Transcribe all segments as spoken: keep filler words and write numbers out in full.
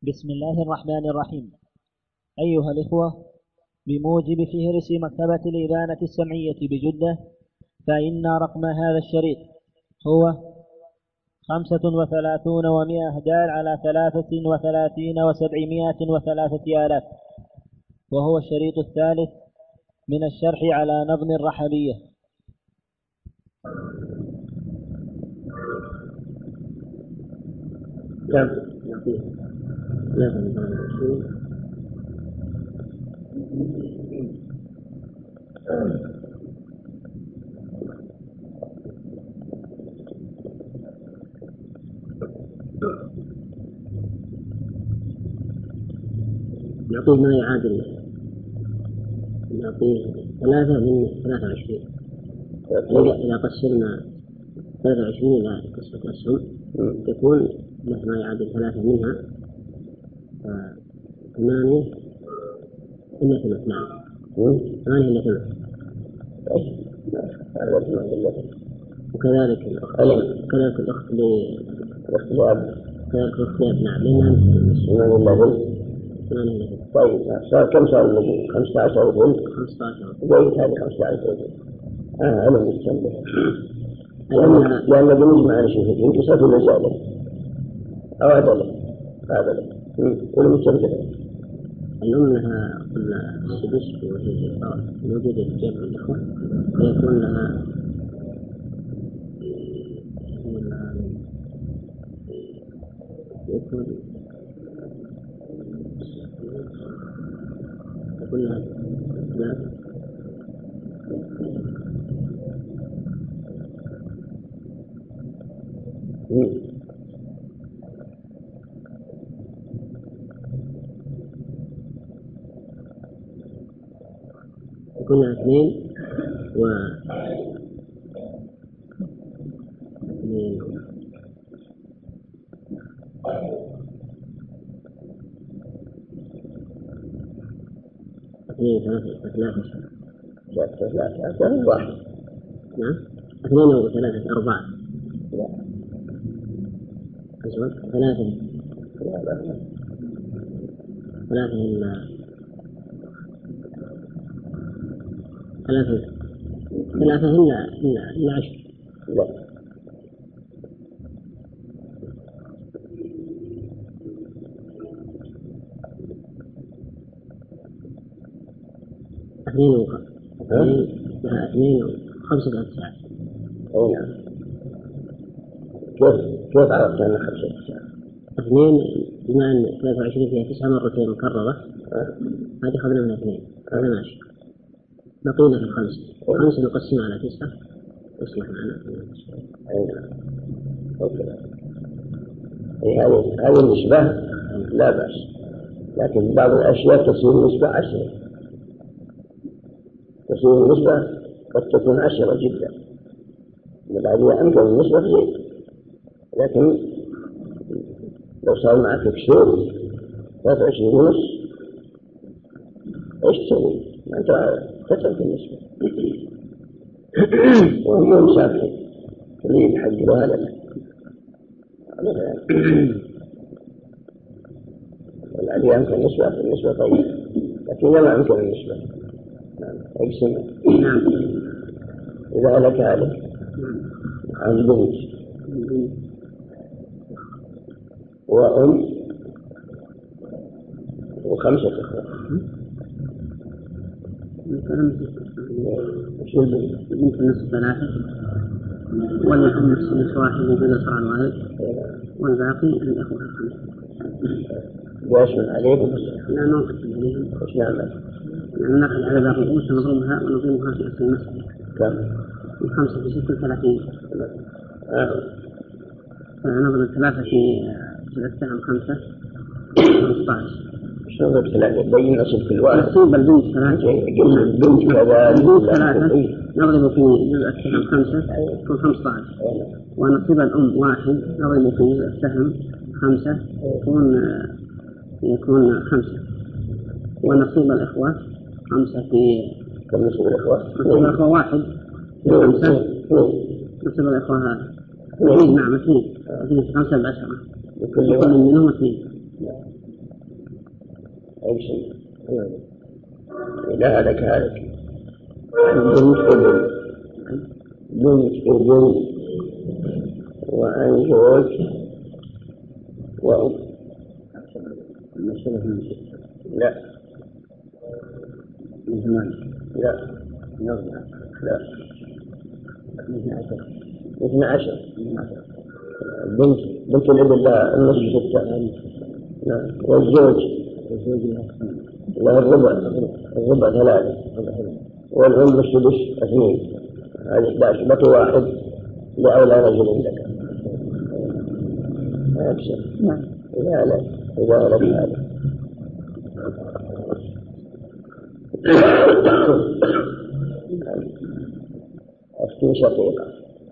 بسم الله الرحمن الرحيم. أيها الإخوة، بموجب فهرس مكتبة الإبانة السمعية بجدة، فإن رقم هذا الشريط هو خمسة وثلاثون ومائة دال على ثلاثة وثلاثين وسبعمائة وثلاثة آلاف، وهو الشريط الثالث من الشرح على نظم الرحبية. لا لا نعطيه ما يعادل، نعطيه ثلاثة من ثلاثة وعشرين. إذا قسمنا ثلاثة وعشرين إلى قسمة أسهم يكون مثل ما يعادل ثلاثة منها ثمانية إلا ثلاثة. نعم ثمانية إلا ثلاثة. وكذلك كذلك الأخت للاختلاف كذلك الاختلاف. نعم لأنها ثمانية إلا ثلاثة. طيب صار كم صار النبي؟ خمسة عشر وثلث. خمسة عشر. وجايت هذه خمسة عشر وثلث. آه أنا مستمر. لأن بنجمع على شيء يمكن صفر وزيادة أو عدلة عدلة ولا مستمر. اليوم لها قلنا السدس وهي موجودة في جامع الإخوة، ويكون لها يكون يكون لها ثلاثة يكون لها اثنين و اثنين ثلاثة ثلاثة ثلاثة ثلاثة واحد. نعم اثنين وثلاثة أربعة. لا ثلاثة ثلاثة ثلاثة إلا ثلاثة ثلاثة إلا إلا عشر. لا اثنين وخمسة اثنين وخمسة أتساع. أي نعم. كيف كيف عرفت أن خمسة أتساع؟ اثنين بما أن ثلاثة وعشرين فيها تسعة مرتين مكررة، هذه خذنا من اثنين. هذا ماشي. بقينا في الخمسة. خمسة نقسمها على تسعة تصلح معنا. أي نعم. هذه هذه النسبة لا بأس، لكن بعض الأشياء تصير النسبة عشرة. تصير النسبة قد تكون عشرة جدا، والعادية أمكن النسبة زين، لكن لو صار معك كسور ثلاثة وعشرين ونص إيش تسوي؟ ما أنت تترك النسبة. وهم مسافرين اللي يحجروا هذا لا. والعادية أمكن النسبة في النسبة طيب، لكن لا أمكن النسبة. أقسم. نعم. إذا لك هذا عن بنت وأم وخمسة أخوة. وش البنت؟ البنت نصف ثلاثة، ولا أم نصف واحد وجود صار الوالد، والباقي الأخوة الخمسة. وأشمل عليهم؟ لا ما أقسم عليهم. وش نعمل؟ يعني نأخذ على باقي الأمس نضربها ونضربها في أصل المسجد. كم؟ من خمسة في ستة ثلاثين. آه. فنضرب ثلاثة في ثلاثة خمسة خمسة عشر. شو نضرب ثلاثة؟ بين أصل كل واحد. نصيب البنت ثلاثة. البنت كذا. البنت ثلاثة نضرب في جزء السهم خمسة يكون خمسة عشر. ونصيب الأم واحد نضرب في جزء السهم خمسة يكون يكون خمسة. ونصيب الإخوة خمسة في كم نصيب الإخوة؟ نصيب الإخوة واحد خمسة. نصيب الإخوة اثنين. نعم اثنين. اثنين في خمسة بعشرة. كل منهم اثنين. أي شيء إذا هلك هلك عن بنت وبنت بنت وبنت وعن زوج وأم. لا لا لا اثنى عشر بنت بنت الابن لا النصف ستة. والزوج لا الربع الربع ثلاثة والأم السدس اثنين. هذه إحدى بقي واحد لأولى رجل لك. ما يكسر إذا لا إذا لا بهذا أختي شقيقة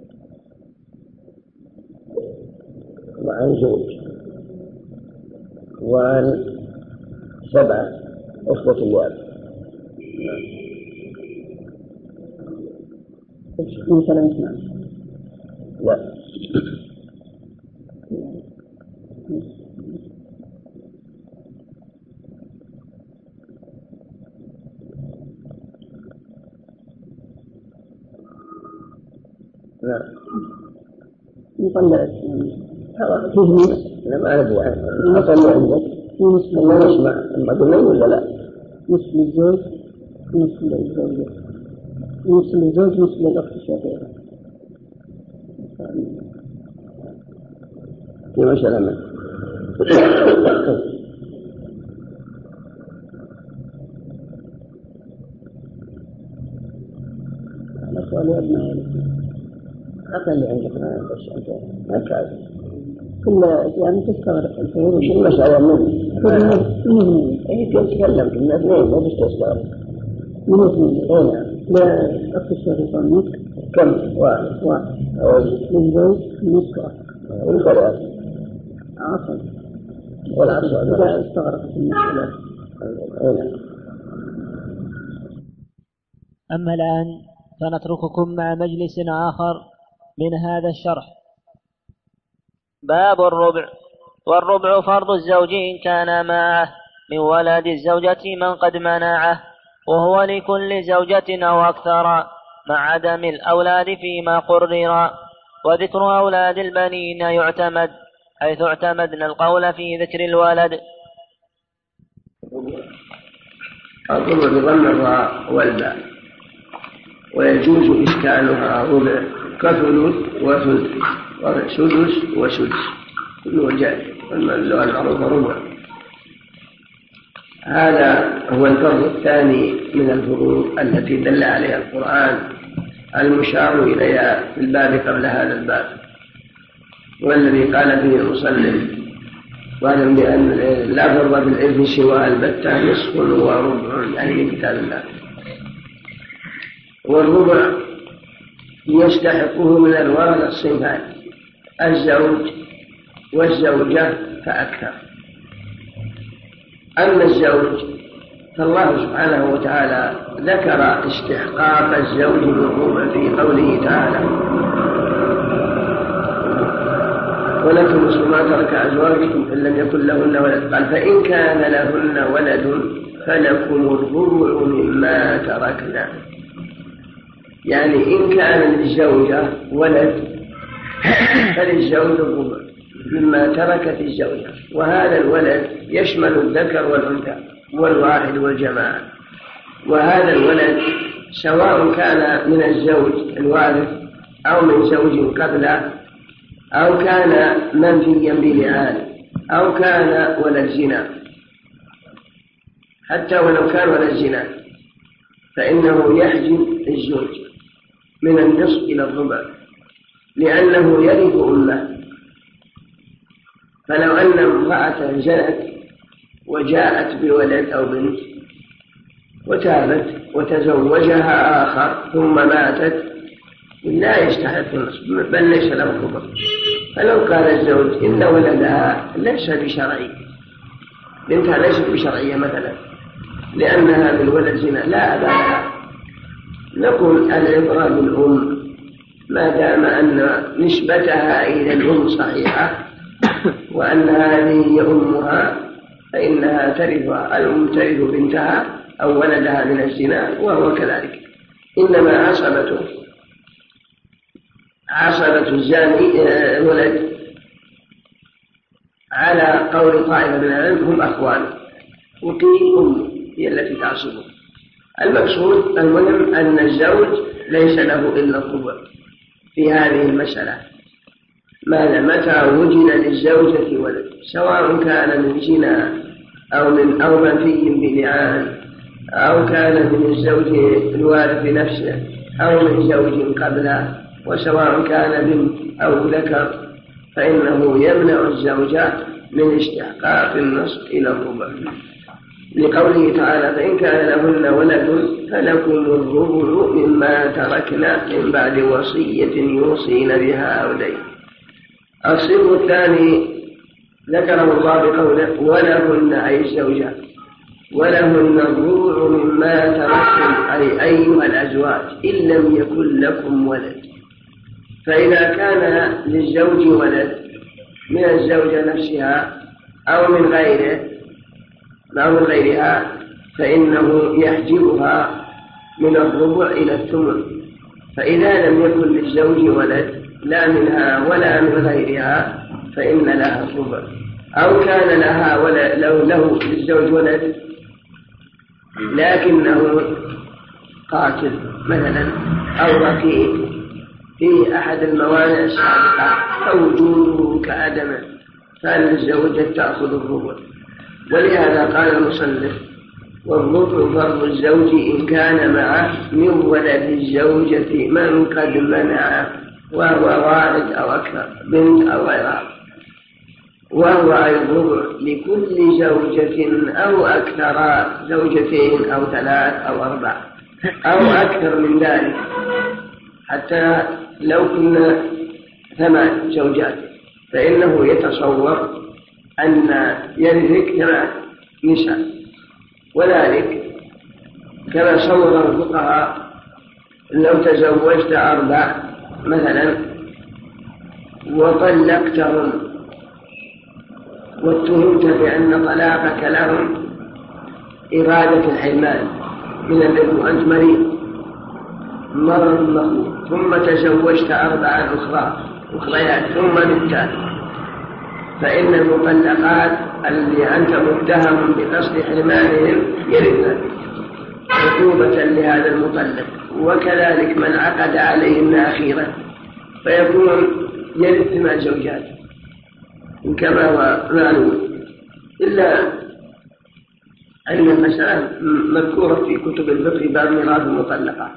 وعن زوج وعن سبعة أخوة الوالد. مثلا اثنان لا لا مطلعت لا ما أعرف أطلع عندك ما نسمع ما قلنا ولا لا نصف الزوج نصف الزوجة نصف الزوج نصف الأخت الشقيقة في مسألة ما نسأل أبناء أقل عندك ما بس أنت ما تعرف كل يعني تستغرق الفهور شو المسألة منه كل إيه كم تكلمت من اثنين ما بس تستغرق من اثنين هنا لا أخذ الشريطان نصف كم واحد واحد من زوج نصف أخذ والخلاص عصر والعصر إذا استغرقت المسألة. أما الآن فنترككم مع مجلس آخر من هذا الشرح. باب الربع. والربع فرض الزوج إن كان معه من ولد الزوجة من قد منعه، وهو لكل زوجة أو أكثر مع عدم الأولاد فيما قرر. وذكر أولاد البنين يعتمد حيث اعتمدنا القول في ذكر الولد. الربع بضم الراء والباء ويجوز إسكانها ربع كثلث وثلث وسدس وسدس كله جائز والمعروف ربع. هذا هو الفرض الثاني من الفروض التي دل عليها القرآن المشار إليها في الباب قبل هذا الباب، والذي قال فيه المصنف واعلم بأن لا فرض بالإرث سوى البتة نصف وربع يعني من كتاب الله. والربع يستحقه من الورثة الصنفان الزوج والزوجة فأكثر. أما الزوج فالله سبحانه وتعالى ذكر استحقاق الزوج بالربع في قوله تعالى ولكم نصف ما ترك أزواجكم إن لم يكن لهن ولد. قال فإن كان لهن ولد فلكم الربع مما تركنا، يعني إن كان للزوجة ولد فللزوج الربع مما تركت الزوجة، وهذا الولد يشمل الذكر والأنثى والواحد والجماعة. وهذا الولد سواء كان من الزوج الوارث أو من زوج قبله أو كان منفيا بلعان أو كان ولد زنا، حتى ولو كان ولد زنا فإنه يحجب الزوج من النصف إلى الربع لأنه يرث أمه. فلو أن امرأة زنت وجاءت بولد أو بنت وتابت وتزوجها آخر ثم ماتت لا يستحق النصف بل ليس له الربع. فلو قال الزوج إن ولدها ليس بشرعي، بنتها ليست بشرعية مثلا لأنها بالولد زنا لا أبا لها، نقول العبرة بالأم ما دام أن نسبتها إلى الأم صحيحة وأن هذه هي أمها فإنها ترث الأم ترث بنتها أو ولدها من الزنا، وهو كذلك. إنما عصبته عصبة الزاني ولد على قول طائفة من العلم هم أخوان، وقيل أم هي التي تعصبه. المقصود المهم أن الزوج ليس له إلا الربع في هذه المسألة، ماذا متى وجد للزوجة ولد، سواء كان من زنا أو من أو منفي بلعان، أو كان من الزوج الوارث نفسه أو من زوج قبله، وسواء كان بنت أو ذكر، فإنه يمنع الزوجات من استحقاق النصف إلى الربع، لقوله تعالى: فإن كان لهن ولد فلكم الربع مما تركنا من بعد وصية يوصين بها أو دين. الصفة الثاني ذكره الله بقوله: ولهن أي الزوجات ولهن الربع مما تركتم أي أيها الأزواج إن لم يكن لكم ولد. فإذا كان للزوج ولد من الزوجة نفسها أو من غيره أو من غيرها فإنه يحجبها من الربع إلى الثمن. فإذا لم يكن للزوج ولد لا منها ولا من غيرها فإن لها الربع، أو كان لها ولا لو له للزوج ولد لكنه قاتل مثلا أو رقيق في أحد الموانع السابقة أو وجوده كعدمه، فالزوجة تأخذ الربع. ولهذا قال المصنف: والربع فرض الزوج إن كان معه من ولد الزوجة من قد منعه، وهو والد أو أكثر، بنت أو غيرها، وهو الربع لكل زوجة أو أكثر، زوجتين أو ثلاث أو أربع أو أكثر من ذلك، حتى لو كنا ثمان زوجات فإنه يتصور أن يرثك ثمان نساء، وذلك كما صور الفقهاء لو تزوجت أربع مثلا وطلقتهم واتهمت بأن طلاقك لهم إرادة الحرمان من البر وأنت مريض مرض مخوف، ثم تزوجت أربعا أخرى أخريات ثم بالتالي، فإن المطلقات الذي أنت متهم بقصد حرمانهم يرثن عقوبة لهذا المطلق، وكذلك من عقد عليهن أخيرا فيكون يرث مع زوجات كما هو معلوم، إلا أن المسألة مذكورة في كتب الفقه باب ميراث المطلقات،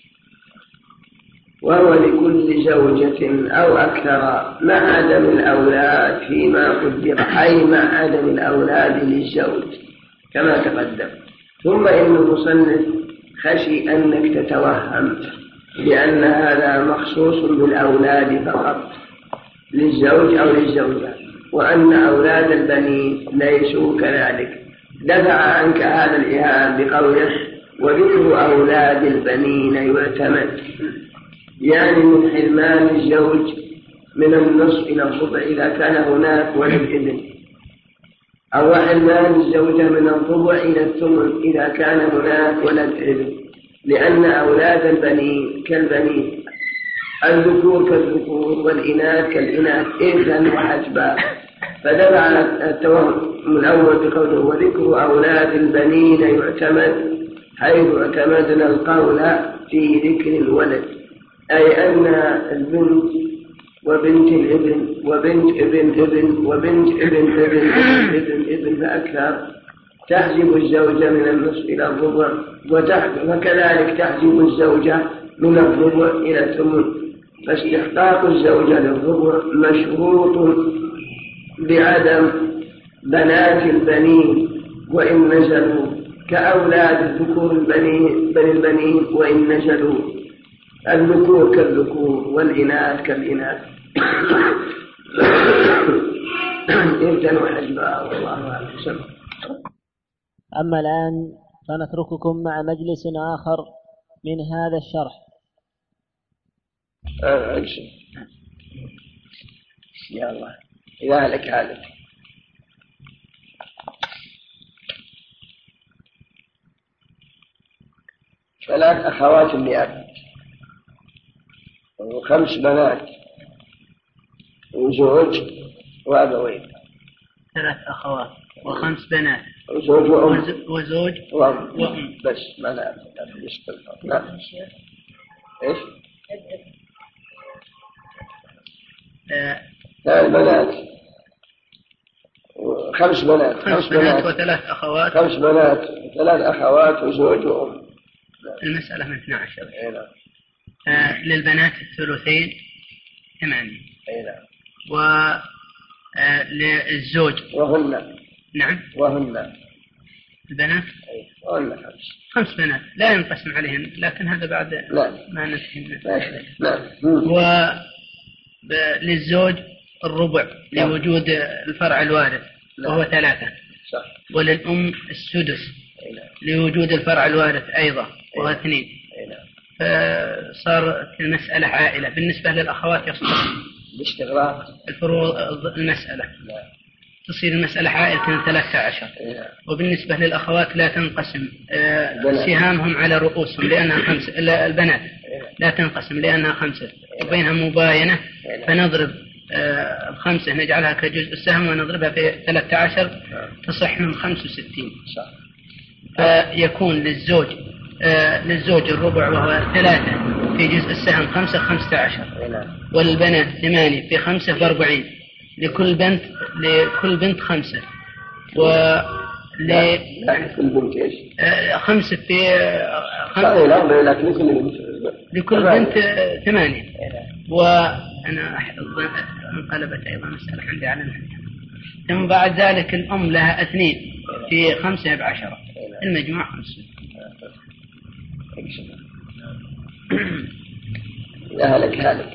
وهو لكل زوجة أو أكثر مع عدم الأولاد فيما قدر، أي مع عدم الأولاد للزوج كما تقدم. ثم إن المصنف خشي أنك تتوهم بأن هذا مخصوص بالأولاد فقط للزوج أو للزوجة، وأن أولاد البنين ليسوا كذلك، دفع عنك هذا الإيهام بقوله: وذكر أولاد البنين يعتمد، يعني من حرمان الزوج من النصف إلى الربع إذا كان هناك ولد ابن، أو حرمان الزوجة من الربع إلى الثمن إذا كان هناك ولد ابن، لأن أولاد البنين كالبنين، الذكور كالذكور والإناث كالإناث إذن وحجبا، فدفع التوهم الأول بقوله: وذكر أولاد البنين يعتمد، حيث اعتمدنا القول في ذكر الولد، أي أن البنت وبنت الابن وبنت ابن ابن وبنت ابن ابن ابن ابن فأكثر تحجب الزوجة من النصف إلى الربع، وكذلك تحجب الزوجة من الربع إلى الثمن، فاستحقاق الزوجة للربع مشروط بعدم بنات البنين وإن نزلوا، كأولاد الذكور البنين بل البنين وإن نزلوا، الذكور كالذكور والإناث كالإناث إذن وحجبا، والله أعلم. أما الآن فنترككم مع مجلس آخر من هذا الشرح. آه يا الله إذا لك هذا ثلاث أخوات لأب وخمس بنات وزوج وأبوين. ثلاث أخوات وخمس بنات وزوج وأم وزوج وأم, وأم. بس ما نعرف. نعم. إيش؟ ثلاث بنات خمس بنات خمس بنات وثلاث أخوات خمس بنات وثلاث أخوات وزوج وأم. المسألة من اثني عشر. نعم. آه للبنات الثلثين ثمانية. نعم. وللزوج وهن. نعم. وهن البنات وهن خمس. خمس بنات لا ينقسم عليهن، لكن هذا بعد نعم. ما ننتهي. نعم. وللزوج الربع نعم. لوجود الفرع الوارث وهو نعم. ثلاثة. صح. وللأم السدس نعم. لوجود الفرع الوارث أيضا وهو اثنين. نعم. فصار المسألة عائلة. بالنسبة للأخوات يصبح باستغراق الفروض المسألة. نعم. تصير المسألة عائلة ثلاثة عشر. نعم. وبالنسبة للأخوات لا تنقسم سهامهم على رؤوسهم لأنها خمسة. البنات لا تنقسم لأنها خمسة وبينها مباينة، فنضرب الخمسة نجعلها كجزء السهم ونضربها في ثلاثة عشر تصح من خمس وستين. فيكون للزوج آه للزوج الربع وهو ثلاثة في جزء السهم خمسة خمسة عشر. وللبنات ثمانية في خمسة بأربعين. لكل بنت لكل بنت خمسة. و ل كل بنت إيش؟ آه خمسة في آه خمسة لكل بنت آه ثمانية. وأنا انقلبت أيضا مسألة عندي على نحن. ثم بعد ذلك الأم لها اثنين في خمسة بعشرة. المجموع خمسة. أهلك هالك.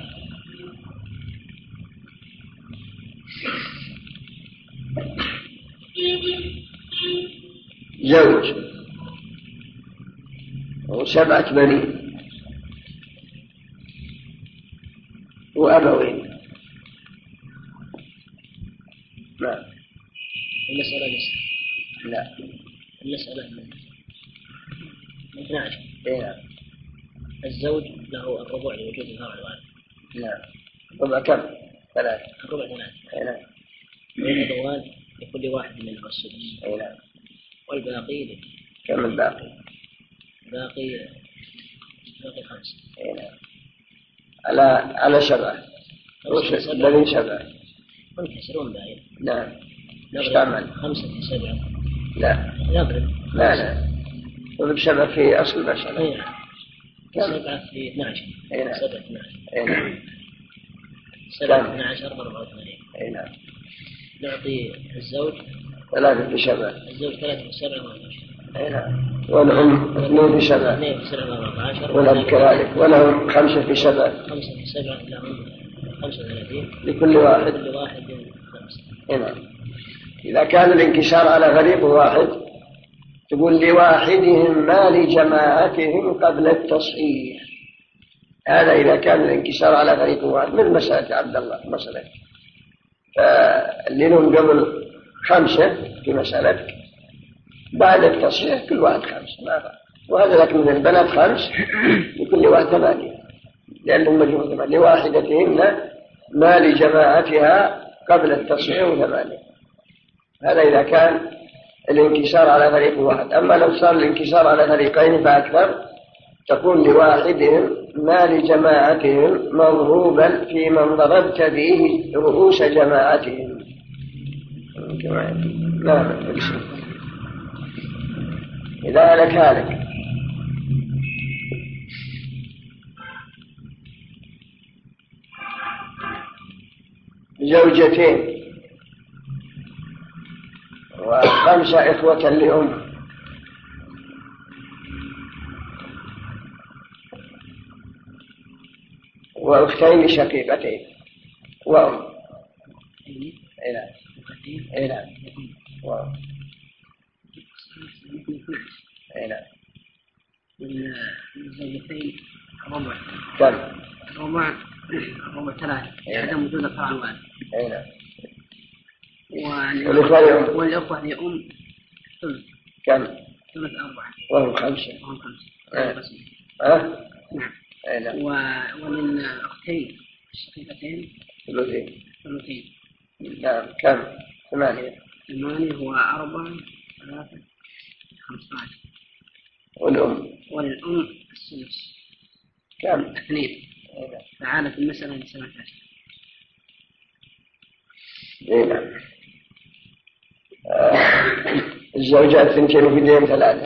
زوج وسبعة بنين وأبوين. لا المسألة لسه. لا المسألة من اثني عشر. إيه. الزوج له الربع لوجود الفرع الوارث. نعم. ربع كم؟ ثلاثة. الربع ثلاثة. نعم. والأبوان لكل واحد منهم السدس. نعم. والباقي كم الباقي؟ باقي باقي خمسة. نعم. على على سبعة. بني سبعة. منكسرون باين. نعم. نضرب خمسة في سبعة. لا. نضرب. لا لا. نضرب سبعة في أصل المسألة. سبعة في اثني عشر. نعم. سبعة اثني عشر. نعم. سبعة اثني عشر أربعة وثمانين. نعم. نعطي الزوج ثلاثة في سبعة. الزوج ثلاثة في سبعة وعشرة. نعم. والأم اثنين في سبعة. اثنين في سبعة وأربعة عشر. والأب كذلك. ولهم خمسة في سبعة. خمسة في سبعة لهم خمسة وثلاثين. لكل واحد. لكل واحد خمسة. نعم. إذا كان الانكسار على فريق واحد تقول لواحدهم ما لجماعتهم قبل التصحيح. هذا إذا كان الانكسار على فريق واحد من مسألة عبد الله مسألة. فاللي لهم قبل خمسة في مسألتك بعد التصحيح كل واحد خمسة ما بعد. وهذا لك من البنات خمس لكل واحد ثمانية لأنهم مجموع ثمانية لواحدتهن ما لجماعتها قبل التصحيح ثمانية. هذا إذا كان الانكسار على فريق واحد. أما لو صار الانكسار على فريقين فأكثر تكون لواحدهم ما لجماعتهم مضروبا في من ضربت به رؤوس جماعتهم. نعم. إذا لك هالك. زوجتين وخمسة إخوة لأم وأختين شقيقتين وأم. إلى إلى وأم. إلى الزوجتين ربع. كم؟ ربع ربع ثلاثة. عدم وجود الفرع الوارث. إلى والأخوة لأم ثلث. كم؟ ثلث أربعة. وهم خمسة. وهم خمسة. ها؟ نعم. وللأختين الشقيقتين ثلثين. ثلثين. نعم. كم؟ ثمانية. ثمانية هو أربعة ثلاثة خمسة عشر. والأم؟ والأم السدس. كم؟ اثنين. فعالة المسألة لسبعة عشر. نعم. الزوجات ثنتين وفدين ثلاثة.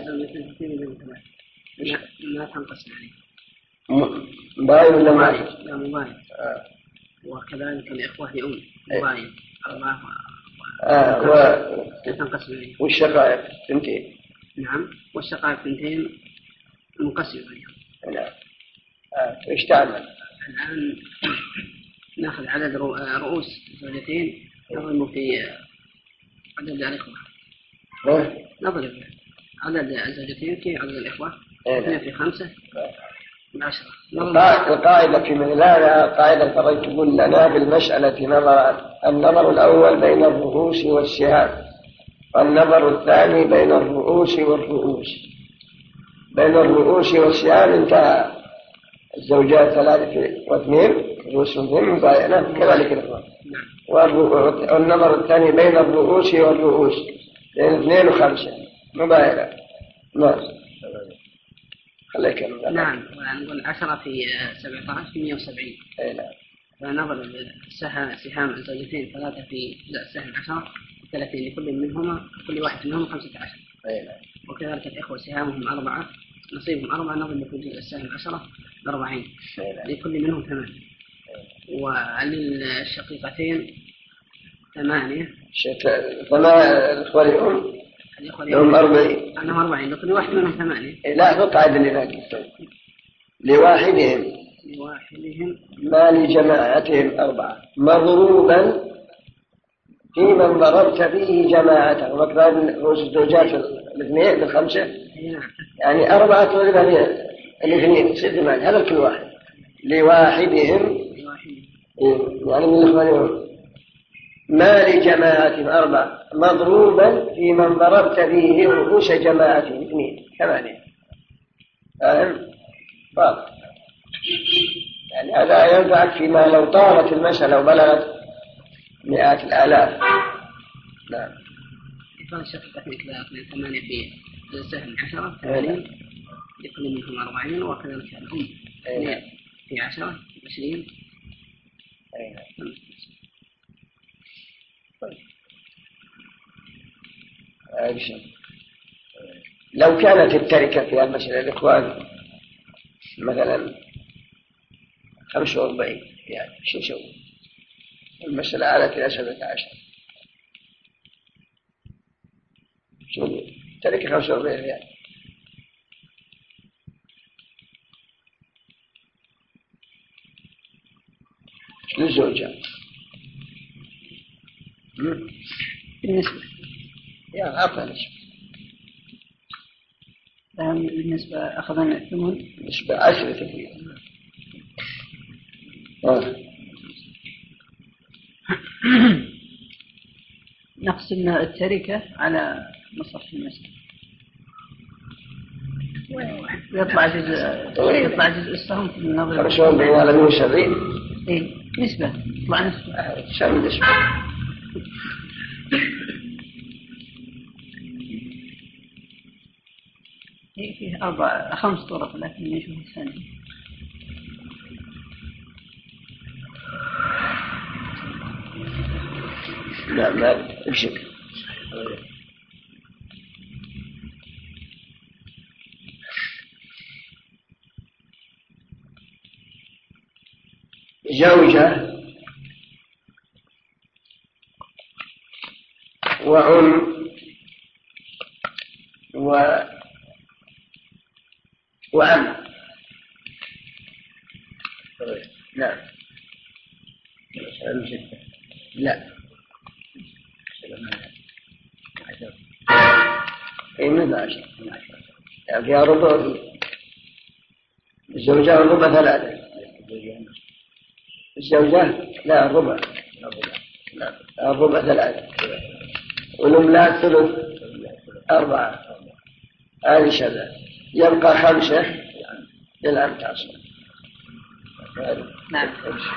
ما تنقسم عليه. مباين ولا معي؟ لا مباين. آه. وكذلك الإخوة لأم مباين أربعة. آه. و... تنقسم عليه. والشقائق ثنتين. نعم. والشقائق ثنتين منقسم عليها. نعم. آه. إيش تعمل؟ الآن نأخذ عدد رؤوس زوجتين نضرب في عدد الإخوة. نضرب عدد الزوجتين في عدد الإخوة. اثنين في خمسة عشرة. القاعدة في مثل هذا قاعدة فريتم لنا بالمسألة نظران: النظر الأول بين الرؤوس والسهام، والنظر الثاني بين الرؤوس والرؤوس. بين الرؤوس والسهام انتهى. الزوجات ثلاثة واثنين رؤوس واثنين مباينة كذلك الإخوة. والنظر الثاني بين الرؤوس والرؤوس بين اثنين وخمسة مباينة. نعم. خليك. نعم. ونقول عشرة في سبعة عشر في مئة وسبعين. أي نعم. فنظر السهم سهام الزوجتين ثلاثة في سهم عشرة ثلاثين لكل منهما كل واحد منهم خمسة عشر. أي نعم. وكذلك الإخوة سهامهم أربعة نصيبهم أربعة نظر لكل السهم عشرة أربعين لكل منهم ثمانية. وللشقيقتين ثمانية. ثمانية الإخوة الأم لهم أربعين. أنهم أربعين لكل واحد منهم ثمانية. لا تقعد اللي باقي. لواحدهم لواحدهم ما لجماعتهم أربعة مضروبا في من ضربت فيه جماعته. ومقدار رؤوس الزوجات الاثنين بالخمسة يعني أربعة تضرب الاثنين ست ثمانية. هذا كل واحد. لواحدهم يعني من الإخوان ما لجماعتهم أربعة مضروبا في من ضربت فيه رؤوس جماعتهم اثنين ثمانية. فاهم؟ فاهم. يعني هذا ينفعك فيما لو طالت المسألة وبلغت مئات الآلاف. نعم. يكون الشقيقتين كذا ثمانية في السهم عشرة ثمانين لكل منهم أربعين. وكذلك الأم اثنين في عشرة عشرين. لو كانت التركة في المسألة الإخوان مثلا خمسة وأربعين يعني شو نسوي؟ المسألة على إلى سبعة عشر. شو تركة خمسة وأربعين يعني للزوجة بالنسبة يعني عطنا نسبة. بالنسبة أخذنا الثمن نسبة عشرة تقريبا. آه. نقسم التركة على مصرف المسجد ويطلع جزء يطلع جزء السهم في النظر. خمسون بين على مئة وسبعين. إيه نسبة يطلع نسبة. شو نسبة؟ فيه أربع خمس طرق لكن نشوف الثانية. لا ما بشكل. زوجة وأم و وعم. نعم. لا اي من عشر يعني فيها ربع. الزوجة الربع ثلاثة. الزوجة لا الربع. لا الربع ثلاثة. والأم لا ثلث أربعة. هذه شبه يبقى خمسة للعم تعصب. نعم.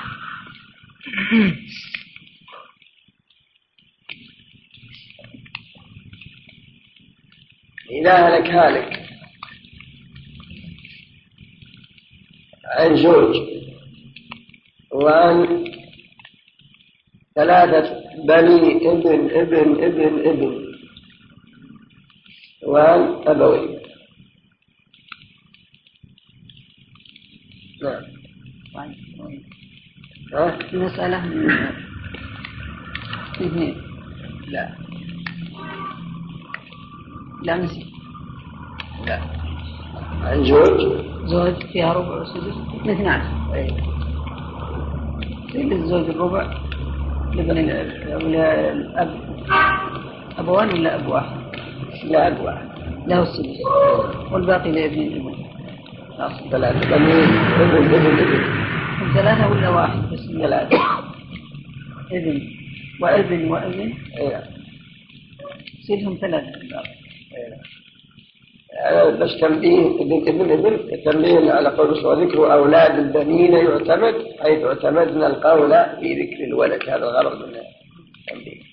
إذا هلك هالك عن زوج وعن ثلاثة بني ابن ابن ابن ابن وعن أبوين. نعم. ها؟ المسألة اثنين. لا لا نسي. لا عن زوج زوج فيها ربع وسدس اثنين عشر. أي للزوج الربع لبن الأب أبوان ولا أب واحد؟ لا أب واحد له السدس والباقي لابن الابن. ثلاثة بني ابن ابن ابن. ثلاثة ولا واحد بس؟ ثلاثة ابن وابن وابن. أي سيلهم ثلاثة. بس تنبيه ابن ابن ابن تنبيه على قول وذكر أولاد البنين يعتمد حيث اعتمدنا القول في ذكر الولد. هذا الغرض من التنبيه.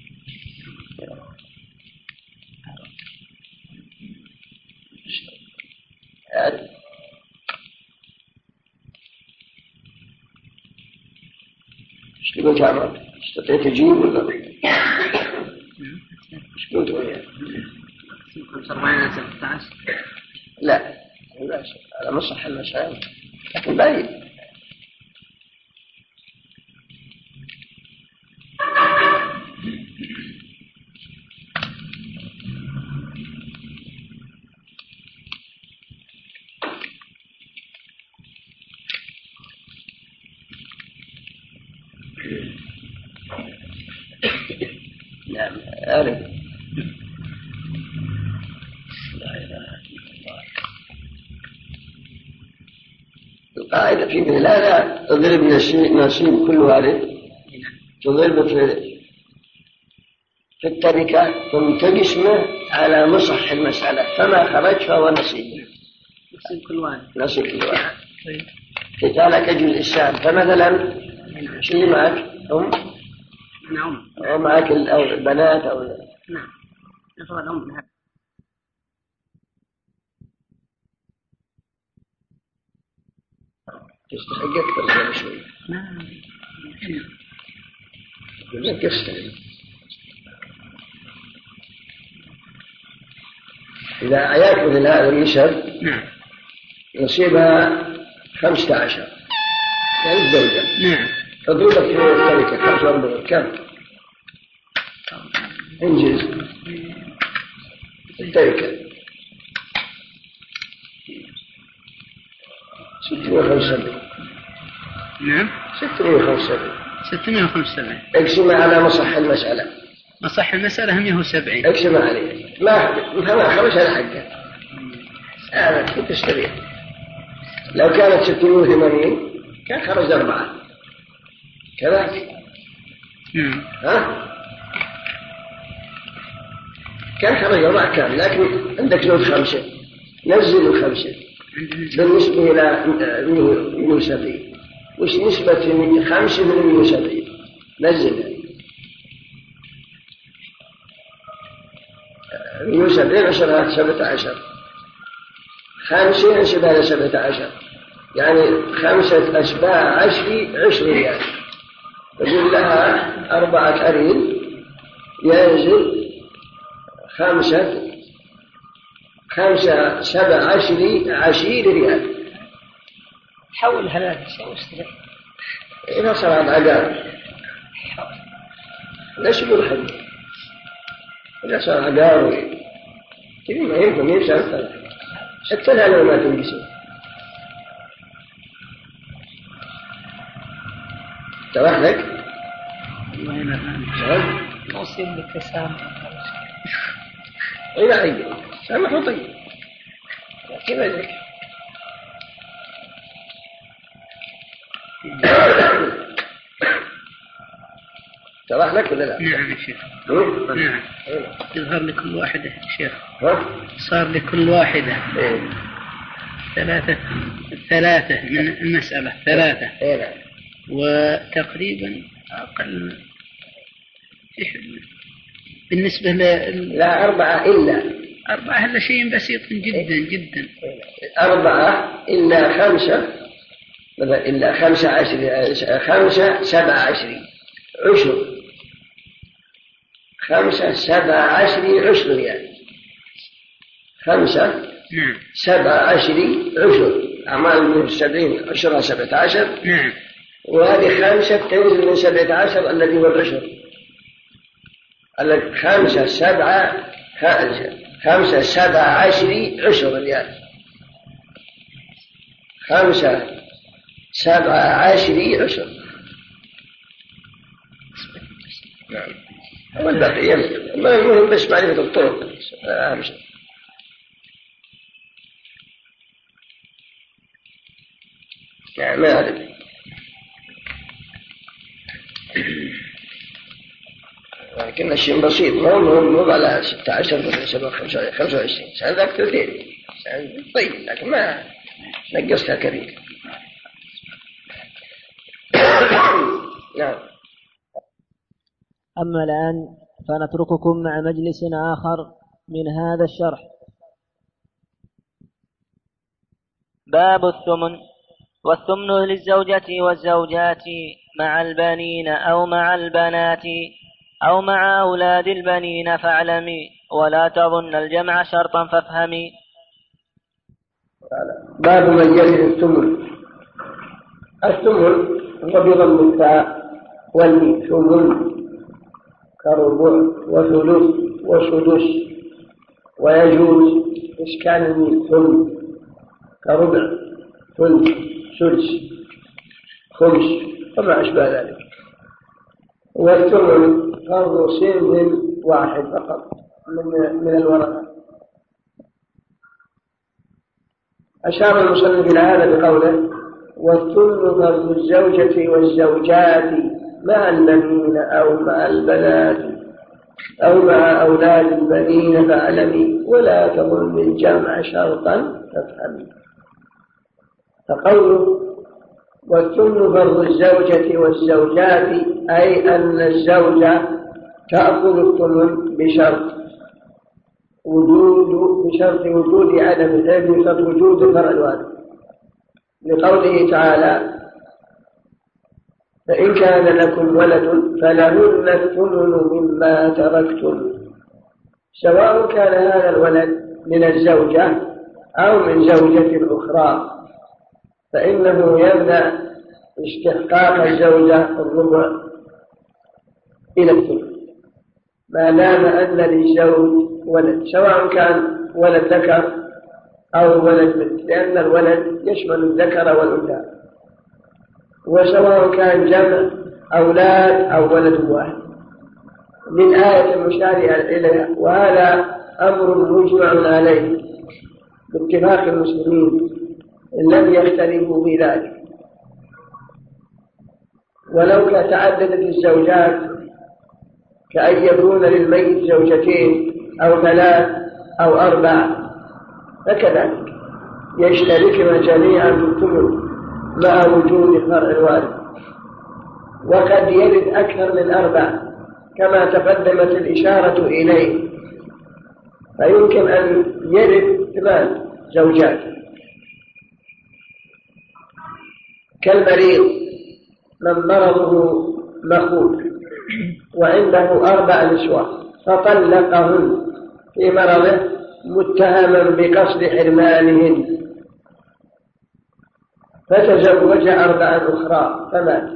ايش تقول يا عمر؟ تستطيع تجيب ولا ايش قلت وياه؟ خمسة وأربعين ستة عشر. لا لا على مصح المسائل لكن بعيد. نعم أعرف. القاعدة في مثل هذا تضرب نصيب كل وارث، تضرب في في التركة ثم تقسمه على مصح المسألة، فما خرج فهو نصيب نصيب كل وارث. نصيب كل وارث. قتالك جزء السهم. فمثلا شيء معك أم نعم أو معك البنات أو نعم نفرض أم نعم تستحق أكثر من شوي. نعم يقول قصة. إذا يأكل هذا النسب نعم نصيبها خمسة عشر يعني الزوجة. نعم تضربك في التركة خمسة وأربعين كم؟ انجز التركة ستمائة وخمسة وسبعين. نعم ستمائة وخمسة وسبعين. ستمائة وخمسة وسبعين. اقسم على مصح المسألة. مصح المسألة مئة وسبعين. اقسم عليه ما ما خرج على حقه. هذا كنت تستريح. لو كانت ستمائة وثمانين كان خرج أربعة كذلك. نعم ها كان خرج أربعة كان، لكن عندك زوج خمسة نزل الخمسة بالنسبة إلى مئة وسبعين. وش نسبة خمسة من مئة وسبعين؟ نزلها مئة وسبعين عشرها سبعة عشر. خمسة عشرها سبعة عشر يعني خمسة أشباع عشري عشر ريال. يقول لها أربعة أريل ينزل خمسة خمسة سبع عشري عشير ريال. حول هذا الشيء واشتري. إذا صار عقار ليش يقول حد؟ إذا صار عقار كذي ما يمكن يمشي أكثر حتى لا لو ما تنقسم. تروح لك؟ ما يصير لك سامح. إيه عيب سامح وطيب كيف ذلك؟ تروح لك ولا لا؟ نعم يا شيخ. نعم يظهر لكل واحدة يا شيخ. صار لكل واحدة. ثلاثة ثلاثة من المسألة ثلاثة وتقريبا أقل بالنسبة ل لا أربعة إلا أربعة هذا شيء بسيط جدا جدا. أربعة إلا خمسة إلا خمسة عشر خمسة سبعة عشرين عشر خمسة سبعة عشرين عشر يعني خمسة نعم. سبعة عشرين عشر أعمال من السبعين عشرة سبعة عشر نعم. وهذه خمسة تنزل من سبعة عشر الذي هو العشر الذي خمسة سبعة خمسة سبعة عشرين عشر ريال خمسة سبعة عشرين عشر. نعم. والبقية المهم بس معرفة الطرق أهم شيء. يعني ما أعرف لكن الشيء بسيط ما هو مو على ستة عشر سبعة خمسة وعشرين هذا كثير طيب لكن ما نقصتها كثير. نعم. أما الآن فنترككم مع مجلس آخر من هذا الشرح. باب الثمن. والثمن للزوجة والزوجات مع البنين أو مع البنات أو مع أولاد البنين فاعلمي ولا تظن الجمع شرطا فافهمي. باب من يجد الثمن. الثمن هو بضم التاء والثمن كربع وثلث وسدس ويجوز إسكان الثمن كربع ثلث سدس خمس وما أشبه ذلك. والثمن فرض صنف واحد فقط من من الورثة. أشار المصنف إلى هذا بقوله والثمن فرض الزوجة والزوجات مع البنين أو مع البنات أو مع أولاد البنين فاعلمي ولا تظن الجمع شرطا تفهمي. فقوله والثمن فرض الزوجة والزوجات أي أن الزوجة تأخذ الثمن بشرط وجود بشرط وجود عدم الابن بشرط وجود فرع الوالد لقوله تعالى فإن كان لكم ولد فلهن الثمن مما تركتم سواء كان هذا الولد من الزوجة أو من زوجة أخرى فإنه يمنع استحقاق الزوجة الربع إلى الثمن ما دام أن للزوج ولد سواء كان ولد ذكر أو ولد بنت لأن الولد يشمل الذكر والأنثى وسواء كان جمع أولاد أو ولد واحد من آية المشار إليها وهذا أمر مجمع عليه باتفاق المسلمين لم يختلفوا في ذلك. ولو تعددت الزوجات كأن يكون للميت زوجتين أو ثلاث أو أربع فكذلك يشتركن جميعا في الثمن مع وجود فرع الوارث وقد يرد أكثر من أربع كما تقدمت الإشارة إليه فيمكن أن يرد ثمان زوجات كالمريض من مرضه مخوف وعنده أربع نسوة فطلقهن في مرضه متهما بقصد حرمانهن فتزوج أربعا أخرى فمات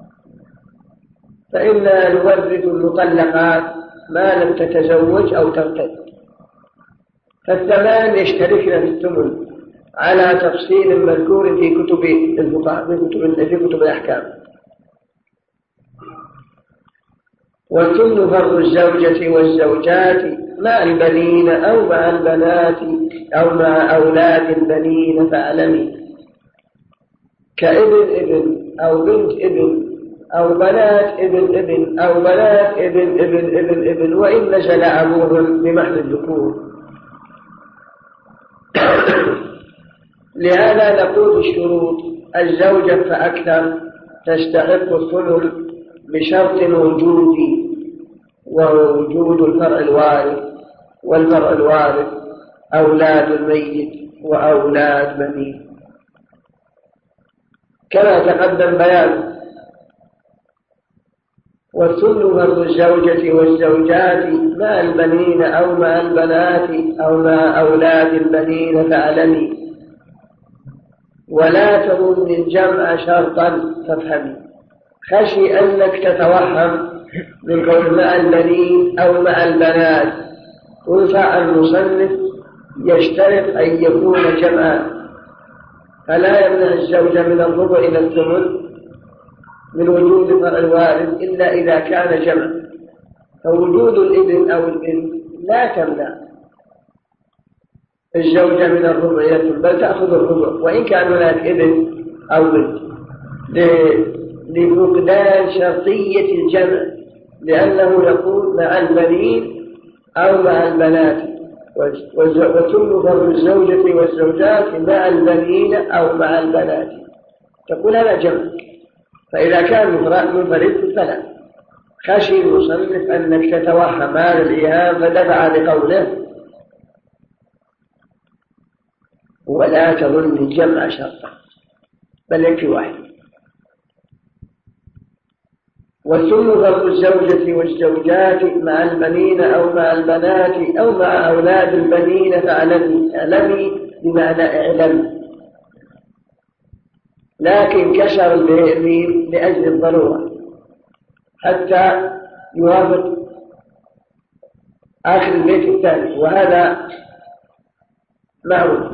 فإنا نورث المطلقات ما لم تتزوج أو ترتد فالثمان يشتركن في الثمن على تفصيل مذكور في كتب الفقهاء في كتب في كتب الأحكام. والثمن فرض الزوجة والزوجات مع البنين أو مع البنات أو مع أولاد البنين فاعلمي كابن ابن أو بنت ابن أو بنات ابن ابن أو بنات ابن ابن ابن ابن وإن نزل أبوهم بمحل الذكور لهذا نقول الشروط: الزوجة فأكثر تستحق الثلث بشرط وجودي، وهو وجود الفرع الوارث، والفرع الوارث أولاد الميت وأولاد بنيه كما تقدم بيانه. والثلث فرض الزوجة والزوجات مع البنين أو مع البنات أو مع أولاد البنين فاعلمي، ولا تظن الجمع شرطا فافهمي. خشي أنك تتوهم من قول مع البنين أو مع البنات، رفع المصنف يشترط أن يكون جمعا، فلا يمنع الزوجة من الربع إلى الثمن من وجود فرع الوارث إلا إذا كان جمع، فوجود الابن أو البنت لا تمنع الزوجة من الربع إلى الثمن، بل تأخذ الربع وإن كان هناك ابن أو بنت، لفقدان شرطية الجمع، لأنه يقول مع البنين أو مع البنات، وتم فرض الزوجة والزوجات مع البنين أو مع البنات، تقول هذا جمع. فإذا كان منفرد فلا. خشي المصنف أنك تتوهم هذا الإيهام فدفع لقوله: ولا تظن الجمع شرطا، بل يكفي واحد. والثلث فرض الزوجة والزوجات مع البنين أو مع البنات أو مع أولاد البنين فاعلمي. اعلمي بمعنى اعلم، لكن كسر الميم لأجل الضرورة حتى يوافق آخر البيت الثاني، وهذا معروف.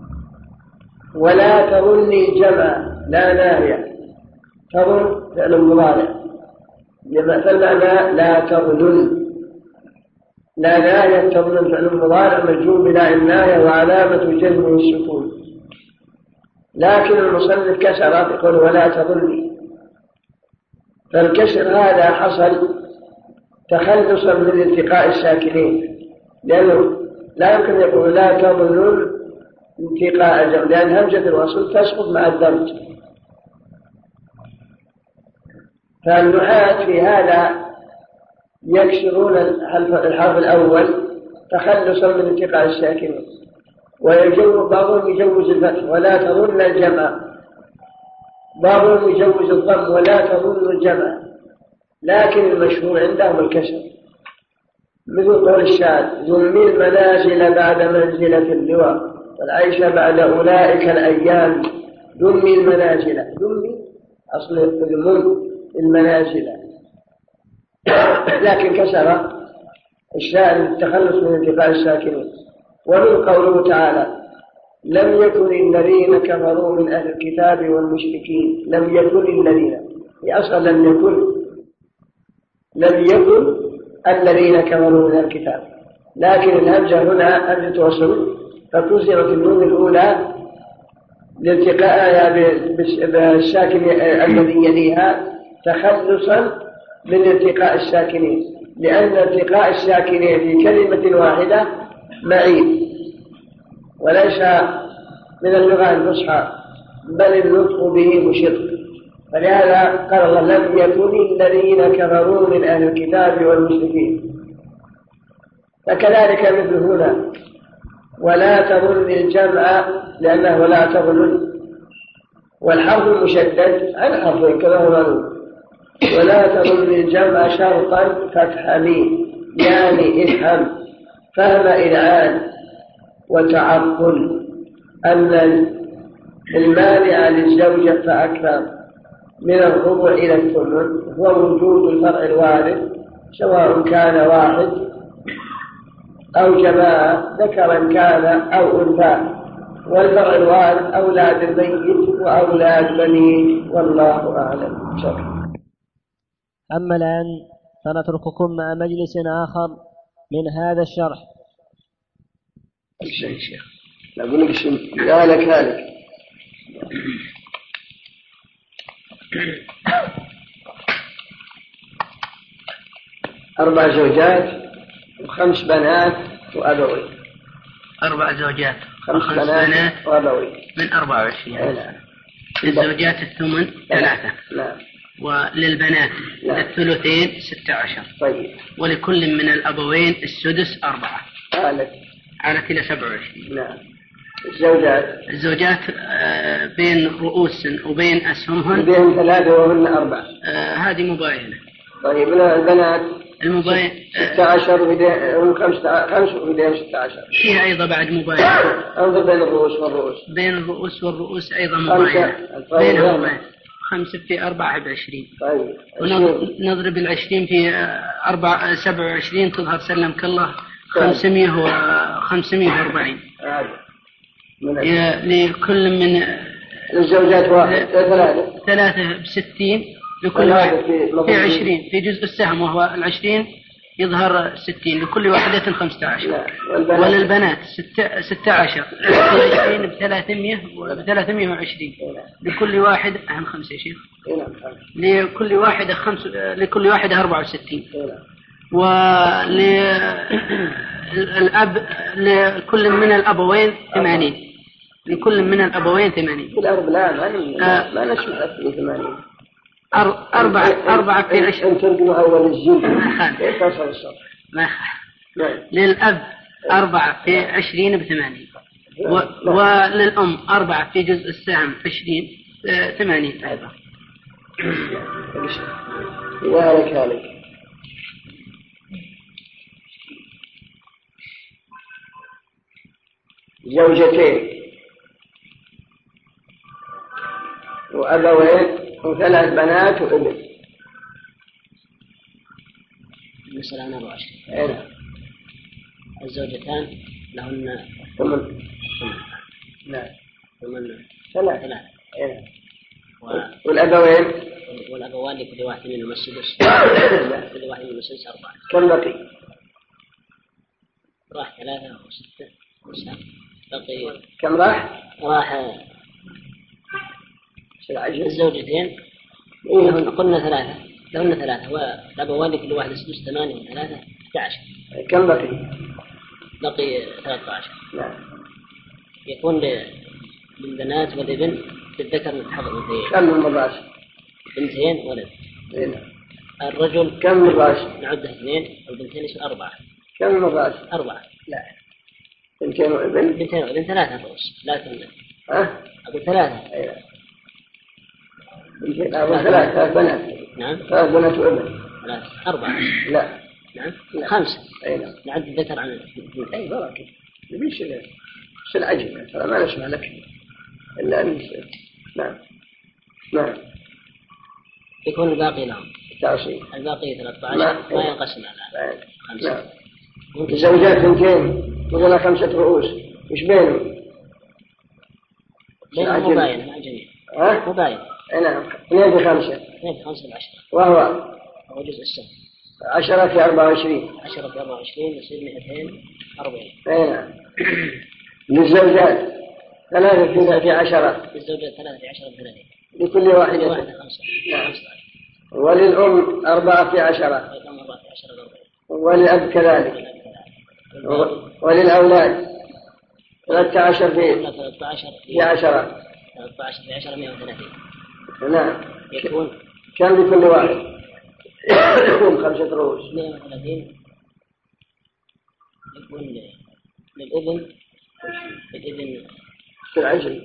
ولا تظني الجمع لا ناهية، تظن فعل مضارع فالمعنى لا تظن، لا ناهية تظن فعل مضارع مجزوم بلا الناهية وعلامة جزمه السكون، لكن المصنف كسر يقول ولا تظني، فالكسر هذا حصل تخلصا من التقاء الساكنين، لأنه لا يمكن يقول لا تظنون التقاء الجمع، لأن همزة الوصل تسقط مع الدرج. فالنحاة في هذا يكسرون الحرف الأول تخلصا من التقاء الساكنين، ويجوز بعضهم يجوز الفتح ولا تظن الجمع، بعضهم يجوز الضم ولا تظن الجمع، لكن المشهور عندهم الكسر، مثل قول الشاعر: ذمي المنازل بعد منزلة اللواء والعيش بعد أولئك الأيام. ذمي المنازل، ذمي أصل الذم المنازل، لكن كسر الشاعر التخلص من انتقاء الساكنين. ومن قوله تعالى: لم يكن الذين كفروا من أهل الكتاب والمشركين. لم يكن الذين، أصلا لم يكن لم يكن الذين كفروا من أهل الكتاب، لكن الهمزة هنا همزة وصل، فكسرت النون الأولى لالتقائها بالساكن الذي يليها تخلصا من التقاء الساكنين، لأن التقاء الساكنين في كلمة واحدة معيب وليس من اللغة الفصحى، بل النطق به مشر. فلهذا قال الله: لم يكن الذين كفروا من أهل الكتاب والمشركين. فكذلك مثل هنا: ولا تظن الجمع، لأنه ولا تظن، والحرف المشدد عن حرفين كما هو معلوم. ولا تظن الجمع شرطا فافهمي، يعني افهم فهم إذعان وتعقل أن المانع للزوجة فأكثر من الربع إلى الثمن هو وجود الفرع الوارث، سواء كان واحد أو جماعة، ذكرا كان أو أنثى، والفرع الوارث أولاد الميت وأولاد بنيه، والله أعلم. شكرا. أما الآن فنترككم مع مجلس آخر من هذا الشرح. شيء شيخ لا أقول لك شيء ذلك ذلك أربع زوجات وخمس بنات وأبوين. أربع زوجات خمس بنات وأبوين من أربعة وعشرين. للزوجات الثمن ثلاثة. نعم. وللبنات الثلثين ستة عشر. طيب. ولكل من الأبوين السدس أربعة. آلت. على إلى سبعة وعشرين. نعم. الزوجات الزوجات بين رؤوس وبين أسهمهن بين ثلاثة وهن أربعة. هذه مباينة. طيب. البنات المباين ستة عشر وهم خمسة خمس وبين ستة عشر. فيها أيضا بعد مباينة. انظر بين الرؤوس والرؤوس. بين الرؤوس والرؤوس أيضا مباينة. بينها وبين خمسة في أربعة بعشرين. طيب. ونضرب العشرين في أربعة سبعة وعشرين تظهر سلمك الله خمسمية وخمسمية وأربعين. لكل من الزوجات واحد ثلاثة ثلاثة بستين لكل واحد في عشرين في جزء السهم وهو العشرين يظهر ستين لكل واحدة خمسة عشر. وللبنات ستة, ستة عشر عشرين بثلاثمية وبثلاثمية وعشرين لكل واحد أهم خمسة شيخ لكل واحدة خمس لكل واحدة أربعة وستين. وللأب لكل من الأبوين ثمانين لكل من الأبوين ثمانين. الأرب لا ما ما نسمع في ثمانين. أربعة أربعة في عشرين. أنت ترجم أول الجيل. كيف تصل الصف؟ ما للأب أربعة في عشرين بثمانين. وللأم أربعة في جزء السهم عشرين ثمانين أيضا. وهلك هلك. زوجتين وأبوين وثلاث بنات وابن. المسألة عن أربعة وعشرين. الزوجتان لهن ثمن. لا. ثمن. ثلاث. ثلاث. والأبوين. والأبوان لكل واحد منهم السدس. كل واحد منهم السدس أربعة. كم بقي؟ راح ثلاثة وستة وسبعة. بقي. كم راح؟ راح. الزوجتين لهن قلنا ثلاثة لهن ثلاثة والأبوان لكل واحد سدس ثمانية وثلاثة أحد عشر. كم بقي؟ بقي ثلاثة عشر. نعم. يكون للبنات والابن للذكر مثل حظ الأنثيين. كم من مضاش؟ بنتين ولد. إيه. الرجل كم مضاش؟ نعده اثنين والبنتين يصير أربعة. كم مضاش؟ أربعة. لا. بنتين وابن. بنتين وابن ثلاثة رؤوس لكن. ها؟ أقول ثلاثة. إيه. بنتين أو ثلاث ثلاث بنات. نعم. ثلاث بنات وابن. ثلاث أربعة. لا. نعم. لا. خمسة. أي نعم. نعد الذكر عن. أي بركة. ليش لا؟ شو العجب؟ ترى ما نسمع لك إلا أن. نعم. نعم. يكون الباقي لهم. تعصي. الباقي ثلاثة عشر ما ينقسم على خمسة. نعم. الزوجات بنتين ولا خمسة رؤوس وش بينهم؟ بينهم مباين مع الجميع. ها؟ مباين. نعم. اثنين في خمسة. اثنين في خمسة بعشرة. وهو؟ هو جزء السهم. عشرة في أربعة وعشرين. عشرة في أربعة وعشرين يصير مئتين أربعين. أي نعم. للزوجات ثلاثة في عشرة. للزوجات ثلاثة في عشرة بثلاثين. لكل واحدة واحدة خمسة. نعم. وللأم أربعة في عشرة. وللأم أربعة في عشرة بأربعين. وللأب كذلك. وللأولاد ثلاثة عشر في ثلاثة عشر في عشرة. ثلاثة عشر في عشرة مئة وثلاثين. نعم. يكون كم لكل واحد؟ يكون خمسة رؤوس. مئة وثلاثين. يكون للابن للابن العجل.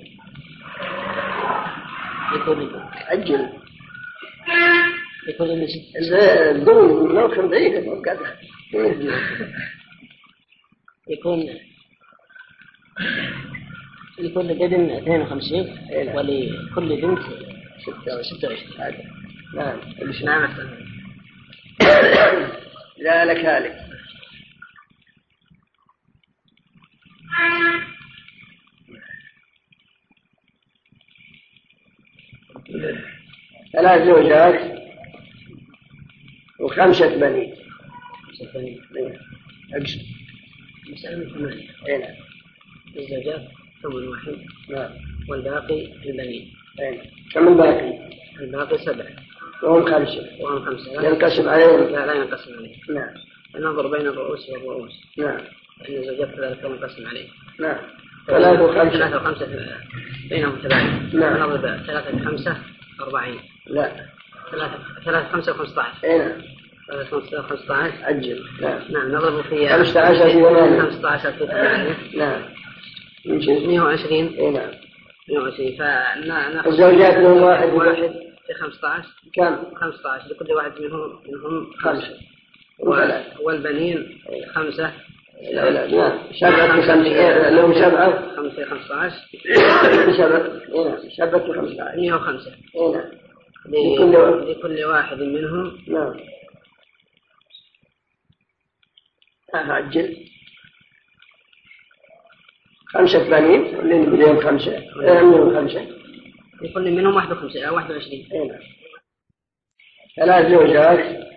يكون عجل. يكون من الدول لو كان بعيد مو قادر. يكون يكون للابن اثنين وخمسين ولكل بنت ستة وعشرين. نعم. ايش نعم. لا لك هالك. ثلاث زوجات وخمسة بنين. خمسة بنين. أقسم. مسألة ثمانية. أي نعم. الزوجات ثمن واحد. نعم. والباقي البنين. أي. كم الباقي؟ الباقي سبعة. وهم خمسة. وهم خمسة. ينقسم عليهم. لا لا ينقسم عليه. نعم. ننظر بين الرؤوس والرؤوس. نعم. لأن الزوجات كذلك ينقسم عليه. نعم. ثلاثة وخمسة. ثلاثة وخمسة بينهم تباين. نعم. نضرب ثلاثة خمسة أربعين. لا. ثلاثة ثلاثة خمسة وخمسة عشر. أي نعم. ثلاثة خمسة وخمسة عشر. عجل. نعم. نعم نضرب في خمسة عشر في ثمانية. خمسة عشر في ثمانية. نعم. مئة وعشرين. أي نعم. مئة وعشرين. فنأخذ الزوجات لهم واحد. واحد في خمسة عشر. كم؟ خمسة عشر لكل واحد منهم منهم خمسة. والبنين خمسة. لا لا لا سبعة في خمسة. لهم سبعة. خمسة في خمسة عشر. سبعة. أي نعم. سبعة في خمسة عشر. مئة وخمسة. أي نعم. لكل لكل واحد منهم. نعم. عجل. خمسة بنين اللي بدهم خمسة. منهم خمسة. لكل منهم واحد وخمسة. واحد وعشرين. أي نعم. ثلاث زوجات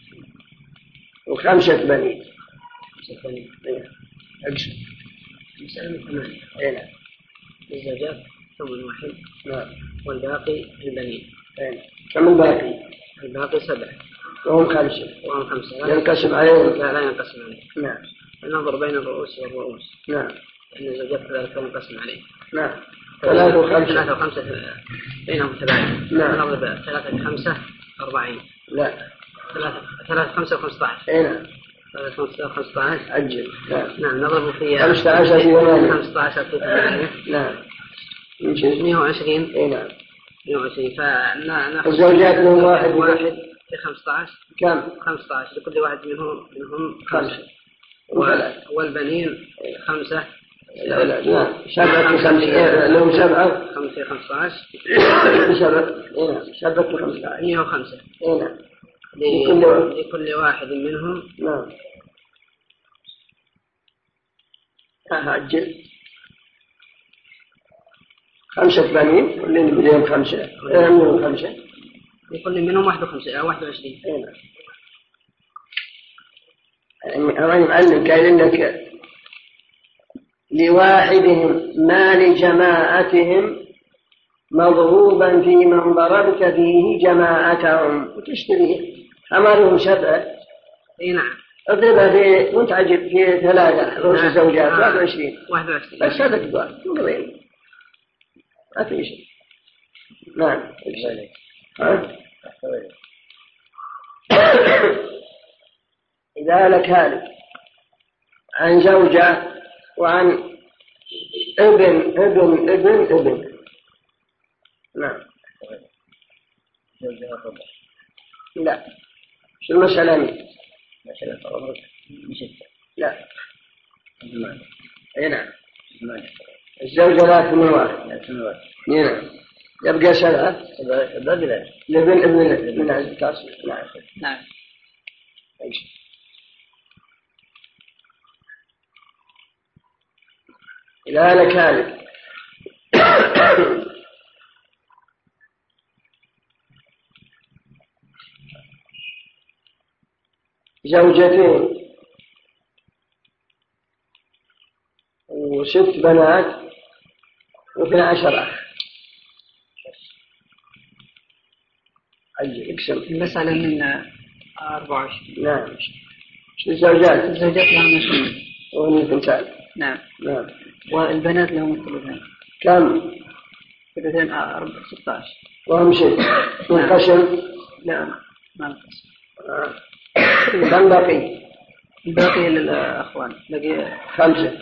وخمسة بنين. خمسة بنين. أقسم. مسألة ثمانية. أي نعم. الزوجات ثمن واحد. نعم. والباقي البنين. أي نعم. كم الباقي؟ الباقي سبعة. وهم خمسة. وهم خمسة. ينقسم عليهم. لا لا ينقسم عليه. نعم. ننظر بين الرؤوس والرؤوس. نعم. لأن الزوجات كذلك ينقسم عليه. نعم. ثلاثة وخمسة. ثلاثة وخمسة بينهم تباين. نعم. نضرب ثلاثة خمسة أربعين. لا. ثلاثة ثلاثة خمسة وخمسة عشر. أي نعم. ثلاثة خمسة وخمسة عشر. عجل. نعم. نعم نضرب في خمسة عشر في ثمانية. خمسة عشر في ثمانية. نعم. مئة وعشرين. أي نعم. مئة وعشرين. فنأخذ الزوجات لهم واحد. واحد في خمسة عشر. كم؟ خمسة عشر لكل واحد منهم منهم خمسة. والبنين خمسة. لا لا لا سبعة في خمسة. لهم سبعة. خمسة في خمسة عشر. سبعة. أي نعم. سبعة في خمسة عشر. مئة وخمسة. أي نعم. لكل لكل واحد منهم. نعم. عجل. خمسة بنين واللي بدهم خمسة. منهم خمسة. لكل منهم واحد وخمسة. واحد وعشرين. أي نعم. يعني معلم قايل لك لواحدهم ما لجماعتهم مضروبا في من ضربت فيه جماعتهم وتشتريه حمارهم سبعة. اي نعم. اضربها في وانت عجب في ثلاثة رؤوس الزوجات. واحد وعشرين. واحد وعشرين. بس هذا كبار شو قضية ما في شيء. نعم. إذا لك هالك عن زوجة وعن ابن ابن ابن ابن. نعم. لا شو المسألة مين؟ مسألة فرض بستة. لا. أي نعم. الزوجة لا ثمن واحد. نعم. يبقى سبعة. لابن ابن من الكاس. نعم. نعم. إذا لك هالك زوجتين وست بنات واثنى عشر أخ. عجل اقسم. المسألة من أربعة وعشرين. نعم. شو الزوجات؟ الزوجات لهم اثنين. وهم اثنتان. نعم. نعم. والبنات لهم الثلثين. كم؟ ثلثين أربعة ستة عشر. وهم ست. منقسم؟ لا ما نقسم. كم باقي؟ الباقي للأخوان. باقي خمسة.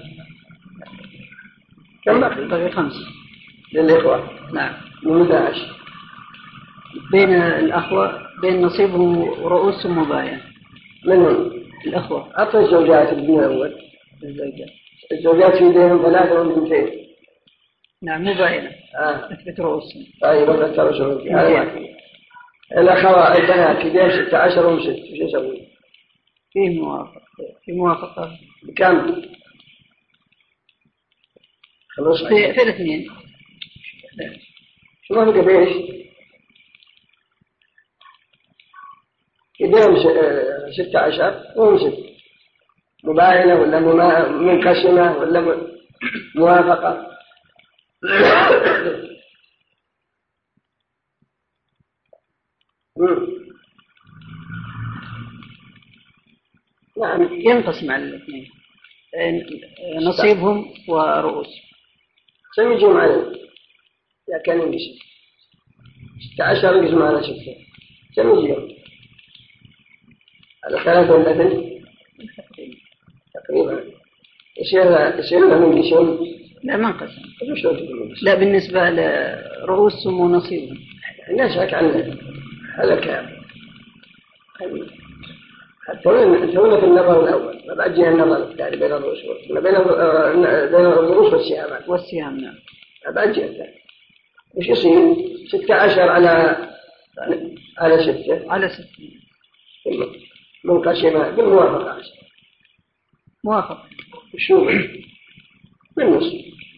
كم باقي؟ باقي خمسة للإخوة. نعم. اثني عشر. بين الأخوة بين نصيبهم رؤوس مباين. منهم الأخوة. أعطي الزوجات ابن الأول. الزوجات. الزوجات في بينهم ثلاثة وثنتين. نعم مباينة. آه. أثبت رؤوسهم. طيب وقت رؤوسهم. الأخوات البنات في بين ستة عشر وست شو يسوي؟ فيه موافقة. في موافقة. كم؟ خلاص. في في الاثنين. شو ما بقى بيش؟ يديهم ستة عشر وهم ست. مباينة ولا منقسمة ولا موافقة؟ نعم ينقسم على الاثنين. نصيبهم ورؤوس كم يجون على إذا كان ينقسم ستة عشر يقسم على ستة كم يجون على ثلاثة ولا اثنين تقريبا يصير يصير لهم ينقسم لا ما انقسم لا بالنسبة لرؤوسهم ونصيبهم لا شك عنه هذا كلام حتى هنا في النظر الأول ما بعد جهة النظر الثاني بين الرؤوس بين بين الرؤوس والسهام والسهام نعم ما بعد جهة الثاني وش يصير ستة عشر على على ستة على ستة منقسمة بالموافقة عشر موافقة شو بالنص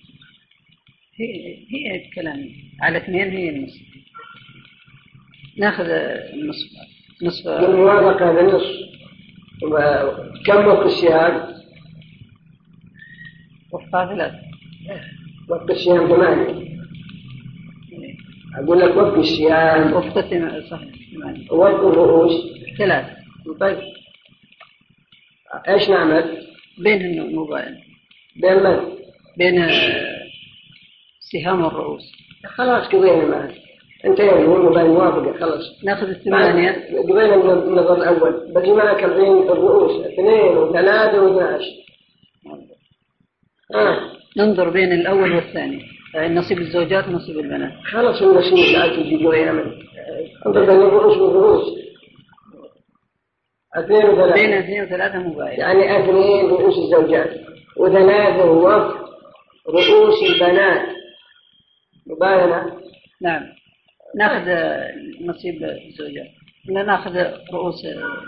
هي هي الكلام على اثنين هي النصف ناخذ النصف نصف بالموافقة بالنص كم وقت السهام؟ وقتها ثلاثة وقت السهام ثمانية أقول لك وقت السهام وقتها صح ثمانية وقت الرؤوس ثلاثة طيب إيش نعمل؟ بين الموبايل بين من؟ بين سهام الرؤوس خلاص قضينا معه انتهينا الموبايل موافقة خلاص ناخذ الثمانية قضينا النظر الأول بقي معك الحين الرؤوس اثنين وثلاثة واثناش آه. ننظر بين الأول والثاني نصيب الزوجات ونصيب البنات خلاص النصيب لا تجي قضينا منه انظر بين الرؤوس والرؤوس اثنين وثلاثة بين اثنين وثلاثة موبايل يعني اثنين رؤوس الزوجات وثلاثة وقت رؤوس البنات مباينة نعم ناخذ نصيب الزوجات لا ناخذ رؤوس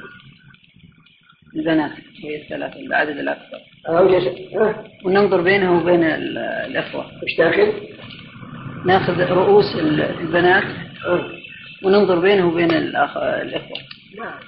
البنات وهي الثلاثة العدد الأكثر وننظر بينه وبين الأخوة وش تاخذ؟ ناخذ رؤوس البنات وننظر بينه وبين الأخوة لا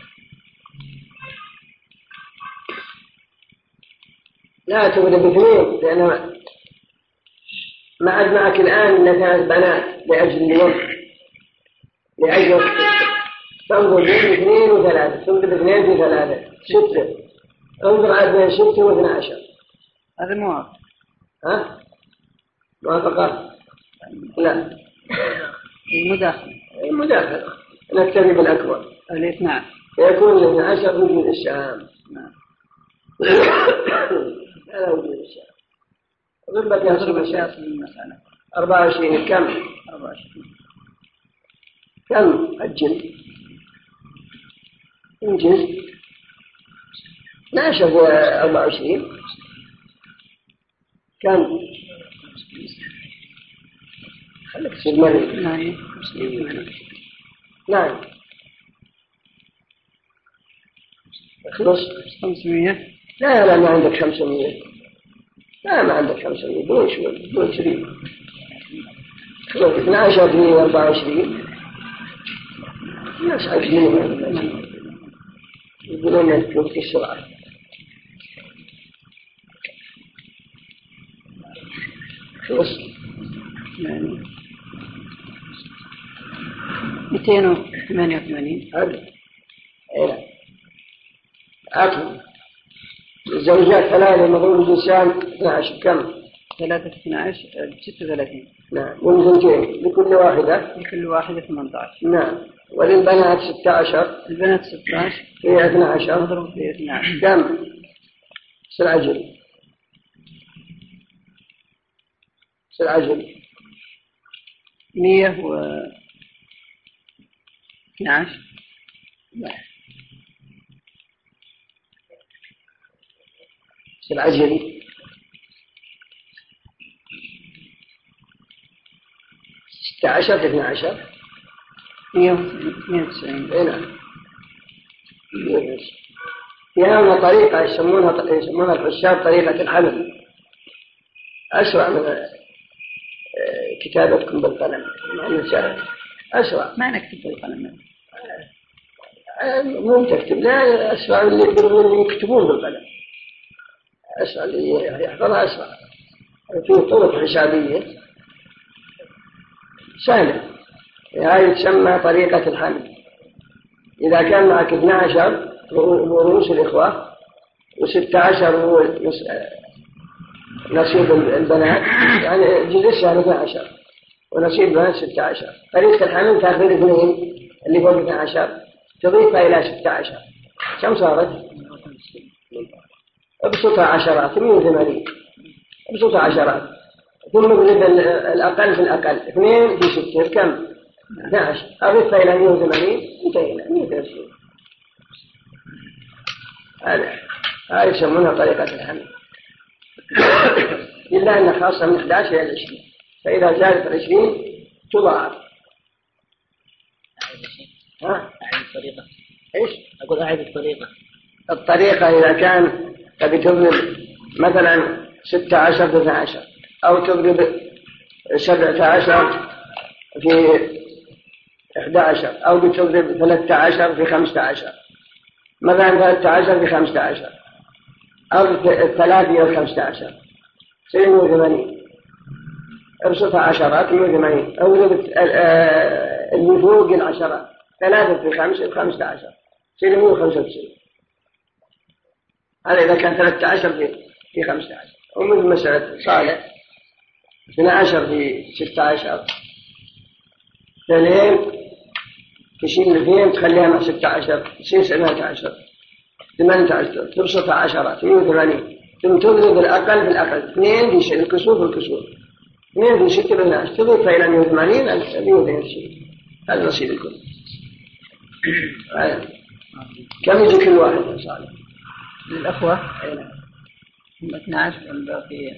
لا تبدأ باثنين لأنه ما عاد معك الآن نتاج بنات لأجل الوقت لأجل تنظر بين اثنين وثلاثة تنظر باثنين وثلاثة ستة انظر عاد بين ستة واثنى عشر هذا موافق ها؟ موافقة؟ لا المداخلة المداخلة نكتفي بالأكبر الاثنان يكون الاثنى عشر وجود السهام نعم هذا وجود السهام ضربة يصل المسألة أربعة وعشرين كم؟ أربعة وعشرين كم أجل؟ انجز ناشف أربعة وعشرين كم؟ خليك تصير مريض نعم نعم خلص خمسمية لا لا ما عندك خمسمية لا ما عندك خمسمية دون شوي دون شريك خلص اثنى عشر في أربعة وعشرين الناس عجلين يقولون أنك في السرعة خلص مئتين وثمانية وثمانين هذا إيه أكل الزوجات ثلاثة مضروب الإنسان اثنى عشر كم؟ ثلاثة اثنى عشر ستة وثلاثين نعم والزوجين لكل واحدة لكل واحدة ثمانية عشر نعم وللبنات ستة عشر البنات ستة عشر في اثنى عشر مضروب في اثنى عشر كم؟ سلعجل سلعجل مية و اثنى عشر لا سلعجل ستة عشر في اثنى عشر مية واثنين وتسعين هنا في هذه طريقة يسمونها يسمونها الحساب طريقة الحمل أسرع من كتابتكم بالقلم أسرع ما نكتب بالقلم مو تكتب لا أسرع اللي يقدرون يكتبون بالقلم أسرع اللي يحضرها أسرع في طرق حسابية سهلة هذه تسمى طريقة الحمل إذا كان معك اثنى عشر رؤوس الإخوة وستة عشر هو نصيب البنات، يعني جزء يعني اثنى عشر ونصيب البنات ستة عشر. طريقة الحمل تأخذ اثنين اللي فوق اثنى عشر تضيفها إلى ستة عشر، كم صارت؟ ابسطها عشرات مئة وثمانين، ابسطها عشرات ثم اضرب الأقل في الأقل اثنين في ستة كم؟ اثنى عشر. أضيفها إلى مئة وثمانين انتهينا مئة وثلاثين. هذا هذا يسمونها طريقة الحمل، إلا أن خاصة من إحدى عشر إلى عشرين، فإذا زادت عشرين تضاعف. ها؟ أعيد الطريقة. إيش؟ أقول أعيد الطريقة. الطريقة إذا كان تبي تضرب مثلا ستة عشر في اثنى عشر أو تضرب سبعة عشر في إحدى عشر أو بتضرب ثلاثة عشر في خمسة عشر، مثلا ثلاثة عشر في خمسة عشر أو ثلاثة في خمسة عشر سير مئة وثمانين، ابسطها عشرات مئة وثمانين. أو اللي فوق العشرات ثلاثة في خمسة في خمسة عشر سير مئة وخمسة وتسعين. هذا إذا كان ثلاثة عشر في في خمسة عشر. ومثل مسألة صالح اثنى عشر في ستة عشر اثنين تشيل الاثنين تخليها مع ستة عشر تصير سبعة عشر ثمانية عشر تبسطها عشرات مئة وثمانين ثم تضرب الأقل في الأقل اثنين في الكسور في الكسور اثنين في ستة بالناس تضيفها إلى مئة وثمانين مئة وثمانين. هذا نصيب الكل. كم يجي كل واحد يا صالح؟ للأخوة اثنى عشر والباقي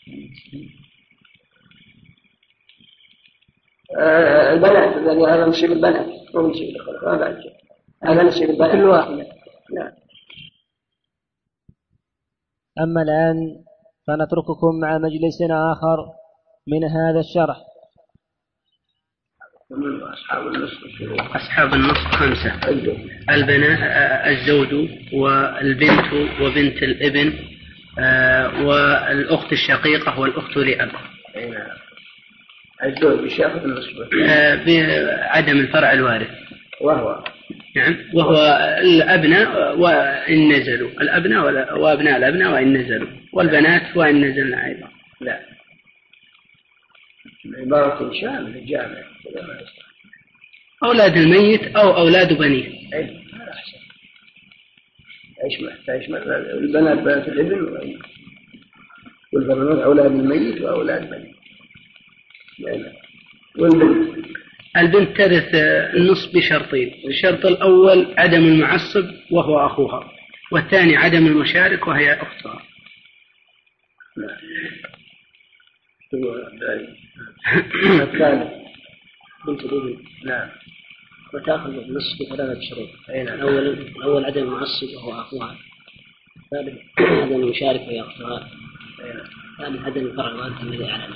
آه البنات، يعني هذا نصيب البنات مو نصيب الأخوة. هذا بعد هذا نصيب البنات كل واحد. نعم. أما الآن فنترككم مع مجلس آخر من هذا الشرح. أصحاب النصف أصحاب النصف خمسة: البنات الزوج والبنت وبنت الابن والأخت الشقيقة والأخت لأب. الزوج ايش ياخذ النصف؟ بعدم الفرع الوارث، وهو نعم وهو الأبناء وإن نزلوا، الأبناء وأبناء الأبناء وإن نزلوا، والبنات وإن نزلنا أيضا. لا عبارة شاملة جامعة. أولاد الميت أو أولاد بنيه. أي هذا أحسن. إيش محتاج مثلا البنات بنات الابن والبنات أولاد الميت وأولاد بنيه. والبنت البنت ترث النصف بشرطين: الشرط الأول عدم المعصب وهو أخوها، والثاني عدم المشارك وهي أختها. الثالث بنت الابن. نعم. وتأخذ النصف بثلاثة شروط. نعم. الأول الأول عدم المعصب وهو أخوها، الثالث عدم المشارك وهي أختها، الثالث عدم الفرع الوارث الذي أعلنه.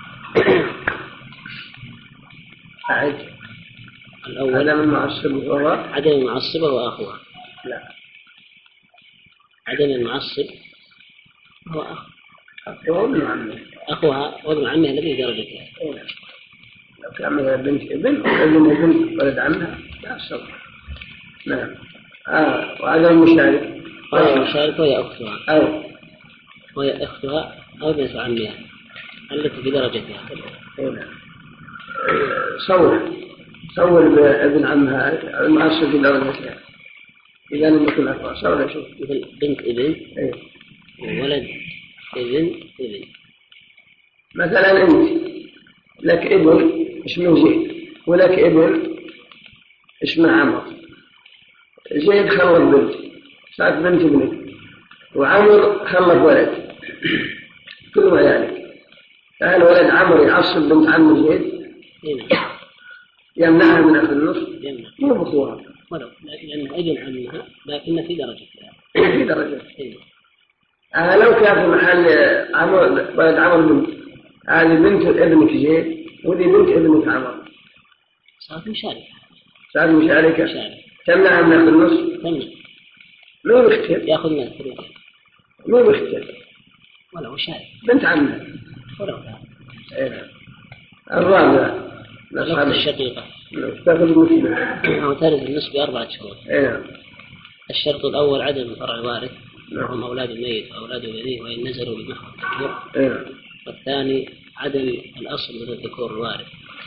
أعد. الأول عدم المعصب وهو عدم المعصب وهو أخوها. لا. عدم المعصب هو أخ أخوها وابن عمه. أخوها وابن عمه الذي درجته. لو كان مثلا بنت ابن ابن ابن ولد عمها لا أصل. نعم. آه وعدم المشارك. وهي المشارك وهي أختها. أو وهي أختها أو بنت عمها التي في درجتها. نعم. صور صور بابن عمها المعصب في درجتها إذا لم يكن أخوها. صور شوف مثل بنت ابن إيه. وولد ابن ابن. مثلا أنت لك ابن اسمه زيد ولك ابن اسمه عمر. زيد خلط بنت صارت بنت ابنك، وعمر خلط ولد. كل ما ذلك كان ولد عمر يعصب بنت عم زيد يمنعها من أخذ النصف مو بخوها ولو لأنه ابن عمها لكن في درجتها. في درجتها. أنا لو كان في محل عمر ولد عمر بنت هذه بنت ابنك زيد وذي بنت ابنك عمر صارت مشاركة. صارت مشاركة. مشاركة. تمنعها من أخذ النصف. تمنع. مو بختلف. يأخذ من الثلث. مو بختلف. ولو شارك. بنت عمها. ولو كان. إيه. الرابع الأخت الشقيقة. تأخذ المسلم. وترث النصف بأربعة شهور. إيه. الشرط الأول عدم الفرع الوارث وهم أولاد الميت وأولاد بنيه وإن نزلوا بمحض الذكور. والثاني عدم الأصل من الذكور الوارث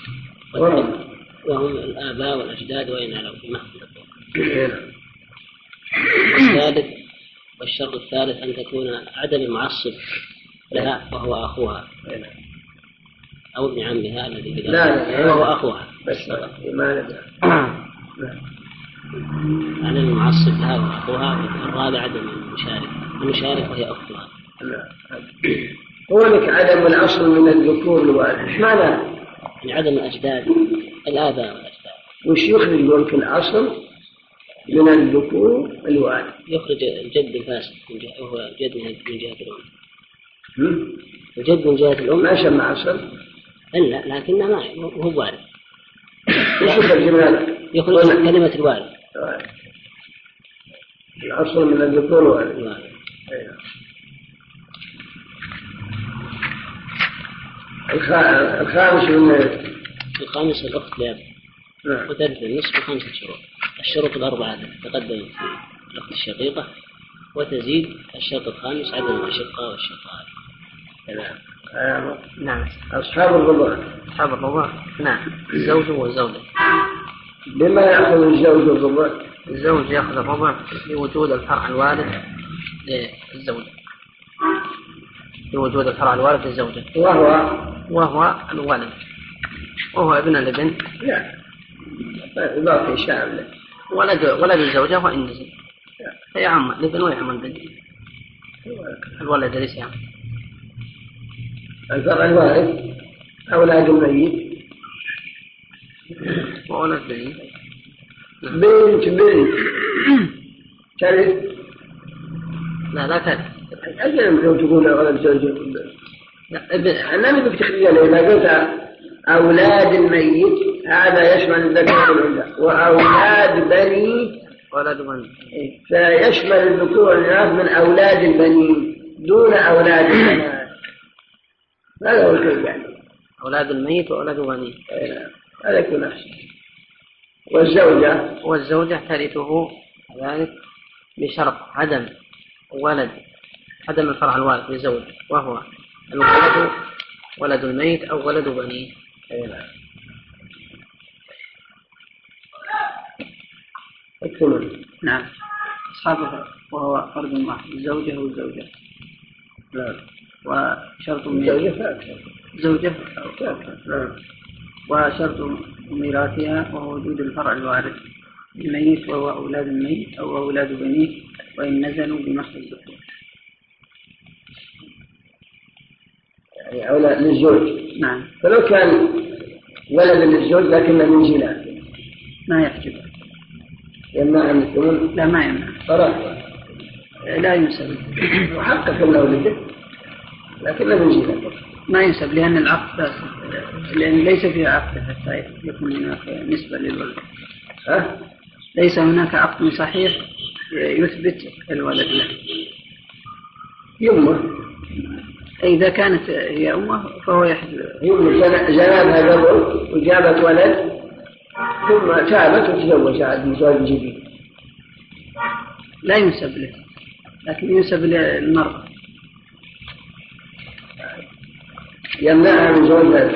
وهم الآباء والأجداد وإن علوا بمحض الذكور. والثالث والشرط الثالث أن تكون عدم المعصب لها وهو أخوها أو ابن عمها الذي لا وهو أخوها بس ما ندري عدم المعصب لها وأخوها. الرابع عدم المشارك المشارك وهي أختها. هو لك عدم الأصل من الذكور الوارث إيش معناه؟ يعني عدم الأجداد الآباء والأجداد. وش يخرج يقولك الأصل من الذكور الوارث؟ يخرج الجد الفاسد وهو جد من جهة الأم. الجد من جهة الأم ما شمع أصل لا لكنه ما هو وارث. يخرج كلمة الوارث الأصل من الذكور الوارث. الخامس من الخامس الأخت لأب وثالث النصف خمسة شروط. الشروط الأربعة تقدم في الأخت الشقيقة وتزيد الشرط الخامس عدم الأشقاء والشقاء. نعم. أصحاب الرضاع أصحاب الرضاع نعم الزوج والزوجة. بما يأخذ الزوج الرضاع؟ الزوج يأخذ الرضاع لوجود الفرع الوارث للزوجة لوجود الفرع الوارث للزوجة وهو وهو الولد وهو ابن الابن. لا باقي شامل ولد ولد الزوجة وإن نزل فيعم الابن ويعم البنت. الولد ليس يعم. الفرع الوارث أولاد الميت وأولاد بني بنت بنت ترث لا لا ترث. أجل لو تقول ولد زوجة لا ابن أنا ما بتخليها إذا قلت أولاد الميت هذا يشمل الذكر والأنثى وأولاد بني أولاد بني فيشمل الذكور والإناث من أولاد البنين دون أولاد البنات. هذا هو الكيف يعني أولاد الميت وأولاد بني هذا يكون أحسن. والزوجة والزوجة ترثه ذلك بشرط عدم ولد عدم الفرع الوارث للزوج وهو الولد ولد الميت أو ولد بنيه. اكتمل. نعم أصحابه وهو فرد واحد الزوجة والزوجة. نعم. وشرط زوجة زوجة نعم. وشرط ميراثها وهو وجود الفرع الوارث الميت وهو أولاد الميت أو أولاد بنيه وإن نزلوا بمحض الذكور. يعني أولاد للزوج. نعم. فلو كان ولد للزوج لكنه من زنا ما يحجب. يمنع من الثمن؟ لا ما يمنع. صراحة لا ينسب. وحقق أنه ولده لكنه من زنا. ما ينسب لأن العقد فاسد لأن ليس فيه عقد حتى يكون هناك نسبة للولد. ها؟ ليس هناك عقد صحيح يثبت الولد له. يمه إذا كانت هي أمه فهو يحجب. يمه جنابها قبل وجابت ولد ثم تابت وتزوج عاد من زوج جديد. لا ينسب له لكن ينسب للمرأة. يمنعها من زوجها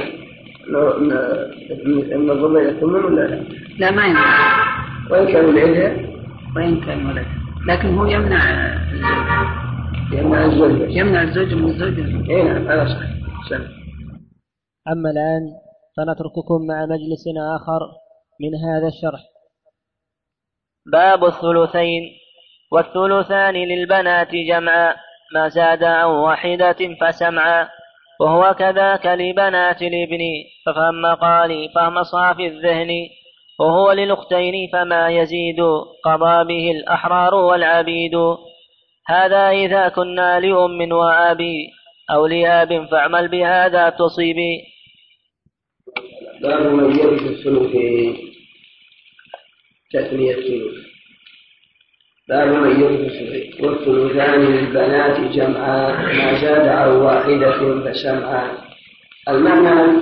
من الضمير الثمن ولا لا؟ لا ما يمنع. وإن كان ولدها وإن كان ولدها لكن هو يمنع الزوج. يمنع الزوج يمنع الزوج من الزوجة. إيه نعم هذا صح. سلام. أما الآن فنترككم مع مجلس آخر من هذا الشرح. باب الثلثين. والثلثان للبنات جمعا ما زاد عن واحدة فسمعا وهو كذاك لبنات الابن ففهم مقالي فهم صافي الذهن وهو للأختين فما يزيد قضى به الأحرار والعبيد هذا إذا كنا لأم وأبي أو لآب فاعمل بهذا تصيبي. باب من يرث الثلثين تثنية الثلث. باب من يرث الثلثين والثلثان للبنات جمعا ما زاد عن واحدة فسمعا. المعنى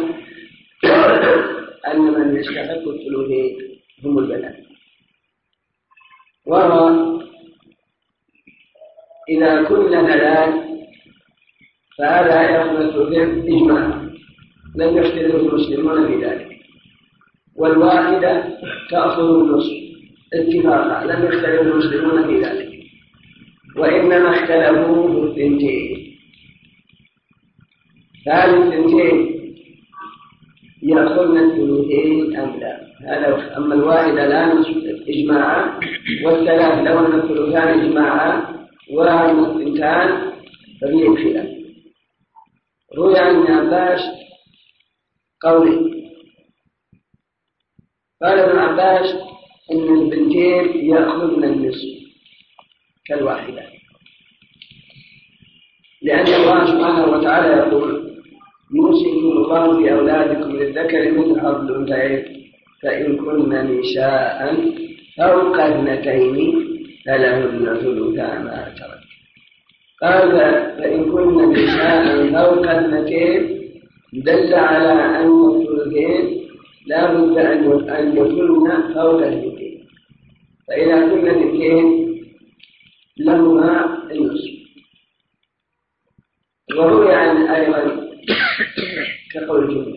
أن من يستحق الثلثين هم البنات وهو إذا كنا ثلاث فهذا يأخذ الثلثين إجماعا لم يختلف المسلمون في ذلك، والواحدة تأخذ النصف اتفاقا لم يختلف المسلمون في ذلك، وإنما اختلفوا في الثنتين. هذه الثنتين يأخذن الثلثين أم لا؟ هذا أما الواحدة لا نصف إجماعا، والثلاث لو أن الثلثان إجماعا وأما الثنتان ففيه خلاف. روي عن ابن عباس قوله قال ابن عباس إن البنتين يأخذن النصف كالواحدة، لأن الله سبحانه وتعالى يقول يوصيكم الله في أولادكم للذكر مثل حظ الأنثيين فإن كن نساء فوق اثنتين فلهن ثلثا ما ترك. قال فإن كن نساء فوق اثنتين دل على أن الثلثين لا بد أن يكون فوق اثنتين، فإذا كن اثنتين لهما النصف. وروي عن أيضا كقول الجمهور.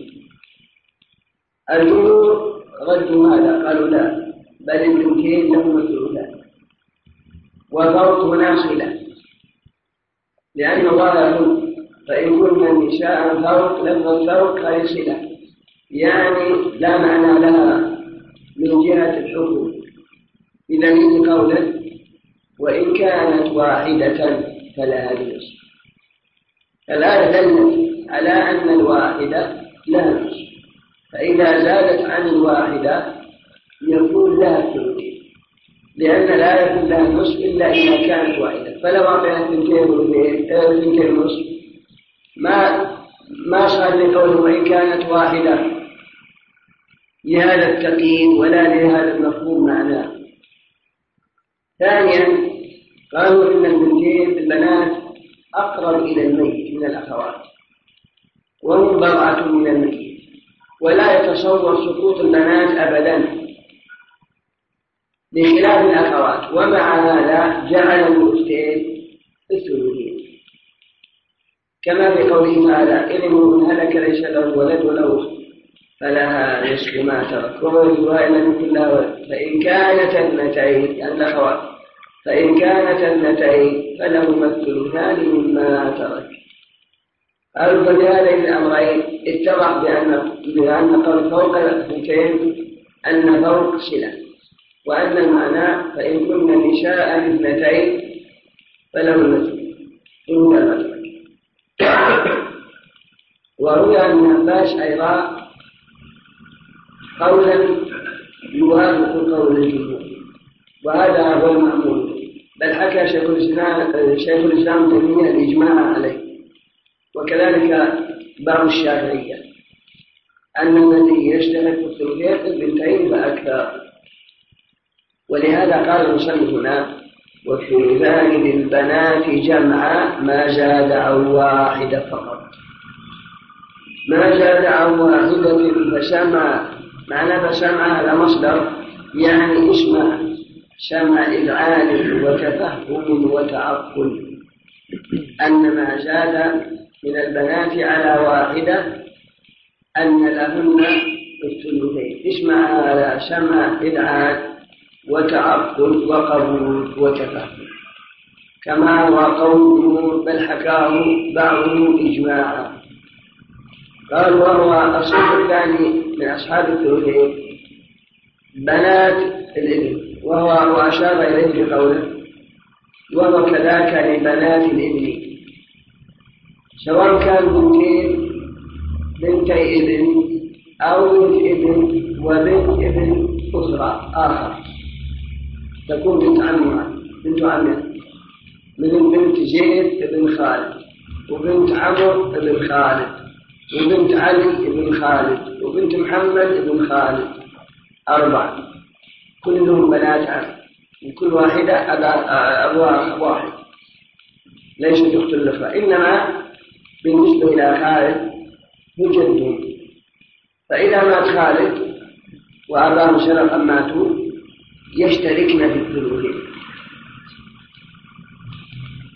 الجمهور ردوا هذا قالوا لا بل الثلثين لهما الثلثان وفوق هنا صلة، لأن الله يقول فإن كنا نساء فوق لفظ فوق هذه صلة، يعني لا معنى لها من جهة الحكم. إذا من قوله وإن كانت واحدة فلها النصف، الآية دلت على أن الواحدة لها النصف، فإذا زادت عن الواحدة يكون لها الثلثين، لأن لا يكون لها النصف إلا إذا كانت واحدة. فلو أعطينا اثنتين نصف ما ما صار لقوله وإن كانت واحدة لهذا التقييد ولا لهذا المفهوم معناه. ثانيا قالوا إن البنتين البنات أقرب إلى الميت من الأخوات وهم بضعة من الميت، ولا يتصور سقوط البنات أبدا بخلاف الأخوات، ومع هذا جعل الأختين الثلثين كما في قوله تعالى إن من هلك ليس له ولد وله أخت فلها نصف ما ترك، وفي رواية لم يكن لها ولد فإن كانت اثنتين يعني الأخوات فإن كانت اثنتين فلهما الثلثان مما ترك. قالوا فبهذين الأمرين اتضح بأن بأن قول فوق الاثنتين أن فوق صلة، وأن المعنى فإن كنا نساء اثنتين فلهما الثلثان ما ترك. وروي عن ابن عباس أيضا قولا يوافق قول الجمهور، وهذا هو المأمول، بل حكى شيخ الإسلام شيخ الإسلام تيمية الإجماع عليه، وكذلك بعض الشافعية أن الذي يشترك في الثلثين البنتين فأكثر. ولهذا قال المصنف هنا والثلثان للبنات جمعا ما زاد عن واحدة فقط. ما زاد عن واحدة فسمع، معنى فسمع على مصدر يعني اسمع، سمع إذعان وتفهم وتعقل، أن ما زاد من البنات على واحدة أن لهن الثلثين، اسمع على سمع إذعان وتعقل وقبول وتفهم، كما هو قوله بل حكاه بعضهم إجماعا. قال وهو الصنف الثاني من أصحاب الثلثين بنات الابن، وهو وأشار إليه بقوله وهو كذاك لبنات الابن، سواء كان بنتين بنتي ابن أو بنت ابن وبنت ابن أخرى آخر تكون بنت عمها بنت عمها، من بنت زيد ابن خالد وبنت عمرو ابن خالد وبنت علي ابن خالد وبنت محمد ابن خالد، أربعة كلهم بنات عم، وكل واحدة أبوها واحد ليست أخت الأخرى، إنما بالنسبة إلى خالد يجدون، فإذا مات خالد وأباه سلف ماتوا يشتركن في الثلثين.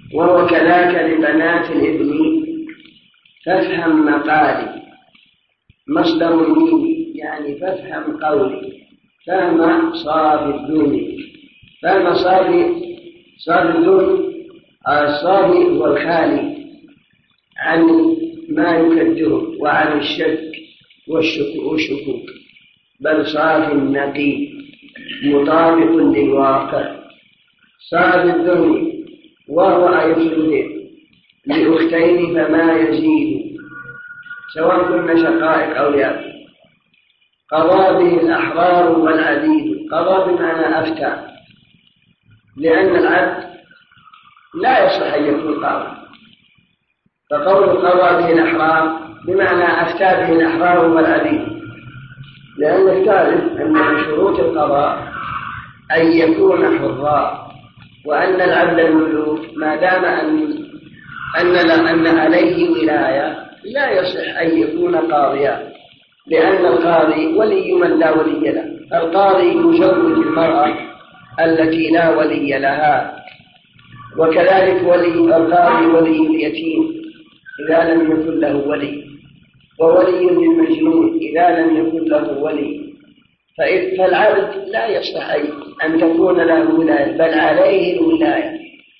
وهو كذاك لبنات الابن فافهم مقالي مصدر ميم يعني فافهم قولي فهم صافي الدنيا فهم صافي صافي الدنيا الصافي هو الخالي عن ما يكدره وعن الشك والشكوك بل صافي النقي مطابق للواقع صافي الدنيا وهو أيضا لأختين فما يزيد سواء كن شقائق أو يابس قضى به الأحرار والعبيد قضى بمعنى أفتى لأن العبد لا يصح أن يكون قاضي فقول قضى به الأحرار بمعنى أفتى به الأحرار والعبيد لأن تعرف أن من شروط القضاء أن يكون حرا وأن العبد المملوك ما دام أن أن, أن عليه ولاية لا يصح أن يكون قاضيا لأن القاضي ولي من لا ولي له القاضي يزوج المرأة التي لا ولي لها وكذلك ولي القاضي ولي اليتيم إذا لم يكن له ولي وولي للمجنون إذا لم يكن له ولي فالعبد لا يصح أن تكون له ولاية بل عليه الولاية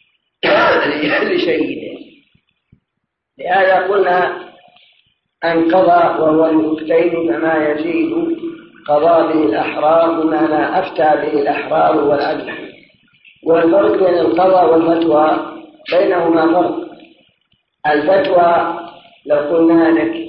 لسيده لهذا قلنا أن قضى وهو لأختين فما يزيد قضى به الأحرار بمعنى أفتى به الأحرار والعدل والفرق بين القضاء والفتوى بينهما فرق الفتوى لو قلنا لك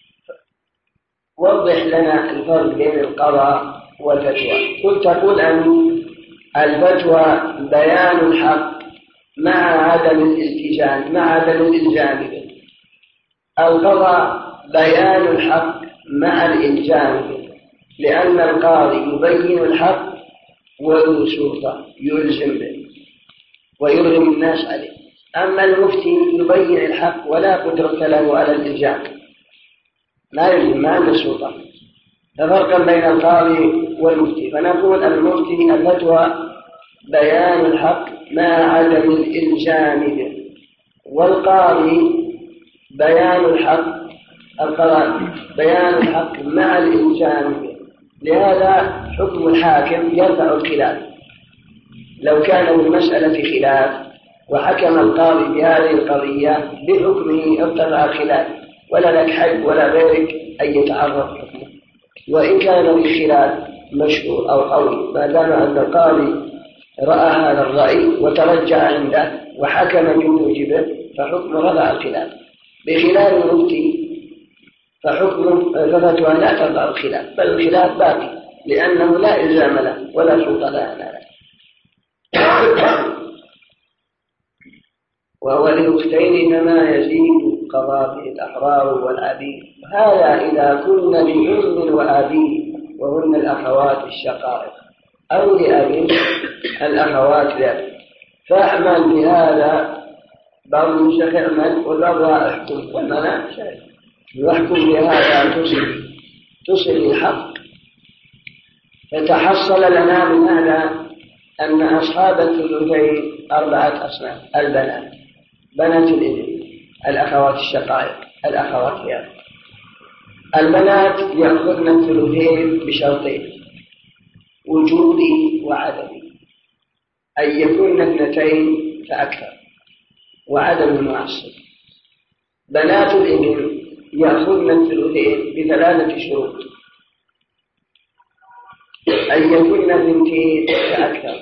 وضح لنا الفرق بين القضاء والفتوى قلت تقول أن الفتوى بيان الحق مع عدم الالتزام مع عدم الالزام به القضاء بيان الحق مع الالزام به لأن القاضي يبين الحق وذو سلطة يلزم به ويرغم الناس عليه أما المفتي يبين الحق ولا قدرة له على الالزام لا يلزم ما عنده سلطة ففرقا بين القاضي والمفتي فنقول المفتي الفتوى بيان الحق مع عدم الإلزام به والقاضي بيان الحق القضاء بيان الحق مع الإلزام به لهذا حكم الحاكم يرفع الخلاف لو كان المسألة في خلاف وحكم القاضي بهذه القضية بحكمه ارتفع الخلاف ولا لك حق ولا غيرك أن يتعرض حكمه وإن كان الخلاف مشهور أو قوي ما دام أن القاضي رأى هذا الرأي وترجع عنده وحكم بموجبه فحكم رفع الخلاف بخلاف المفتي فحكم ففتوى لا ترفع الخلاف بل الخلاف باقي لأنه لا إلزام له ولا سلطة له وهو لأختين فما يزيد قضى به الأحرار والعبيد هذا إذا كن لأم وأبي وهن الأخوات الشقائق أو لأب الأخوات لأب فأعمل بهذا بعض النسخ اعمل والبعضها احكم والمنع يحكم بهذا تصل تصل الحق فتحصل لنا من هذا أن أصحاب الثلثين أربعة أصناف البنات بنات الابن الأخوات الشقائق الأخوات لأب البنات يأخذن الثلثين بشرطين وجودي وعدمي أن يكون اثنتين فأكثر وعدم المعصب بنات الابن يأخذن الثلثين بثلاثة شروط أن يكون اثنتين فأكثر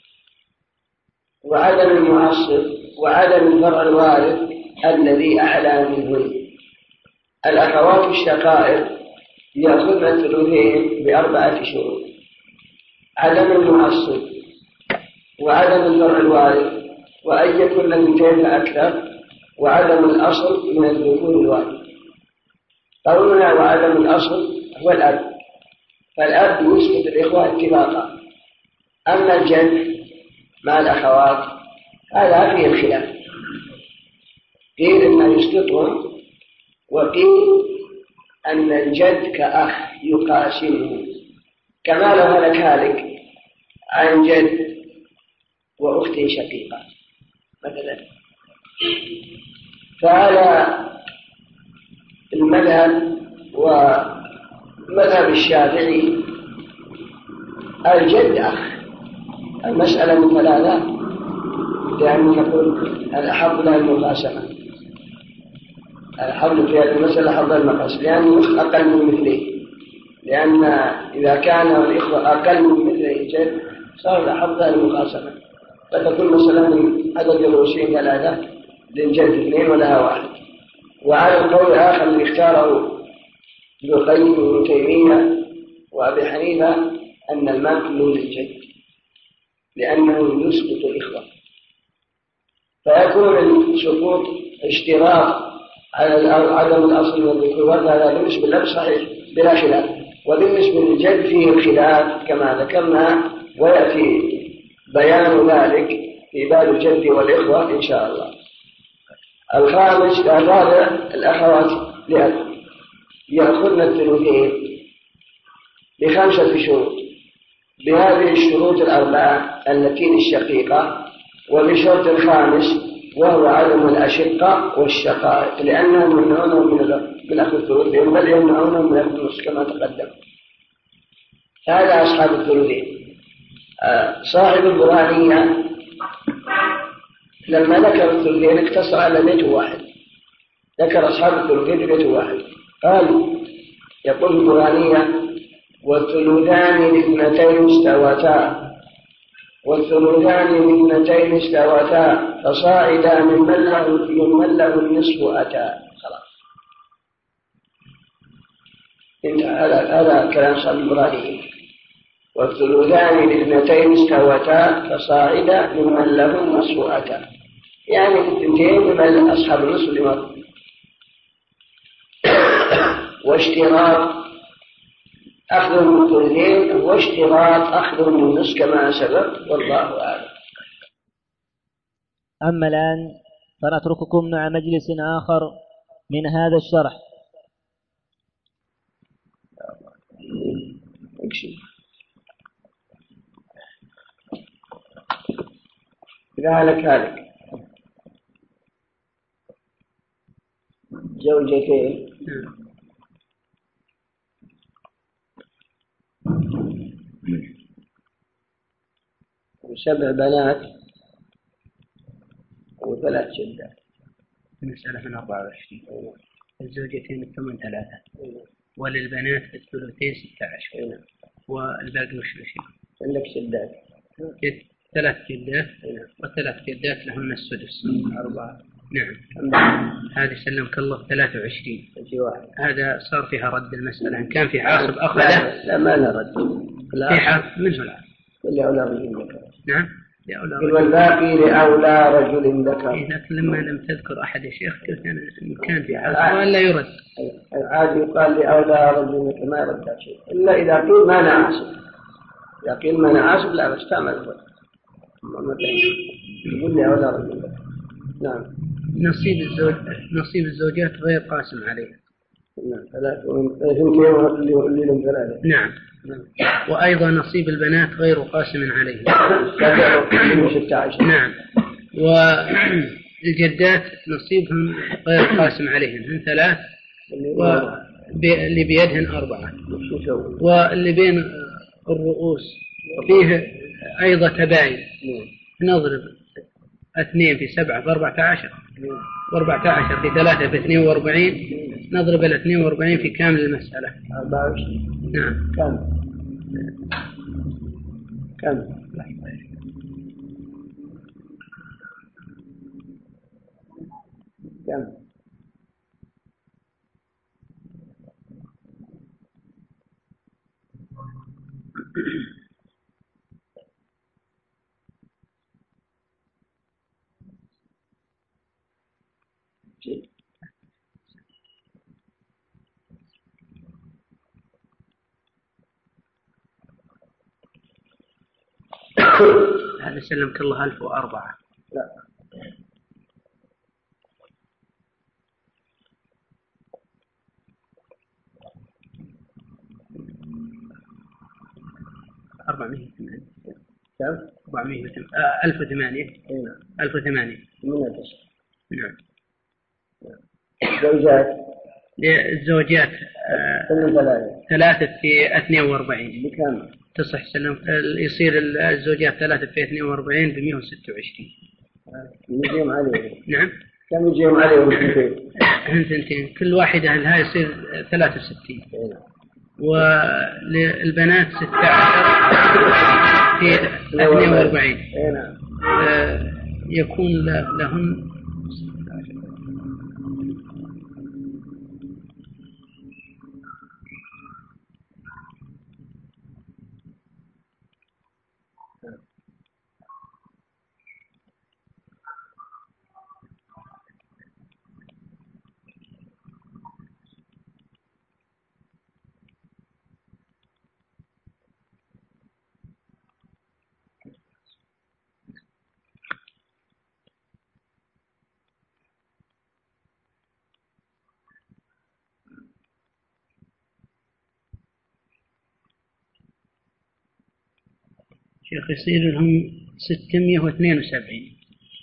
وعدم المعصب وعدم الفرع الوارث الذي أعلى منهن الأخوات الشقائق يأخذن الثلثين بأربعة شروط عدم المعصب وعدم الفرع الوارث وأن يكون اثنتين فأكثر وعدم الأصل من الذكور الوارث قولنا وعدم الأصل هو الأب فالأب يسقط الإخوة اتفاقا أما الجد مع الأخوات هذا فيه الخلاف قيل إنه يسقطهم وقيل أن الجد كأخ يقاسمه كما لو هلك هالك عن جد وأخت شقيقة مثلا فعلى المذهب ومذهب الشافعي الجد أخ. المسألة من ثلاثة، لأنه يقول الأحب لها المقاسمة، الحظ في هذه المسألة حظ المقاس، لأنه أقل من مثله، لأن إذا كان الإخوة أقل من مثله جد صار الحظ المقاسمة، فتكون مثلا من عدد الرؤوسين ثلاثة للجد اثنين ولها واحد. وعلى القول الآخر اللي اختاره ابن القيم وابن تيمية وأبي حنيفة أن المال كله للجد، لأنه يسقط الإخوة، فيكون السقوط اشتراط على عدم الأصل والذكور، وهذا بالنسبة له صحيح بلا خلاف. وبالنسبة للجد فيه الخلاف كما ذكرنا، ويأتي بيان ذلك في باب الجد والإخوة إن شاء الله. الخامس الرابع الأخوات لأب يأخذن الثلثين بخمسة شروط، بهذه الشروط الأربعة التي للشقيقة، وبشرط الخامس وهو عدم الأشقة والشقائق، لأنهم يمنعونهم من أخذ الثلثين بل يمنعونهم من أخذ النصف كما تقدم. هذا أصحاب الثلثين. صاحب البرهانية لما ذكر الثلثين اقتصر على بيت واحد، ذكر أصحاب الثلثين بيت واحد. قال يقول البرهانية والثلثان لاثنتين استوتا، والثلثان لاثنتين استوتا، فصاعدا ممن له ممن له النصف أتى. خلاص انتهى. هذا هذا كلام صاحب البرهانية. والثلثان لاثنتين استوتا، فصاعدا ممن له النصف أتى، يعني الاثنتين ممن أصحاب النصف لمرة. واشتراط أخذ من الثلثين واشتراط أخذ من النصف كما سبق، والله أعلم. أما الآن فنترككم مع مجلس آخر من هذا الشرح. ذلك هلك زوجتين وسبع بنات وثلاث جدات. المسألة من أربعة وعشرين. الزوجتين الثمن ثلاثة، وللبنات الثلثين ستة عشر، والباقي وش وش؟ عندك جدات ثلاث جدات، وثلاث جدات لهن السدس. أربعة. نعم. هذه سلمك الله ثلاثة وعشرين. هذا صار فيها رد المسألة، إن كان في عاصب أخذه. لا ما نرد. في حال منه العاصب. لأولى رجل ذكر. نعم. لأولى رجل. والباقي لأولى رجل ذكر. لكن لما لم تذكر أحد يا شيخ قلت أنا إن كان في عاصب ولا يرد. عادي يقال لأولى رجل ذكر ما يرد شيء، إلا إذا قيل ما نعاصب. إذا قيل ما نعاصب لا بس تعمل الرد. يقول لأولى رجل ذكر. نعم. نصيب الزوج نصيب الزوجات غير قاسم عليه. نعم. ثلاثة اللي لهم ثلاثة. نعم. وأيضا نصيب البنات غير قاسم عليه. نعم. والجدات نصيبهم غير قاسم عليهم، هم ثلاث واللي بيدهن أربعة، واللي بين الرؤوس فيه أيضا تباين. نضرب اثنين في سبعة بأربعة عشر، وأربعة عشر في ثلاثة باثنين وأربعين، نضرب الاثنين وأربعين في كامل المسألة. نعم. كم كم كم هذا سلمك الله ألف وأربعة. لا أربعمائة وثمانية. كم؟ أربعمائة ألف وثمانية. ألف وثمانية. من التسعة. نعم. زوجات الزوجات ثلاثة ثلاثة في اثنين وأربعين بكم؟ تصح سلم يصير الزوجات ثلاثة في اثنين وأربعين بمئة وستة وعشرين. يجيهم عليهم. نعم. كم يجيهم عليهم اثنتين؟ اثنتين كل واحدة لها يصير ثلاثة وستين. وللبنات ستة عشر في اثنين وأربعين يكون لهن شيخ يصير لهم ستمائة واثنين وسبعين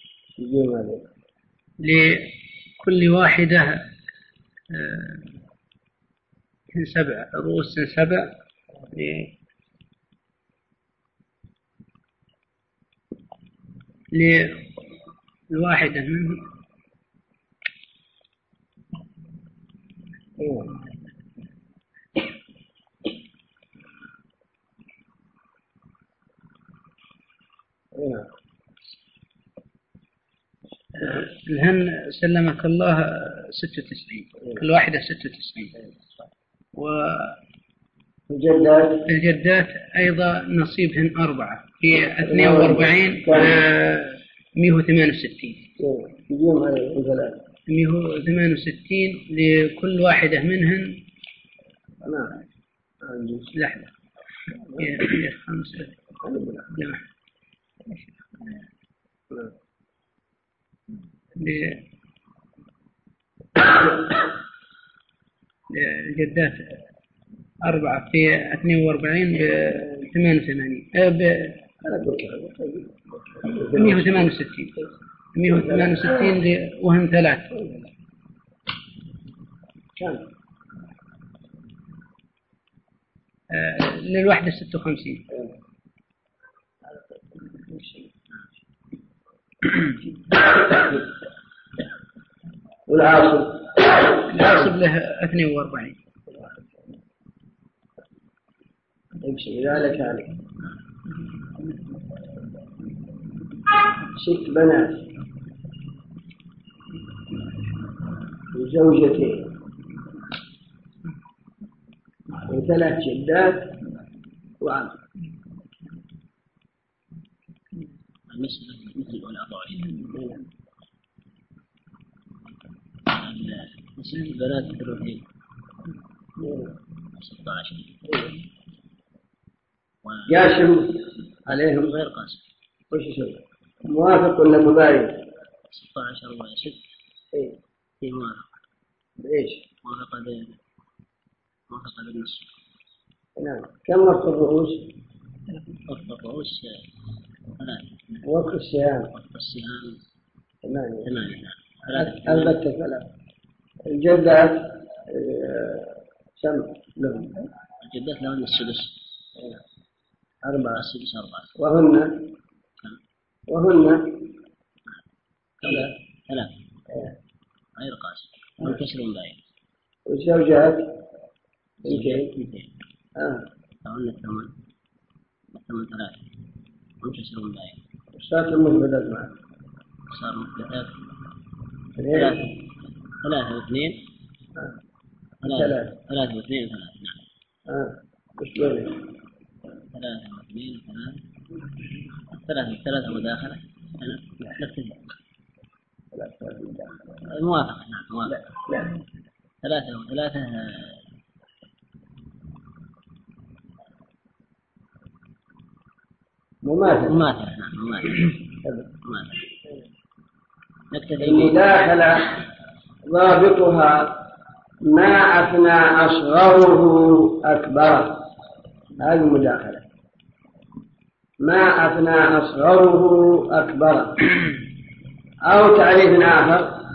لكل واحدة سبع رؤوس سبع للواحدة منهم الهن سلمك الله ستة وتسعين كل واحدة ستة وتسعين. والجدات الجدات أيضا نصيبهن أربعة في اثنين وأربعين مئة وثمانية وستين مئة وثمانية وستين لكل واحدة منهن. لحظة يا خمسة للجدات أربعة في اثنين وأربعين ثمانية وثمانين مئة وثمانية وستين مئة وثمانية وستين وهم ثلاث للوحدة ستة وخمسين. والعاصب العاصب له اثنين وأربعين. يمشي ذلك عليك ست بنات وزوجتين وثلاث جدات وعم. مثل ولا ضعيف مثل البنات الروحين ستة عشر قاسم عليهم غير قاسم. وش يسوي؟ موافق ولا مباين؟ ستة عشر ولا ست. ايه ايه موافق. بايش؟ موافقة بين موافقة بالنصف. نعم. كم وقت الرؤوس؟ وقت الرؤوس ثلاثة. وقت السهام؟ وقت السهام ثمانية. ثمانية. البتة ثلاثة. الجدات سم لهم. الجدات لهن السدس. أربعة. السدس أربعة. وهن وهن ثلاث ثلاث غير قاسم منكسر باين. والزوجات اثنتين اثنتين اه لهن الثمن الثمن ثلاثة منكسر باين. صارت المثبتات معك صار مثبتات ثلاثة ثلاثة واثنين ثلاثة ثلاثة واثنين ثلاثة. نعم. اه وش بينك؟ ثلاثة واثنين ثلاثة ثلاثة ثلاثة مداخلة. نكتفي. موافقة. نعم موافقة. لا ثلاثة وثلاثة مماثل. مماثلة. نعم مماثلة. مماثلة. نكتفي. المداخلة ضابطها ما أثنى أصغره أكبر. هذه المداخلة ما أثنى أصغره أكبر. أو تعريف آخر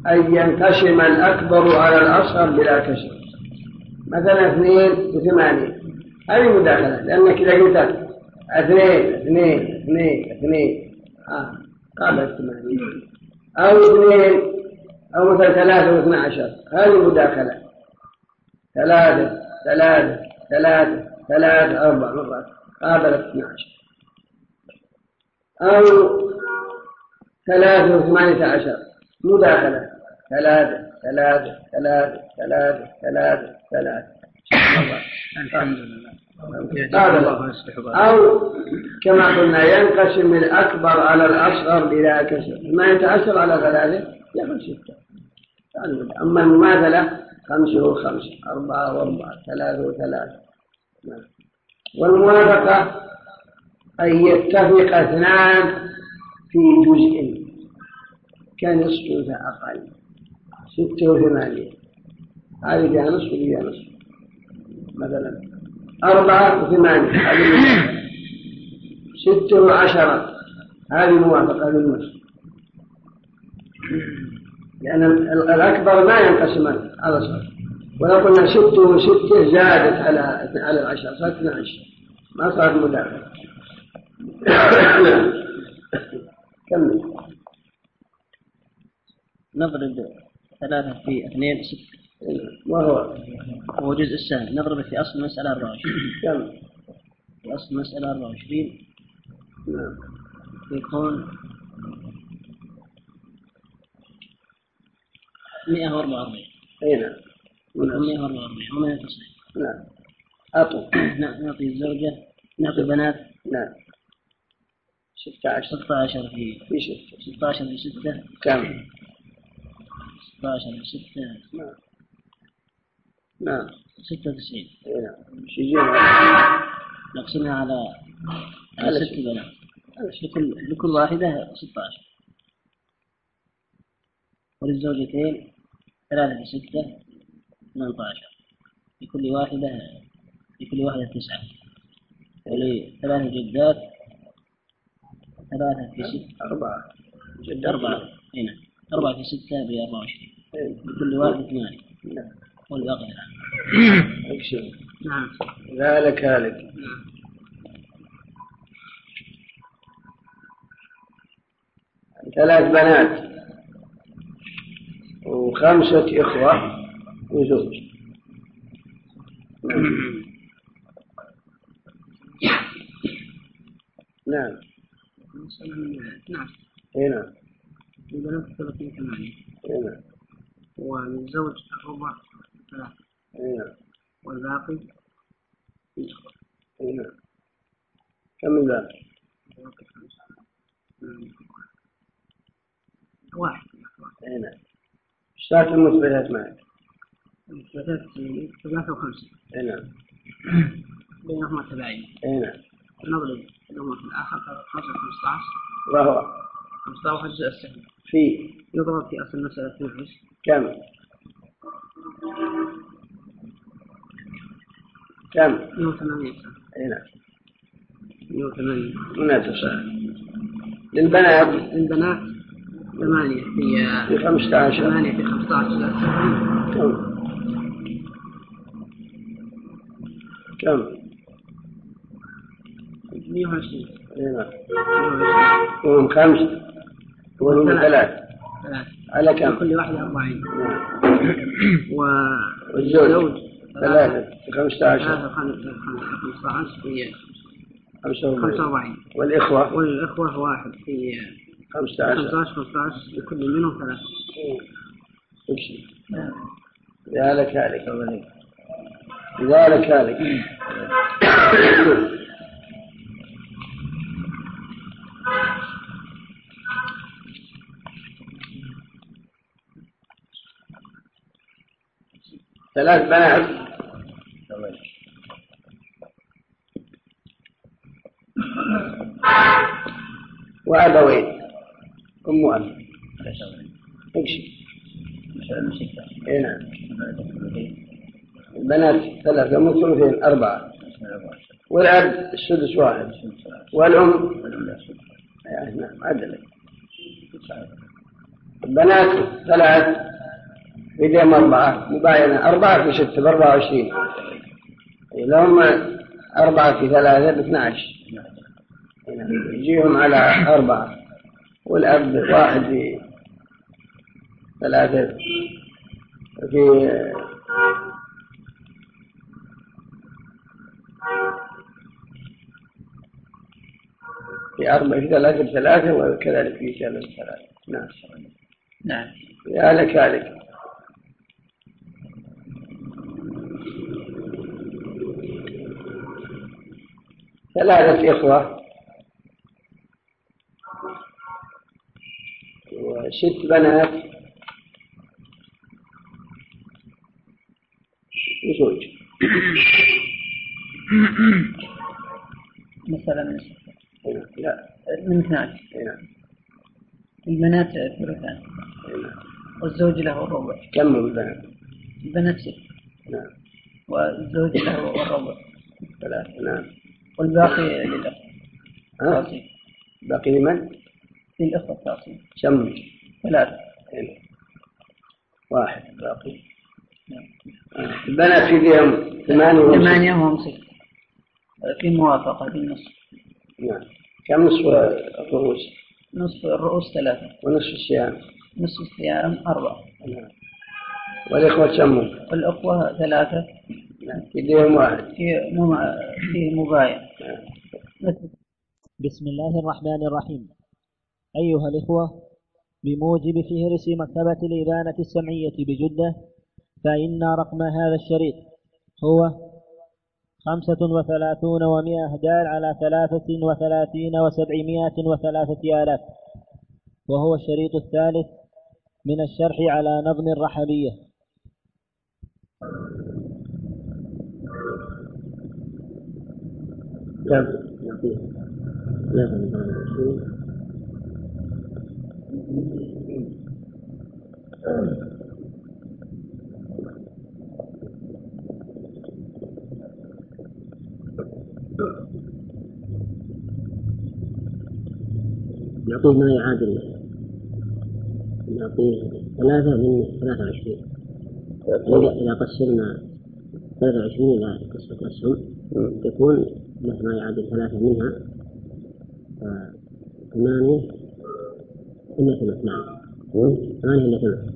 أن ينقسم الأكبر على الأصغر بلا كسر. مثلا اثنين وثمانية هذه مداخلة، لأنك إذا قلت اثنين اثنين اثنين اثنين آه قابل ثمانية، أو اثنين أو مثلا ثلاثة واثنى عشر هذه مداخلة. ثلاثة ثلاثة ثلاثة ثلاثة أربع مرات قابل اثنى عشر، أو ثلاثة وثمانية عشر مداخلة. ثلاثة ثلاثة ثلاثة ثلاثة ثلاثة ثلاثة الحمد لله. أو كما قلنا ينقسم الأكبر على الأصغر بلا كسر، ما يتأثر على ثلاثة يأخذ ستة. أما المماثلة خمسة وخمسة أربعة وأربعة ثلاثة وثلاثة. والموافقة أن يتفق اثنان في جزء كنصف فأقل، ستة وثمانية هذه فيها نصف وفيها نصف. مثلا أربعة وثمانية هذه ستة وعشرة هذه موافقة للنصف، لأن الأكبر ما ينقسم على الأصغر. ولو قلنا ستة وستة زادت على على العشر صارت اثنى عشر ما صارت مداخلة. كمل. نضرب ثلاثة في اثنين ستة، وهو هو جزء السهم. نضرب في أصل مسألة أربعة وعشرين. كم؟ في أصل مسألة أربعة وعشرين نعم يكون مئة وأربعة وأربعين. أي نعم مئة وأربعة وأربعين وما يتصل. نعم أطو نعطي الزوجة نعطي البنات نعم ستة عشر ستة عشر في في ستة ستة عشر في ستة كم؟ ستة عشر في ستة نعم نعم ستة وتسعين. نعم شجين نقسمها على على ست بنات، لكل لكل واحدة ستة عشر، وللزوجتين ثلاثة في ستة ثمانية عشر، لكل واحدة لكل واحدة تسعة، ولثلاث جدات ثلاثة في ستة أربعة جد أربعة هنا أربعة في ستة بأربعة وعشرين، لكل واحدة ثمانية. نعم والباقي الآن. أكشن. نعم. ذلك هالك. ثلاث بنات وخمسة إخوة وزوج. نعم. نعم. هنا. البنات ثلاثين ثمانية. هنا. والزوج الربع ثلاثة. هنا. والباقي الإخوة. هنا. كم من ذلك؟ واحد. هنا. اشترك المثبتات معك. المثبتات ثلاثة وخمسة. هنا. بينهما تباين. هنا. نضرب بينهما في الآخر خمسة خمسة عشر. وهو خمسة واحد جزء السهم. في. يضرب في أصل مسألة تنفس. كم؟ كم؟ مئة وثمانية. هنا. مئة وثمانية. منافسة. للبنات. للبنات ثمانية في في خمسة عشر. ثمانية في خمسة عشر. كم؟ كم؟ مئة وعشرين. هنا. وهم خمسة. وهم ثلاث. ثلاث. على كم؟ كل واحد أربعين. و... والزوج ثلاثة في خمسة عشر. ثلاثة خمسة عشر في خمسة وأربعين. والإخوة. والإخوة واحد في خمسة عشر. خمسة عشر خمسة عشر لكل منهم ثلاثة. امشي. ذلك هالك. ذلك هالك. ثلاث بنات وأبوين أم وأب. امشي. هنا البنات ثلاثة أم ثلثين أربعة، والأب السدس واحد، والأم نعم عدل. بنات ثلاث بدهم أربعة مباينة أربعة في ستة بأربعة وعشرين لو هم أربعة في ثلاثة باثنى عشر يجيهم على أربعة والأب واحد في ثلاثة في في أربعة في ثلاثة بثلاثة وكذلك في ثلاثة بثلاثة. نعم نعم يا لك عليك. ثلاثة إخوة وست بنات وزوج. مثلا لا من اثنى عشر. البنات ثلثان والزوج له الربع. كم البنات؟ البنات ست. نعم. والزوج له الربع ثلاثة. نعم. والباقي للأخ. ها؟ باقي لمن؟ للأخوة التعصيب. كم؟ ثلاثة. واحد باقي. البنات في فيهم ثمانية ثمانية وهم ست في موافقة بالنصف. نعم. كم نصف الرؤوس؟ نصف الرؤوس ثلاثة. ونصف الصيام؟ نصف الصيام أربعة. نعم. والإخوة كم؟ والأخوة ثلاثة. نعم. في فيهم واحد. في مم... في مبايع. نعم. بسم الله الرحمن الرحيم. أيها الإخوة، بموجب فهرس مكتبة الإبانة السمعية بجدة، فإن رقم هذا الشريط هو خمسة وثلاثون ومائة دال على ثلاثة وثلاثين وسبعمائة وثلاثة آلاف، وهو الشريط الثالث من الشرح على نظم الرحبية. نعطيه ما يعادل نعطيه ثلاثة من ثلاثة وعشرين. إذا قسمنا ثلاثة وعشرين إلى قسمة أسهم تكون ما يعادل ثلاثة منها ثمانية إلا ثلاثة. نعم ثمانية إلا ثلاثة.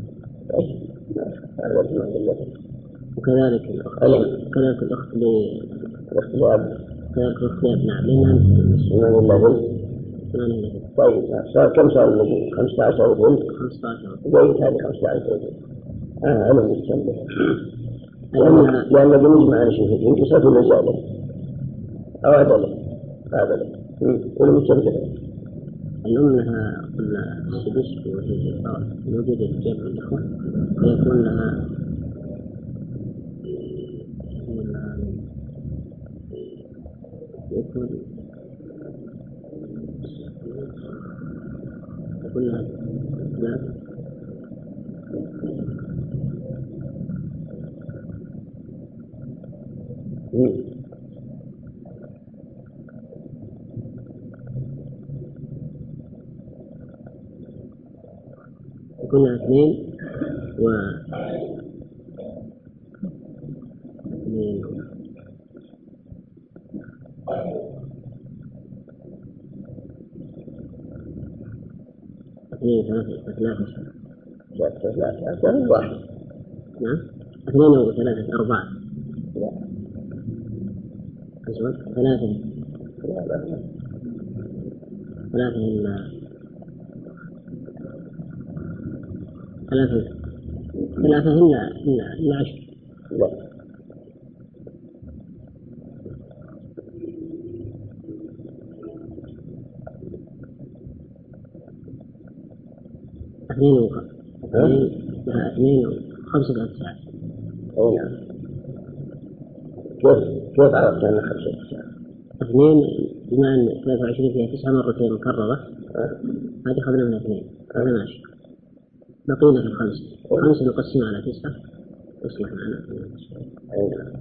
وكذلك كذلك الأخت لأخت الأب كذلك الأخت لأب. نعم لأنها مسلمون الله. طيب صار كم صار الذي خمسة عشر وبنت خمسة عشر وبنت هذه خمسة عشر وبنت. آه أنا مستمر لأن لأن بنجمع على شيء بنت يصير الرجال أو عدل هذا له ولا مستمر. الأم لها السدس وهي موجودة في جمع الأخوة ويكون لها يكون كلها لا كلها اثنين و اثنين اثنين ثلاثة ثلاثة ثلاثة ثلاثة واحد. نعم اثنين وثلاثة أربعة. أزواج ثلاثة ثلاثة إلا ثلاثة ثلاثة إلا إلا إلا عشر. اثنين وخمسة اثنين وخمسة أسعار. أي نعم. كيف كيف عرفت أن خمسة أسعار؟ اثنين بما أن ثلاثة وعشرين فيها تسعة مرتين مكررة هذه خذنا من اثنين هذا ماشي. بقينا في الخمسة خمسة نقسمها على تسعة يصلح معنا. أي نعم.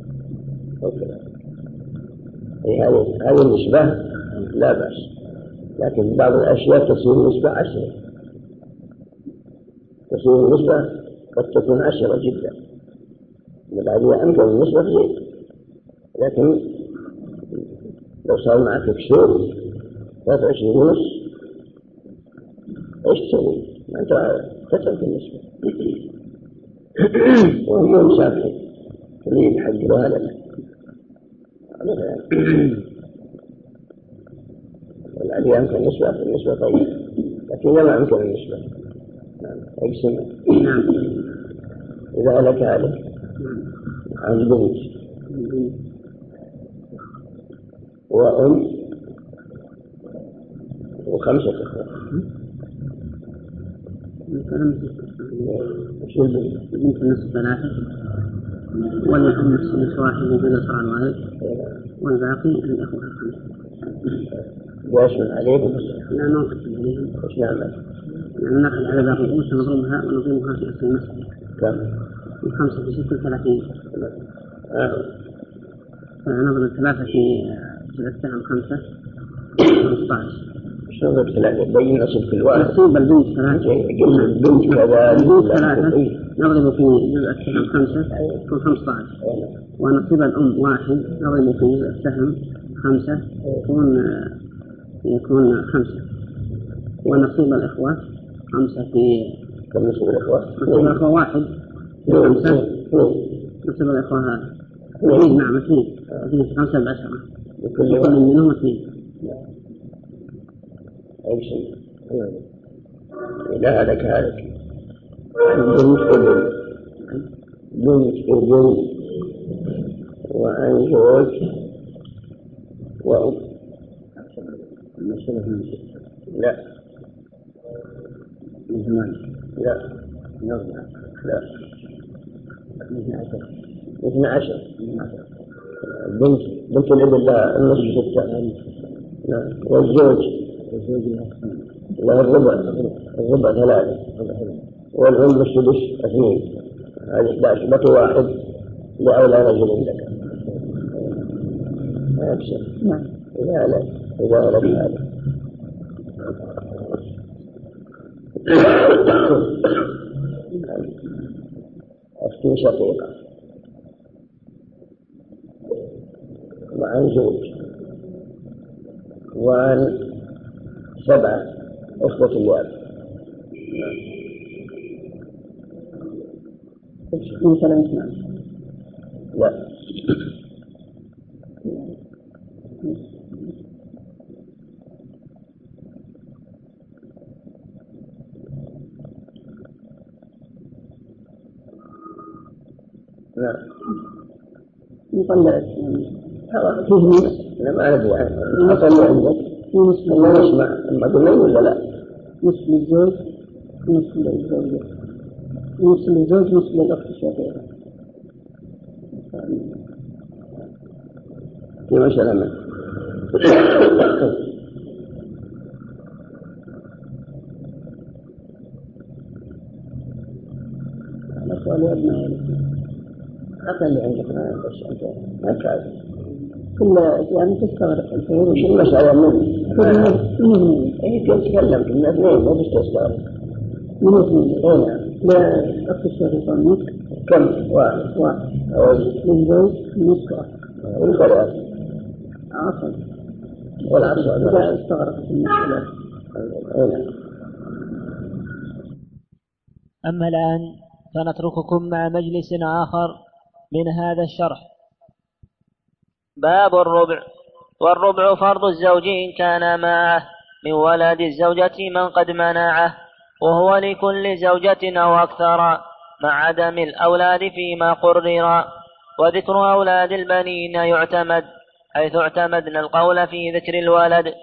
هذه هذه النسبة لا بأس، لكن بعض الأشياء تصير نسبة عشرة. تصير النسبة قد تكون عشرة جدا، والعادية أمكن النسبة زين، لكن لو صار معك كسور ثلاثة وعشرين ونص ايش تسوي؟ ما انت تترك النسبة وهم مسافرين تريد حق هذا والعادية أمكن النسبة النسبة طيبة، لكن لا أمكن النسبة أقسم. نعم. إذا لك هذا عن بنت وأم وخمسة أخوة. شو البنت؟ البنت نصف ثلاثة، والأم نصف واحد وجود صار الوالد، والباقي الأخوة الخمسة. واشمل عليهم؟ لا ننقص عليهم. وش نعمل؟ يعني نأخذ على باقي الأنثى نضربها ونضربها في أصل النصف. كم؟ من خمسة في ستة ثلاثين. آه. فنضرب ثلاثة في ثلاثة خمسة خمسة عشر. شو نضرب ثلاثة؟ بين نصب كل واحد. نصيب البنت ثلاثة. البنت كذا. البنت ثلاثة نضرب في جزء السهم خمسة يكون خمسة عشر. ونصيب الأم واحد نضرب في جزء السهم خمسة يكون يكون خمسة. ونصيب الإخوة خمسة في كم نصيب الإخوة؟ نصيب الإخوة واحد في خمسة. نصيب الإخوة هذا اثنين. نعم اثنين. اثنين في خمسة بعشرة. كل منهم اثنين. أي شيء. إذا هلك هلك. بنت ابن بنت ابن وعن زوج وأم. لا لا لا لا اثنى عشر. بنت بنت الابن لها النصف ستة. والزوج له الربع الربع ثلاثة، والأم السدس اثنين. هذه إحدى عشر بقي واحد لأولى رجل لك. ما يكسر. إذا لا إذا لم هذا أختي شقيقة وعن زوج وعن سبعة أخوة الوالد. مثلا اثنان. لا لا مطلعت هذا فيه أنا ما أدري عنه. أطلع عندك نصف الله نسمع أما قلنا ولا لا؟ نصف للزوج نصف للزوجة نصف للزوج نصف للأخت الشقيقة. في مسألة ما الأخوة لأبناء والدين أقل عندك ما بس أنت ما تعرف كل يعني تستغرق الفروض. وش المسألة منه؟ منه إيه تتكلم كنا اثنين ما بس تستغرق منه اثنين. هنا لا أخت الشقيقة نصف. كم؟ واحد واحد. أول للزوج نصف واحد. والخلاص عصر. والعصر إذا استغرقت المسألة. هنا. أما الآن فنترككم مع مجلس آخر من هذا الشرح. باب الربع. والربع فرض الزوج إن كان معه من ولد الزوجة من قد منعه، وهو لكل زوجة أو أكثر مع عدم الأولاد فيما قرر. وذكر أولاد البنين يعتمد حيث اعتمدنا القول في ذكر الولد.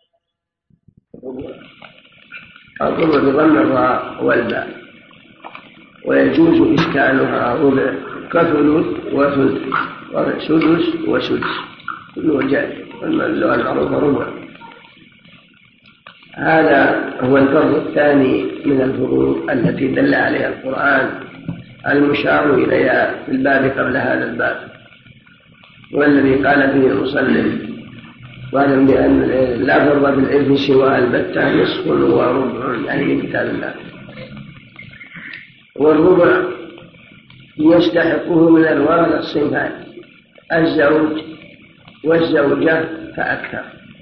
الربع بضم الراء والباء، ويجوز إسكانها ربع كثلث وثلث وسدس وسدس كله جائز، واللغة المعروفة ربع. هذا هو الفرض الثاني من الفروض التي دل عليها القرآن المشار إليها في الباب قبل هذا الباب، والذي قال فيه المصنف واعلم بأن لا فرض في الإرث سوى البتة نصف وربع، يعني من كتاب الله. والربع يستحقه من الورثة الصنفان: الزوج والزوجة فأكثر.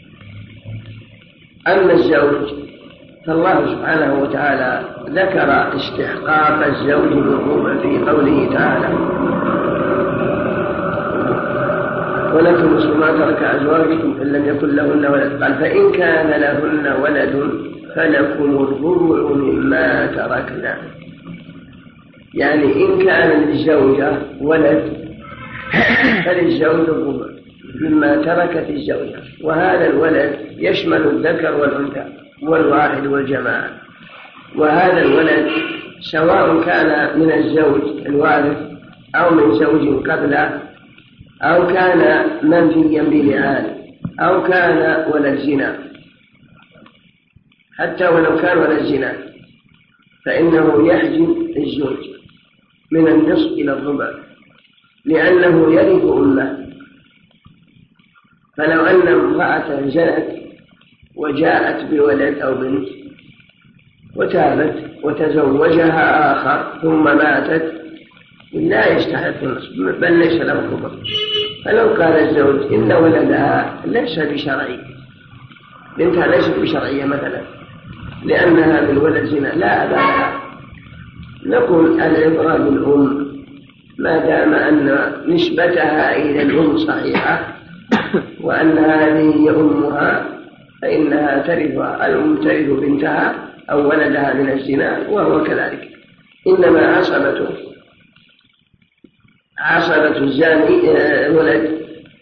أما الزوج فالله سبحانه وتعالى ذكر استحقاق الزوج بالربع في قوله تعالى: ولكم نصف ما ترك أزواجكم إن لم يكن لهن ولد. قال: فإن كان لهن ولد فلكم الربع مما تركنا. يعني إن كان للزوجة ولد فللزوج الربع مما تركت الزوجة، وهذا الولد يشمل الذكر والأنثى والواحد والجماعة. وهذا الولد سواء كان من الزوج الوارث أو من زوج قبله أو كان منفيا بلعان أو كان ولد زنا، حتى ولو كان ولد زنا فإنه يحجب الزوج من النصف إلى الربع، لأنه يرث أمه. فلو أن امرأة زنت وجاءت بولد أو بنت وتابت وتزوجها آخر ثم ماتت لا يستحق النصف، بل ليس له الربع. فلو قال الزوج إن ولدها ليس بشرعي، بنتها ليست بشرعية مثلا لأنها بالولد زنا، لا أبا لها، نقول العبرة بالأم ما دام أن نسبتها إلى الأم صحيحة وأن هذه هي أمها فإنها ترثها، الأم ترث بنتها أو ولدها من الزنا وهو كذلك. إنما عصبته عصبة الزاني ولد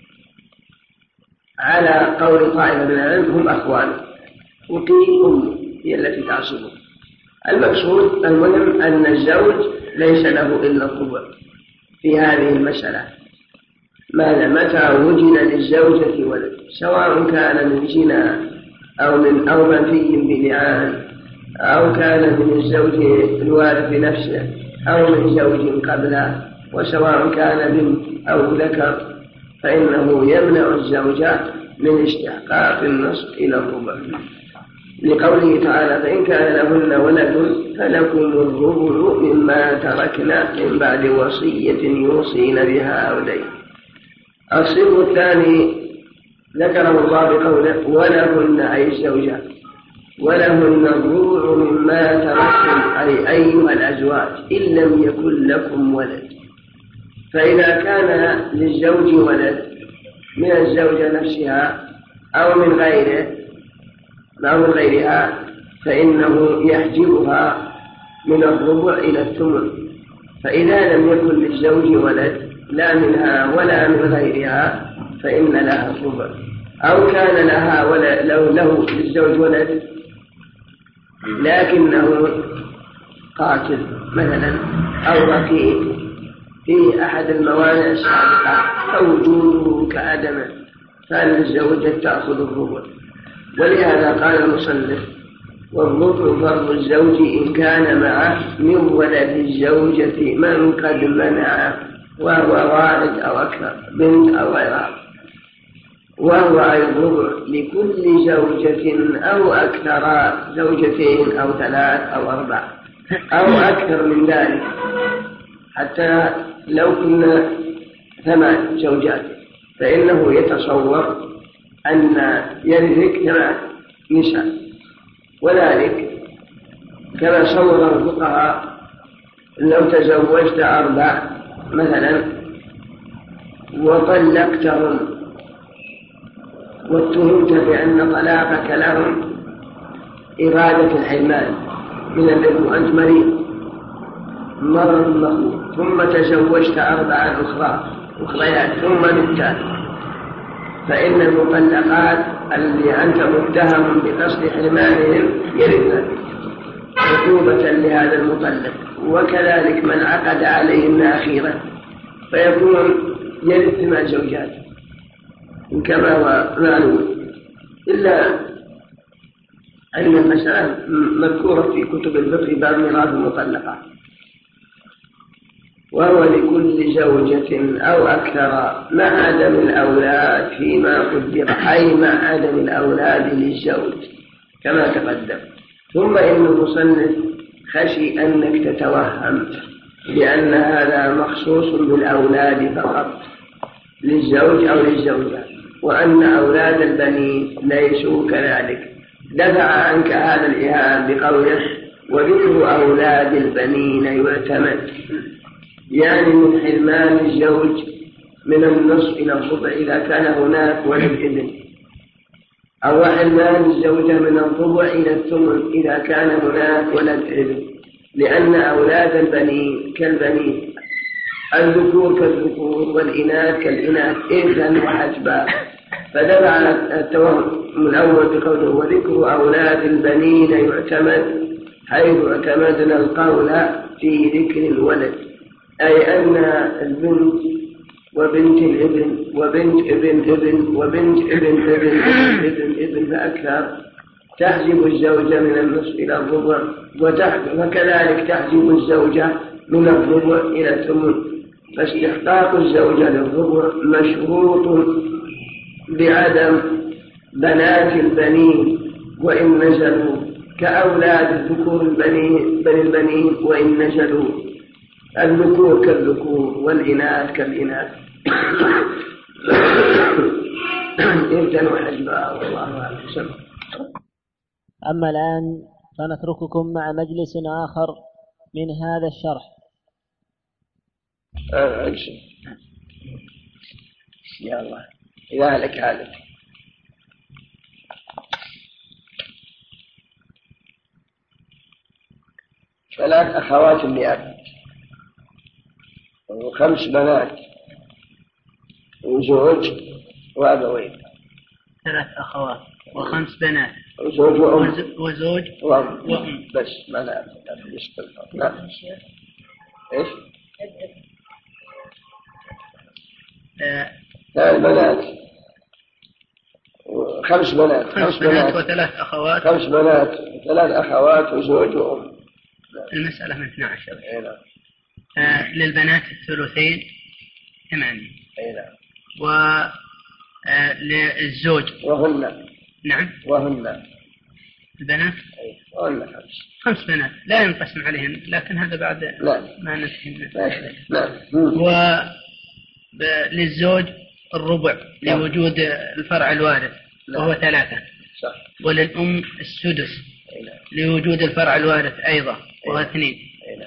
على قول طائفة من العلم هم أخوان، وقيل أم هي التي تعصبه. المقصود المهم أن الزوج ليس له إلا الربع في هذه المسألة ماذا متى وجد للزوجة ولد، سواء كان من زنا أو من أو منفي بلعان أو كان من الزوج الوارث نفسه أو من زوج قبله، وسواء كان بنت أو ذكر، فإنه يمنع الزوجة من استحقاق النصف إلى الربع، لقوله تعالى: فإن كان لهن ولد فلكم الربع مما تركنا من بعد وصية يوصين بها أو دين. الصنف الثاني ذكره الله بقوله: ولهن أي الزوجات ولهن الربع مما تركتم أي أيها الأزواج إن لم يكن لكم ولد. فإذا كان للزوج ولد من الزوجة نفسها أو من غيره أو من غيرها فإنه يحجبها من الربع إلى الثمن. فإذا لم يكن للزوج ولد لا منها ولا من غيرها فإن لها الربع، أو كان لها ولا لو له للزوج ولد لكنه قاتل مثلا أو رقيق في أحد الموانع السابقة فوجوده كعدمه، فالزوجة تأخذ الربع. ولهذا قال المصنف: والربع فرض الزوج إن كان معه من ولد الزوجة من قد منع، وهو والد أو أكثر، بنت أو غيرها، وهو الربع لكل زوجة أو أكثر، زوجتين أو ثلاث أو أربع أو أكثر من ذلك، حتى لو كنا ثمان زوجات فإنه يتصور أن يرثك ثمان نساء، وذلك كما صور الفقهاء لو تزوجت أربع مثلا وطلقتهم واتهمت بأن طلاقك لهم إرادة الحرمان من الذي وأنت مريض مرض مخوف، ثم تزوجت أربعة أخرى أخريات ثم بالتالي، فإن المطلقات الذي أنت متهم بقصد حرمانهم يرثن عقوبة لهذا المطلق، وكذلك من عقد عليهن أخيرا فيكون يرث ثمان زوجات كما هو معلوم، إلا أن المسألة مذكورة في كتب الفقه باب ميراث المطلقات، وهو لكل زوجة أو أكثر مع عدم الأولاد فيما قدر، أي مع عدم الأولاد للزوج كما تقدم. ثم إن المصنف خشي أنك تتوهم لأن هذا مخصوص بالأولاد فقط للزوج أو للزوجة، وأن أولاد البنين ليسوا كذلك، دفع عنك هذا الإيهام بقوله وذكر أولاد البنين يعتمد، يعني من حرمان الزوج من النصف إلى الربع إذا كان هناك ولد ابن، أو حرمان الزوجة من الربع إلى الثمن إذا كان هناك ولد ابن، لأن أولاد البنين كالبنين، الذكور كالذكور والإناث كالإناث إذن وحجبا، فدفع التوهم الأول بقوله وذكر أولاد البنين يعتمد، حيث اعتمدنا القول في ذكر الولد، أي أن البنت وبنت الابن وبنت ابن ابن وبنت ابن ابن ابن ابن فأكثر تحجب الزوجة من النصف إلى الربع، وكذلك تحجب الزوجة من الربع إلى الثمن، فاستحقاق الزوجة للربع مشروط بعدم بنات البنين وإن نزلوا، كأولاد الذكور البنين بني البنين وإن نزلوا، الذكور كالذكور والإناث كالإناث إذن وحجبا، والله أعلم. أما الآن فنترككم مع مجلس آخر من هذا الشرح. يا الله إذا لك هذا ثلاث أخوات لأب وخمس بنات وزوج وأبوين. ثلاث أخوات وخمس بنات وزوج وأم وزوج وأم, وأم. بس ما لا نعم. إيش؟ ثلاث بنات خمس بنات خمس بنات وثلاث أخوات خمس بنات وثلاث أخوات وزوج وأم. المسألة من اثني عشر. آه للبنات الثلثين ثمانية. وللزوج آه وهن نعم وهن البنات وهن خمس خمس بنات لا ينقسم عليهن، لكن هذا بعد لا. ما ننتهي. نعم. وللزوج الربع نعم. لوجود الفرع الوارث وهو ثلاثة. صح. وللأم السدس لوجود الفرع الوارث أيضا وهو اثنين.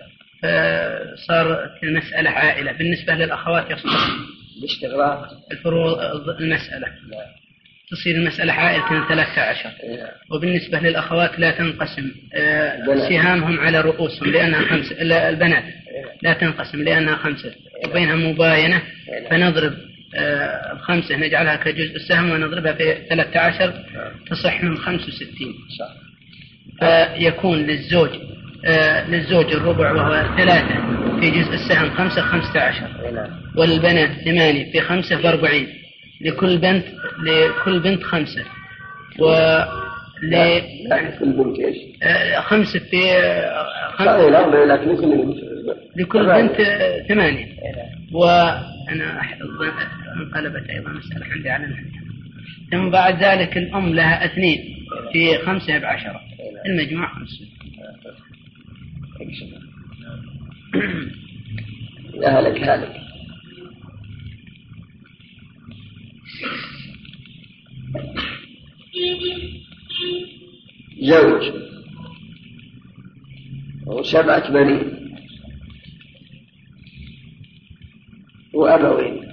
فصار المسألة عائلة. بالنسبة للأخوات يصبح باستغراق الفروض المسألة لا. تصير المسألة عائلة ثلاثة عشر. وبالنسبة للأخوات لا تنقسم سهامهم على رؤوسهم لأنها خمسة، البنات لا تنقسم لأنها خمسة وبينها مباينة، فنضرب الخمسة نجعلها كجزء السهم ونضربها في ثلاثة عشر تصح من خمس وستين. فيكون للزوج آه للزوج الربع وهو ثلاثة في جزء السهم خمسة خمسة عشر، والبنات ثمانية في خمسة فأربعين، لكل بنت لكل بنت خمسة، و ل كل بنت ايش؟ آه خمسة في آه خمسة لكل بنت آه ثمانية. وأنا أظن انقلبت أيضا مسألة عندي على نحن. ثم بعد ذلك الأم لها اثنين في خمسة بعشرة، المجموع خمسة. لا لك هالك. زوج وسبعة بنين وأبوين.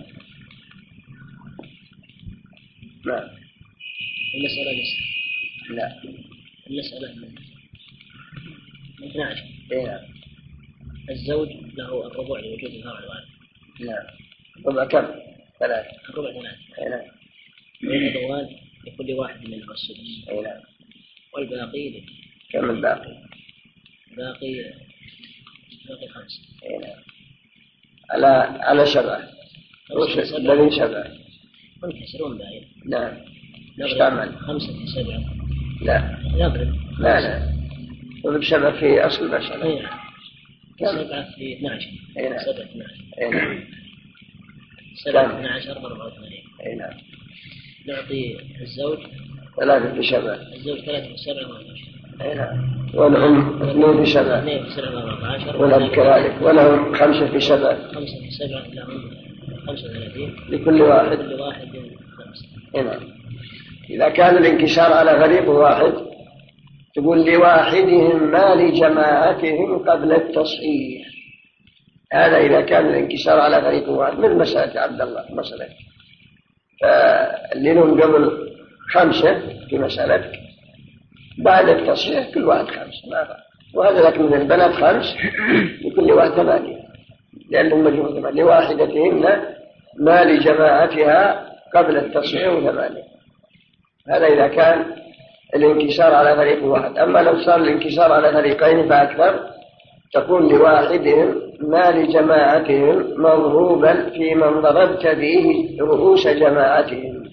نعم. المسألة لسه. لا. المسألة من اثني عشر. نعم. الزوج له الربع لوجود الفرع الوارث. نعم. الربع كم؟ ثلاثة. الربع ثلاثة. نعم. والأبوان لكل واحد منهم السدس. نعم. والباقي لك. كم الباقي؟ باقي باقي خمسة. نعم. على على سبعة. الذي سبعة. منكسرون باين. نعم. نضرب خمسة في سبعة. لا. نضرب. لا لا. نضرب سبعة في أصل المسألة. أيه. سبعة في اثني عشر. أيه. سبعة اثني عشر. أيه. سبعة اثني عشر أربعة وثمانين. أيه. نعطي الزوج ثلاثة في سبعة. الزوج ثلاثة في سبعة وعشرين. والأم اثنين في سبع والأب كذلك ولهم خمسة في سبع خمسة في سبع لهم خمسة وثلاثين لكل واحد لكل واحد خمسة. هنا إذا كان الانكسار على غريب واحد تقول لواحدهم ما لجماعتهم قبل التصحيح. هذا إذا كان الانكسار على غريب واحد من مسألة عبد الله مثلا، فاللي لهم قبل خمسة في مسألتك بعد التصحيح كل واحد خمس ما فرق. وهذا لك من البنات خمس لكل واحد ثمانية لأنهم مجموع ثمانية لواحدتهن ما لجماعتها قبل التصحيح ثمانية. هذا إذا كان الانكسار على فريق واحد. أما لو صار الانكسار على فريقين فأكثر تكون لواحدهم ما لجماعتهم مضروبا في من ضربت به رؤوس جماعتهم.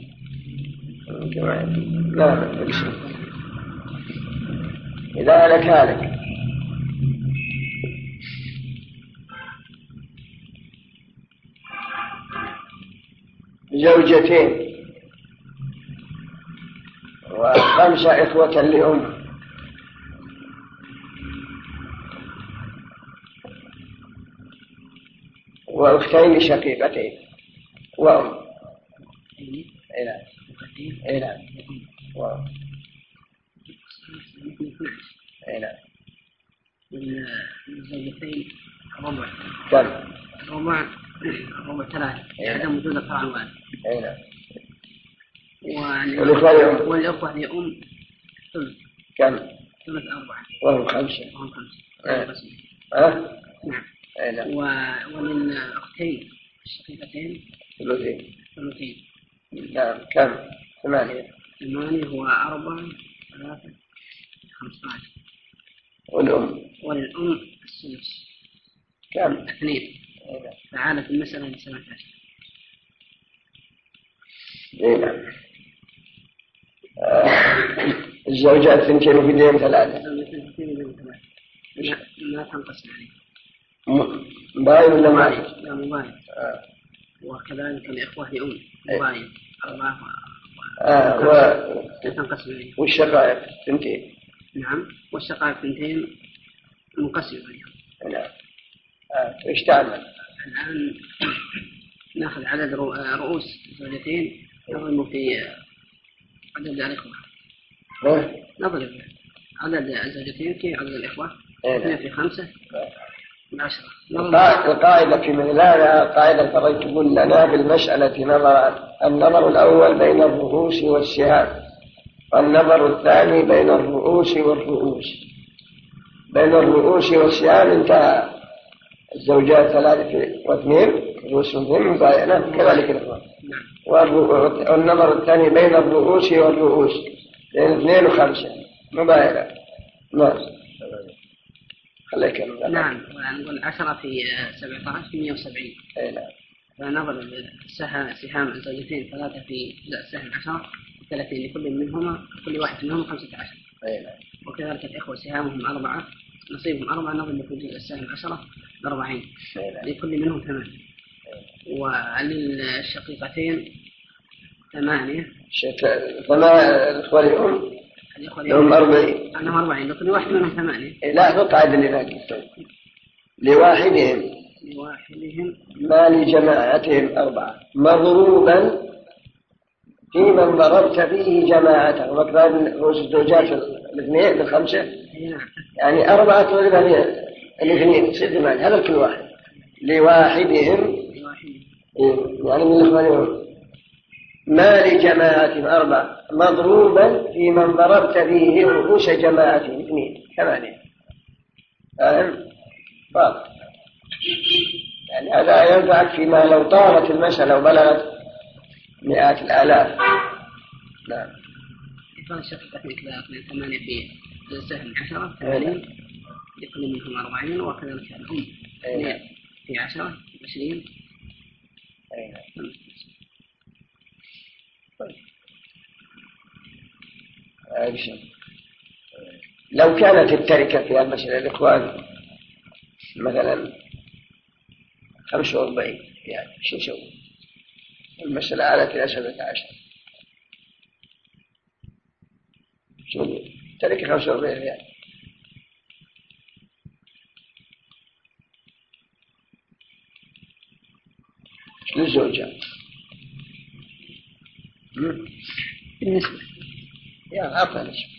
لا إذا لك هالك زوجتين وخمسة إخوة لأم وأختين شقيقتين وأم إلى إلى وأم إلى الزوجتين ربع كم ربع ربع ثلاثة عدم وجود الفرع الوالد. إلى والإخوة والإخوة لأم ثلث كم ثلث أربعة وهم خمسة وهم خمسة أه نعم إلى وللأختين الشقيقتين ثلثين ثلثين نعم كم ثمانية ثمانية هو أربعة ثلاثة خمسة عشر والأم والأم السدس كم اثنين فعالة المسألة لسبعة عشر. نعم آه. الزوجات ثنتين وبدين ثلاثة ما تنقسم عليه باين ولا معي؟ لا مباين. آه. وكذلك الإخوة لأم مباين أربعة آه. و... تنقسم عليه. والشقائق ثنتين نعم والشقائق ثنتين منقسم عليهم. نعم آه. ايش تعمل؟ الآن ناخذ عدد رؤوس زوجتين نضرب في عدد الإخوة. نضرب عدد الزوجتين في عدد الإخوة اثنين في خمسة عشرة. القاعدة في مثل هذا قاعدة فريت تقول لنا بالمسألة نظران: النظر الأول بين الرؤوس والسهام، والنظر الثاني بين الرؤوس والرؤوس. بين الرؤوس والسهام انتهى الزوجات ثلاثة واثنين رؤوس واثنين مباينة كذلك الإخوة. والنظر الثاني بين الرؤوس والرؤوس بين اثنين وخمسة مباينة. نعم خليك نعم ونقول عشرة في سبعة عشر مئة وسبعين. أي نعم. فنظر السهم سهام الزوجتين ثلاثة في سهم عشرة ثلاثين لكل منهما كل واحد منهم خمسة عشر. أي نعم. وكذلك الإخوة سهامهم أربعة نصيبهم أربعة نظر لكل السهم عشرة أربعين لكل منهم ثمانية. وللشقيقتين ثمانية ثمانية الإخوة لهم لهم أربعين أنهم أربعين لكل واحد منهم ثمانية. لا فقاعدة لذلك لواحدهم لواحدهم ما لجماعتهم أربعة مضروبا في من ضربت به جماعته. وكذلك الزوجات الاثنين الخمسة يعني أربعة تضرب الاثنين ست ثمانية هذا كل واحد لواحدهم يعني من الإخوان ما لجماعتهم أربعة مضروبا في من ضربت به رؤوس جماعتهم اثنين ثمانية. فاهم؟ واضح. يعني هذا ينفعك فيما لو طالت المسألة وبلغت مئات الآلاف. نعم. إفراد شقيقتين كذلك ثمانية في السهم عشرة ثمانين لكل منهم أربعين. وكذلك الأم اثنين في عشرة عشرين. لو كانت التركة في المسألة الإخوان مثلا خمسة وأربعين يعني شو نسوي؟ المسألة على إلى سبعة عشر شو ترك خمسة وأربعين ريال للزوجة بالنسبة يا أعطى نسبة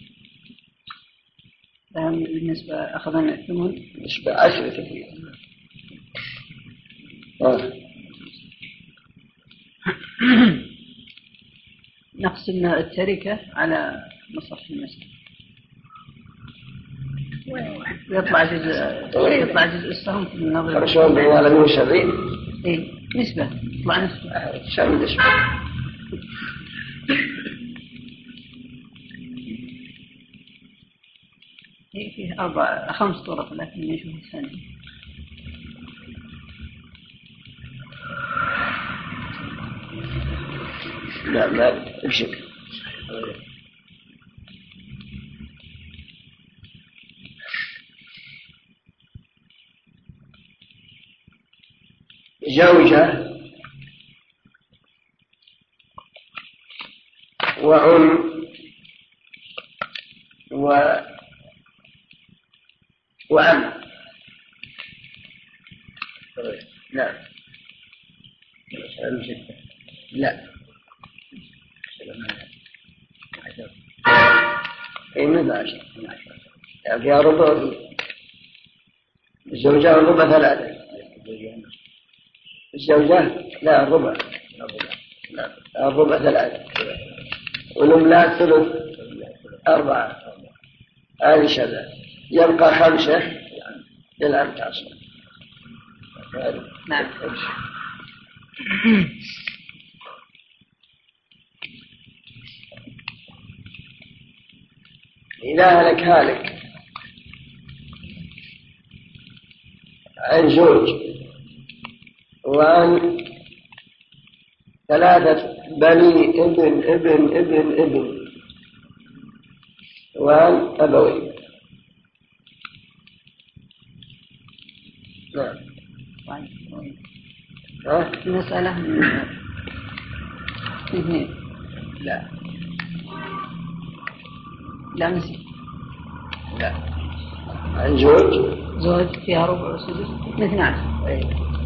بالنسبة أخذنا الثمن نسبة عشرة تقريبا. آه. نقسم التركة على مصح المسجد يطلع جزء يطلع جزء السهم في النظر خمسون على مئة وسبعين. إيه نسبة يطلع نسبة شامل نسبة. إيه فيه أربع خمس طرق لكن نشوف الثانية. لا ما بشكل زوجة وأم و وعم. نعم. لا اي من عشر يعني فيها ربع. الزوجة الربع ثلاثة. الزوجة لا الربع. لا الربع ثلاثة. والأملاك ثلث أربعة. هذه شذا يبقى خمسة للعم تعصب. نعم. إذا هلك هالك عن زوج وعن ثلاثة بني ابن ابن ابن ابن وعن أبوين. نعم. ها؟ المسألة اثنين. لا لا نسي. لا عن زوج زوج فيها ربع وسدس اثنين عشر. أي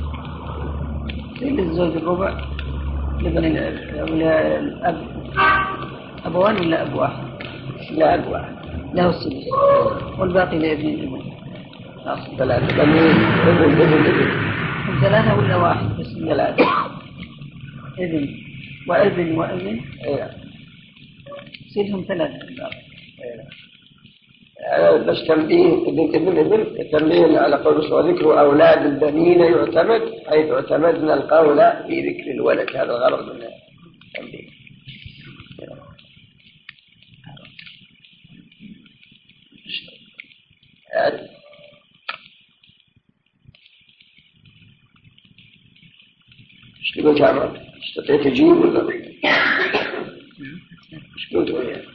للزوج الربع لبن الأب أبوان ولا أب واحد؟ لا أب واحد له السدس والباقي لابن الابن. ثلاثة بني ابن ابن ابن. ثلاثة ولا واحد بس؟ ثلاثة. ابن وابن وابن. أي سيدهم ثلاثة. بس تنبيه ابن ابن ابن تنبيه على قول وذكر أولاد البنين يعتمد حيث اعتمدنا القول في ذكر الولد. هذا الغرض من التنبيه. ايش تقول يا عمر؟ استطيع تجيب ولا ايش قلت وياه؟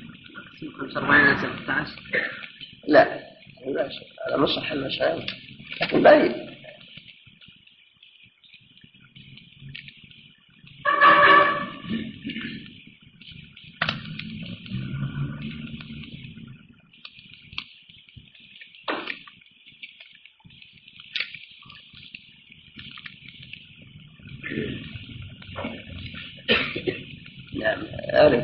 لا لا على مصح المسائل لكن بعيد. نعم أعرف.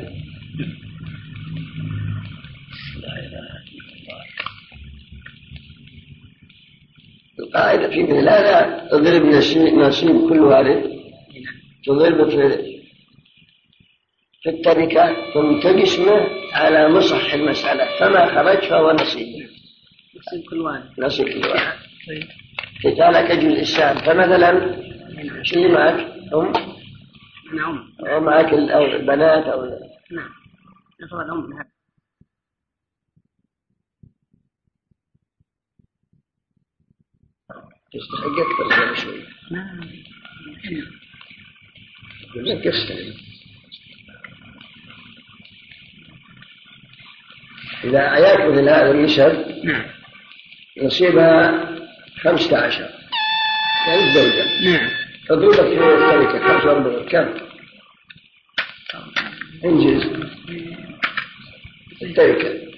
القاعدة في مثل هذا تضرب نصيب كل وارث تضرب في في التركة ثم تقسمه على مصح المسألة فما خرج فهو نصيب. نصيب كل وارث. نصيب كل وارث. كذلك جزء السهم. فمثلا شو اللي معك أم؟ نعم. أو معك البنات أو نعم. نفرض الأم. تستحق أكثر من شوي. نعم. يقول لك يستحق. إذا يأكل هذا النسب نصيبها خمسة عشر يعني الزوجة. نعم. تضربك في التركة خمسة وأربعين كم؟ انجز. التركة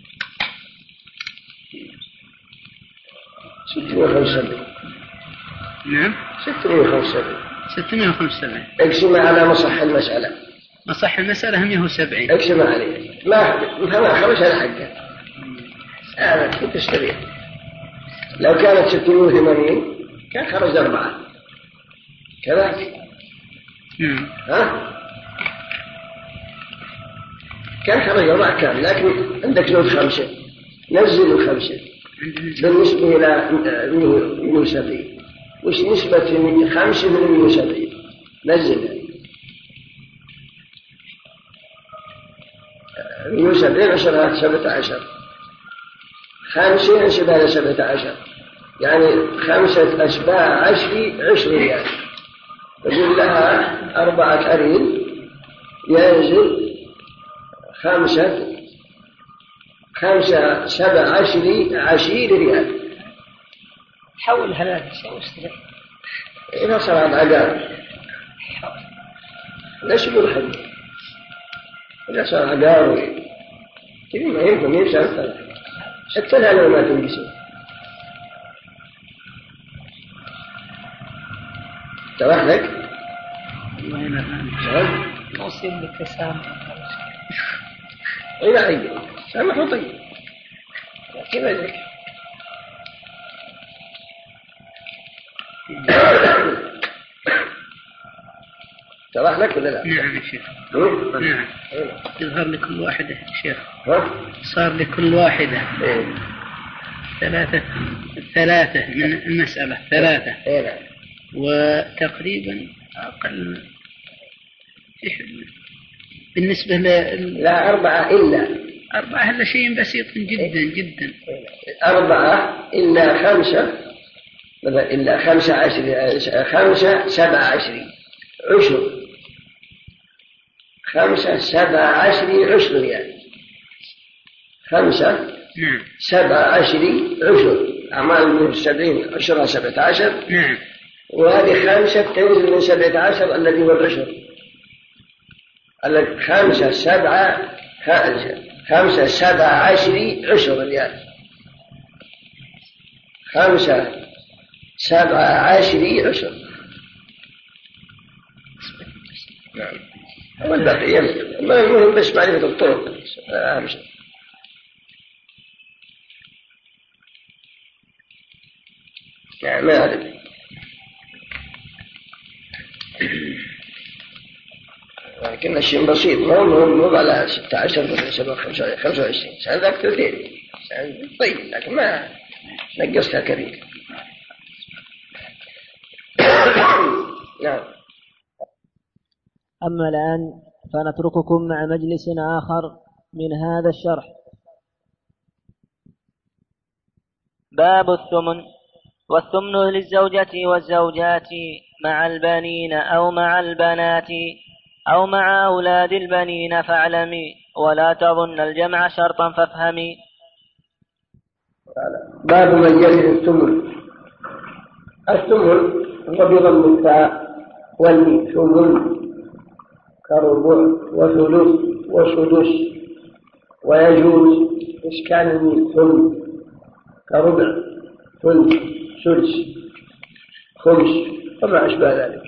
ستمائة وخمسة وسبعين. نعم ستمائة وخمسة وسبعين. ستمائة وخمسة وسبعين. اقسم على مصح المسألة. مصح المسألة مئة وسبعين. اقسم عليه ما ما خمس على حقه هذا كنت تشتريه. لو كانت ستمائة وثمانين كان خرج أربعة كذلك. نعم. ها كان خرج أربعة كان، لكن عندك زود خمسة نزل خمسة بالنسبة إلى مئة وسبعين. وش نسبة خمسة من مئة وسبعين؟ نزل مئة وسبعين عشرها سبعة عشر، خمسة عشرها سبعة عشر، يعني خمسة أشباع عشري عشر ريال. يقول لها أربعة أريل ينزل خمسة خمسة سبع عشري عشير ريال. حول هذا الشيء واشتري إذا صار عقار ليش يقول حد إذا صار عقار كذي ما يمكن يمشي اكتلها لو ما تنقسم. تروح لك نوصل لك سامح إلى عيد سامح وطيب كذا لك. تروح لك ولا لا؟ نعم يا شيخ. نعم يظهر لكل واحدة شيخ. صار لكل واحدة إيه؟ ثلاثة ثلاثة من المسألة ثلاثة. إيه؟ وتقريبا أقل بالنسبة ل لا أربعة إلا أربعة إلا شيء بسيط جدا جدا. أربعة إلا خمسة إلا خمسة عشر خمسة سبعة عشرين عشر خمسة سبعة عشرين عشر يعني خمسة نعم سبعة عشرين عشر أعمال من سبعين عشرها سبعة عشر. نعم. وهذه خمسة تنزل من سبعة عشر الذي هو العشر. خمسة سبعة خمسة سبعة عشرين عشر ريال خمسة سبعة عشرين عشر. نعم. والبقية ما المهم بس معرفة الطرق أهم شيء. يعني ما أعرف لكن الشيء بسيط ما هو مو على ستة عشر ولا سبعة خمسة وعشرين هذا كثير طيب لكن ما نقصتها كثير. نعم. أما الآن فنترككم مع مجلس آخر من هذا الشرح. باب الثمن. والثمن للزوجة والزوجات مع البنين أو مع البنات أو مع أولاد البنين فاعلمي ولا تظن الجمع شرطا فافهمي. باب من يجد الثمن. الثمن هو بضم التاء والميم ثمن كربع وثلث وسدس ويجوز إسكان الميم ثمن كربع ثلث سدس خمس وما أشبه ذلك.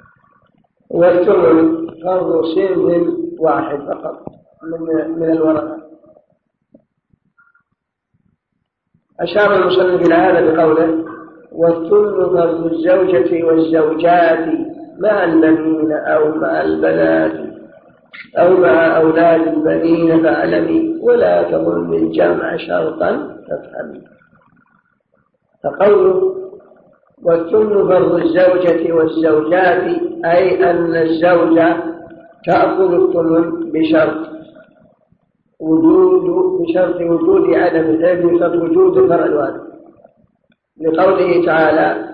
والثمن فرض سن واحد فقط من من الورثة. أشار المصنف إلى هذا بقوله والثمن فرض الزوجة والزوجات مع البنين أو مع البنات أو مع أولاد البنين فاعلمي ولا تظن الجمع شرطا فافهمي. فقوله والثمن فرض الزوجة والزوجات أي أن الزوجة تأخذ الثمن بشرط وجود بشرط وجود عدم الثاني بشرط وجود الفرع الوارث لقوله تعالى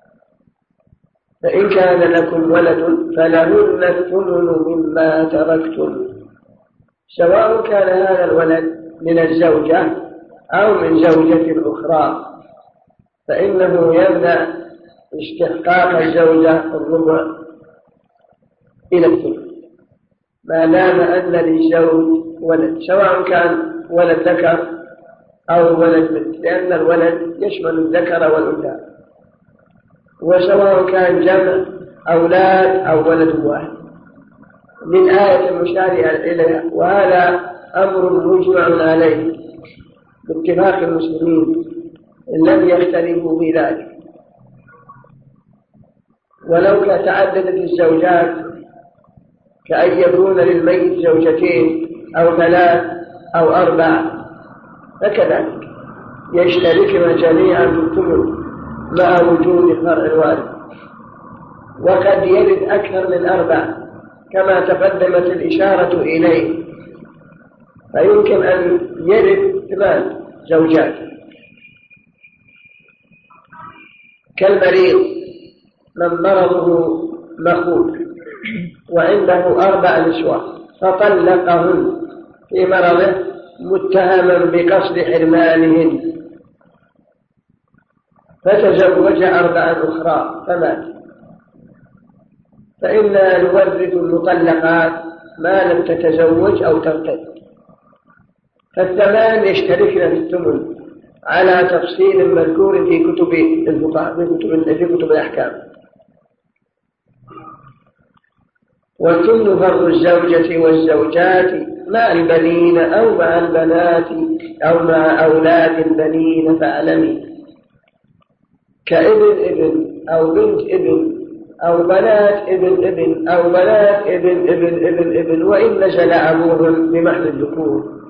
فإن كان لكم ولد فلهن الثمن مما تركتم سواء كان هذا الولد من الزوجة أو من زوجة أخرى فإنه يمنع استحقاق الزوجة الربع إلى الثمن ما دام أن للزوج ولد، سواء كان ولد ذكر أو ولد بنت، لأن الولد يشمل الذكر والأنثى، وسواء كان جمع أولاد أو ولد واحد من آية المشار إليها. وهذا أمر مجمع عليه باتفاق المسلمين لم يختلفوا في ذلك. ولو تعددت الزوجات كأن يكون للميت زوجتين أو ثلاث أو أربع فكذلك يشتركن جميعا في الثمن مع وجود فرع الوارث. وقد يرد أكثر من أربع كما تقدمت الإشارة إليه، فيمكن أن يرد ثمان زوجات كالمريض من مرضه مخوف وعنده أربع نسوة فطلقهن في مرضه متهما بقصد حرمانهن، فتزوج أربعا أخرى فمات، فإنا نورث المطلقات ما لم تتزوج أو ترتد. فالثمان يشتركن في الثمن على تفصيل مذكور في كتب الفقهاء في كتب في كتب الأحكام. والثمن فرض الزوجة والزوجات مع البنين أو مع البنات أو مع أولاد البنين فاعلمي، كابن ابن أو بنت ابن أو بنات ابن ابن أو بنات ابن ابن ابن ابن وإن نزل أبوهم بمحض الذكور.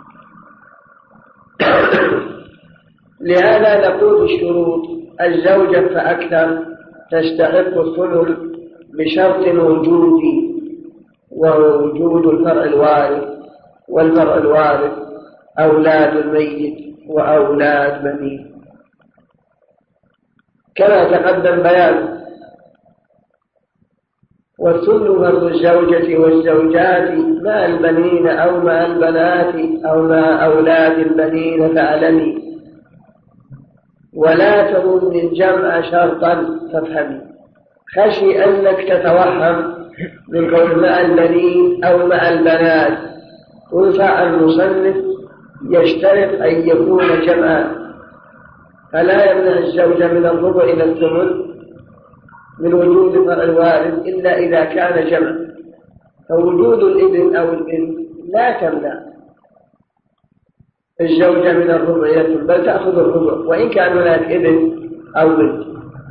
لهذا نقول الشروط الزوجة فأكثر تستحق الثمن بشرط وجود ووجود الفرع الوارث، والفرع الوارث أولاد الميت وأولاد بنيه كما تقدم بيانه. والثمن فرض الزوجة والزوجات مع البنين أو مع البنات أو مع أولاد البنين فاعلمي، ولا تظن الجمع شرطا فافهمي. خشي أنك تتوهم من قول مع البنين أو مع البنات، ورفع المصنف يشترط أن يكون جمعا، فلا يمنع الزوج من الربع إلى الثمن من وجود فرع الوارث إلا إذا كان جمع، فوجود الابن أو البنت لا تمنع الزوجة من الربع إلى الثمن، بل تأخذ الربع وإن كان هناك ابن أو بنت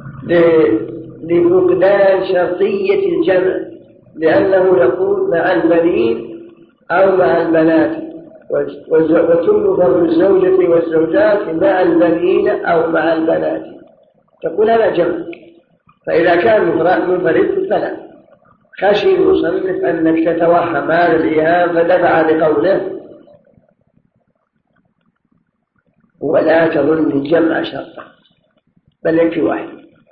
لفقدان شرطية الجمع، لأنه يقول مع البنين أو مع البنات. وثمن فرض الزوجة والزوجات مع البنين أو مع البنات، تقول هذا جمع، فإذا كان منفرد فلا. خشي المصنف أنك تتوهم هذا الإيهام فدفع بقوله ولا تظن الجمع شرطا، بل يكفي واحد.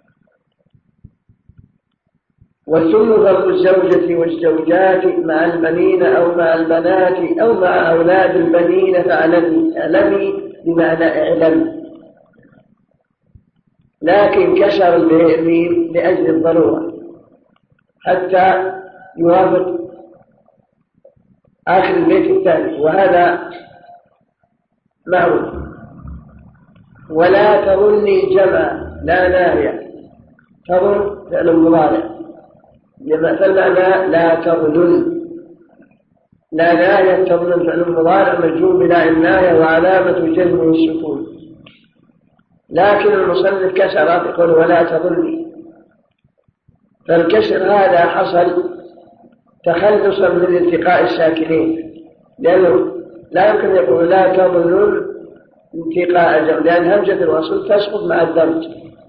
والثمن فرض الزوجة والزوجات مع البنين أو مع البنات أو مع أولاد البنين فاعلمي، اعلمي بمعنى اعلم، لكن كسر الميم لأجل الضرورة حتى يوافق آخر البيت الثاني، وهذا معروف. ولا تظني الجمع لا ناهية، تظن فعل مضارع فالمعنى لا تظن، لا ناهية تظن فعل مضارع مجزوم بلا الناهية وعلامة جزمه السكون، لكن المصنف كسر يقول ولا تظني، فالكسر هذا حصل تخلصا من التقاء الساكنين، لأنه لا يمكن يقول لا تظنون انتقاء الجمع، لأن همزة الوصل تسقط مع الدرج.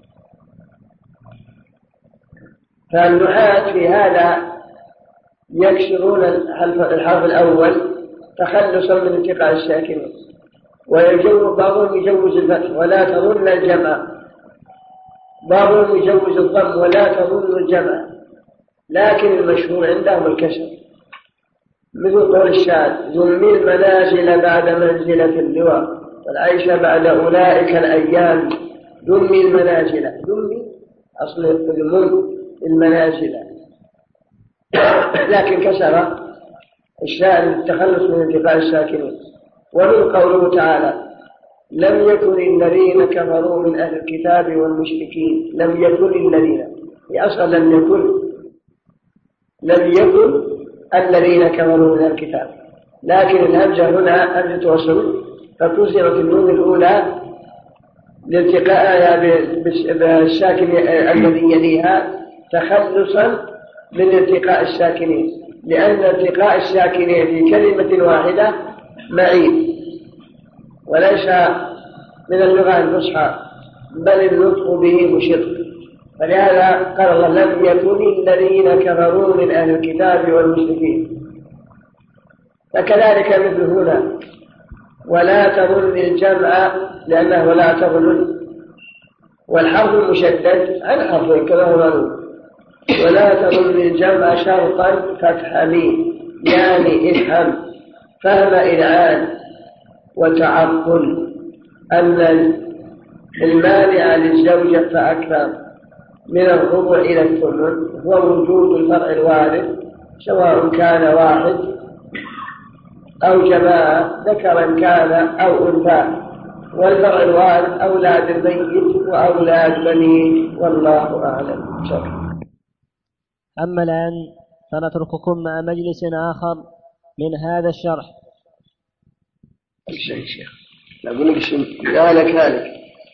فالنحاة في هذا يكسرون الحرف الأول تخلصا من انتقاء الساكنين، ويجوز بعضهم يجوز الفتح ولا تظن الجمع، بعضهم يجوز الضم ولا تظن الجمع، لكن المشهور عندهم الكسر، مثل قول الشاعر ذم المنازل بعد منزلة اللواء والعيش بعد أولئك الأيام، ذم المنازل، ذم أصل الذم المنازل، لكن كسر التخلص من انتفاع الساكنين. ومن قوله تعالى لم يكن الذين كفروا من أهل الكتاب والمشركين، لم يكن الذين، هي أصلا لم يكن لم يكن الذين كفروا من الكتاب، لكن الهمزة هنا همزة وصل فكسرت النون الأولى لالتقائها بالساكن الذي يليها تخلصا من التقاء الساكنين، لأن التقاء الساكنين في كلمة واحدة معيب وليس من اللغة الفصحى بل النطق به مشر. فلهذا قال الله لم يكن الذين كفروا من أهل الكتاب والمشركين. فكذلك مثل هنا ولا تظن الجمع لأنه لا تظن، والحرف المشدد عن حرفين كما هو معلوم. ولا تظن الجمع شرطا فافهمي يعني افهم فهم إذعان وتعقل أن المانع للزوجة فأكثر من الربع إلى الثمن هو وجود الفرع الوارث سواء كان واحد أو جماعة ذكرا كان أو أنثى، والفرع الوارث أولاد الميت وأولاد بنيه والله أعلم. شكرا. أما الآن فنترككم مع مجلس آخر من هذا الشرح. الشيء شيخ لا أقول لك لا لك هالك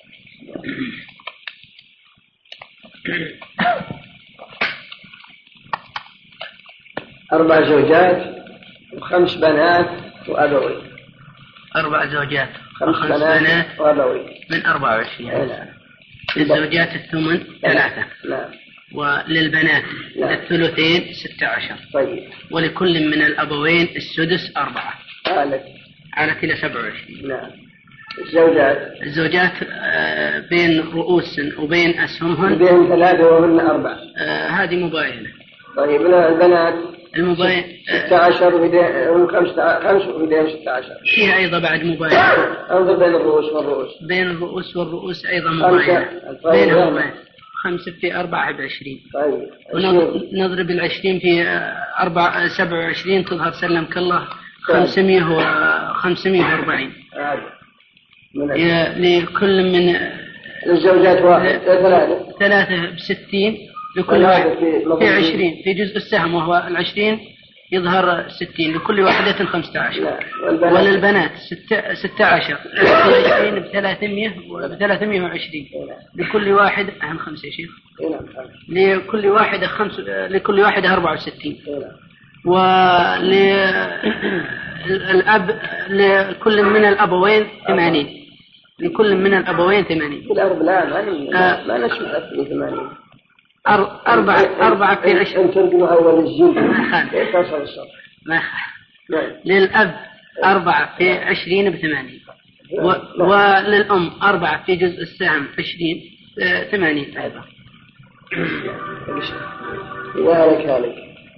أربع زوجات وخمس بنات وأبوي. أربع زوجات خمس بنات, بنات وأبوي من أربعة وعشرين. للزوجات الثمن ثلاثة. نعم. وللبنات الثلثين ستة عشر. طيب. ولكل من الأبوين السدس أربعة. آلت. على إلى سبعة وعشرين. نعم. الزوجات الزوجات بين رؤوس وبين أسهمهن بين ثلاثة وهن أربعة. هذه مباينة. طيب. البنات المباين ستة عشر وهم خمس وبدين ستة عشر. فيها أيضا بعد مباينة. انظر بين الرؤوس والرؤوس. بين الرؤوس والرؤوس أيضا مباينة. بينهم مباينة. خمسة في أربعة بعشرين. طيب. ونضرب العشرين في أربعة سبعة وعشرين تظهر سلمك الله خمسمية وخمسمية وأربعين. لكل من الزوجات واحد ثلاثة ثلاثة بستين لكل واحد في عشرين في جزء السهم وهو العشرين يظهر ستين لكل واحدة خمسة عشر. وللبنات ستة, ستة عشر في عشرين بثلاثمية بثلاثمية وعشرين لكل واحد أهم خمسة يا شيخ لكل واحدة خمس لكل واحدة أربعة وستين. وللأب لكل من الأبوين ثمانين لكل من الأبوين ثمانين. الأرب لا ما ما نسمع في ثمانين. أربعة أربعة في عشرين. أنت ترجو أول الجيل. كيف تصل الصف؟ ما للأب أربعة في عشرين بثمانين. وللأم أربعة في جزء السهم عشرين ثمانين أيضا. وهلك هلك.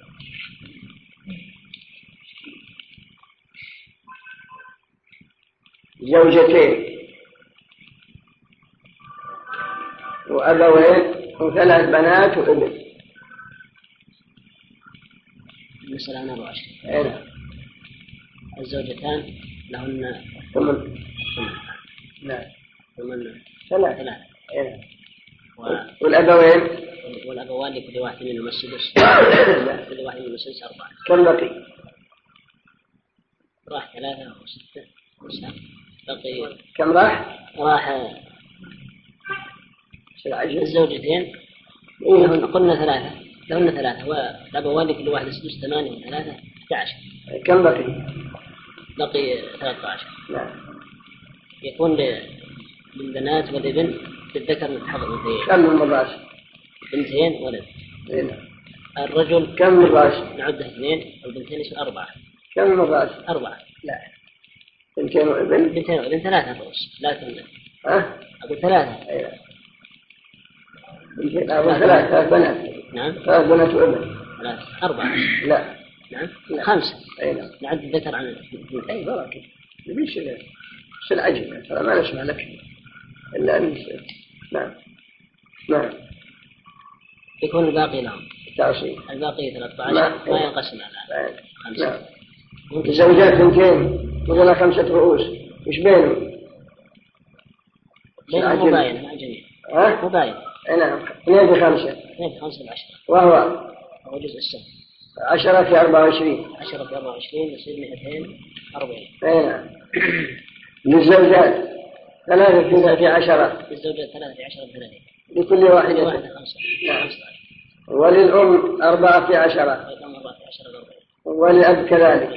زوجتين وأبوين وثلاث بنات وابن. المسألة عن أربعة وعشرين. أين؟ الزوجتان لهن ثمن. نعم. ثمن ثلاث. ثلاث. أين؟ و... والأبوين. والأبوان لكل واحد منهم السدس. كل واحد منهم السدس أربعة. كم بقي؟ راح ثلاثة أو ستة أو سبعة. بقي. كم راح؟ راح الزوجتين لهن قلنا ثلاثة لهن ثلاثة والأبوان لكل واحد سدس ثمانية وثلاثة أحد عشر. كم بقي؟ بقي ثلاثة عشر. نعم. يكون للبنات والابن للذكر مثل حظ الأنثيين. كم من مراش؟ بنتين ولد. هنا. الرجل كم مراش؟ نعده اثنين والبنتين يصير أربعة. كم مراش؟ أربعة. لا. بنتين وابن؟ بنتين وابن ثلاثة رؤوس لكن. ها؟ أقول ثلاثة. أيوة. بنتين أو ثلاث ثلاث بنات. نعم. ثلاث بنات وابن. ثلاث أربعة. لا. نعم. لا. خمسة. أيوة. نعد الذكر عن الاثنين. أي بركة. ليش لا؟ شو العجب؟ ترى ما نسمع لك إلا أن. نعم. نعم. يكون الباقي لهم. تعصي. الباقي ثلاثة عشر ما, ما ينقسم على خمسة. نعم. الزوجات اثنتين ولا خمسة رؤوس وش بينهم؟ بينهم مباينة مع الجميع. ها؟ مباينة. نعم. اثنين بخمسة. اثنين بخمسة بعشرة. وهو؟ وهو جزء السهم. عشرة في أربعة وعشرين. عشرة في أربعة وعشرين يصير مئتين أربعين. نعم. للزوجات ثلاثة في عشرة. للزوجات ثلاثة في عشرة بثلاثين. لكل واحدة واحدة خمسة. نعم. وللأم أربعة في عشرة. الأم أربعة في عشرة أربعين. وللأب كذلك.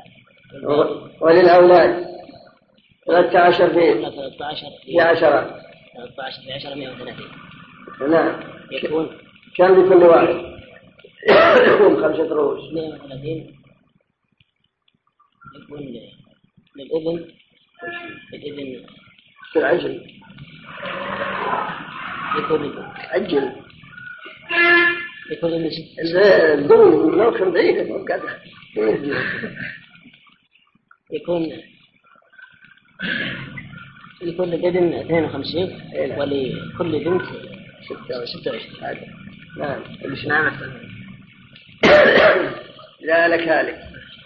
وللأولاد ثلاثة عشر في ثلاثة عشر في عشرة. ثلاثة عشر في عشرة مئة وثلاثين. نعم. يكون كم لكل واحد؟ يكون خمسة رؤوس. مئة وثلاثين. يكون للابن للابن في العجل. يكون عجل. يكون ابن ست. الدول موكم بعيد مو قادر. يكون يكون للابن اثنين وخمسين ولكل بنت ستة وعشرين. نعم. نعم. لا لك هالك.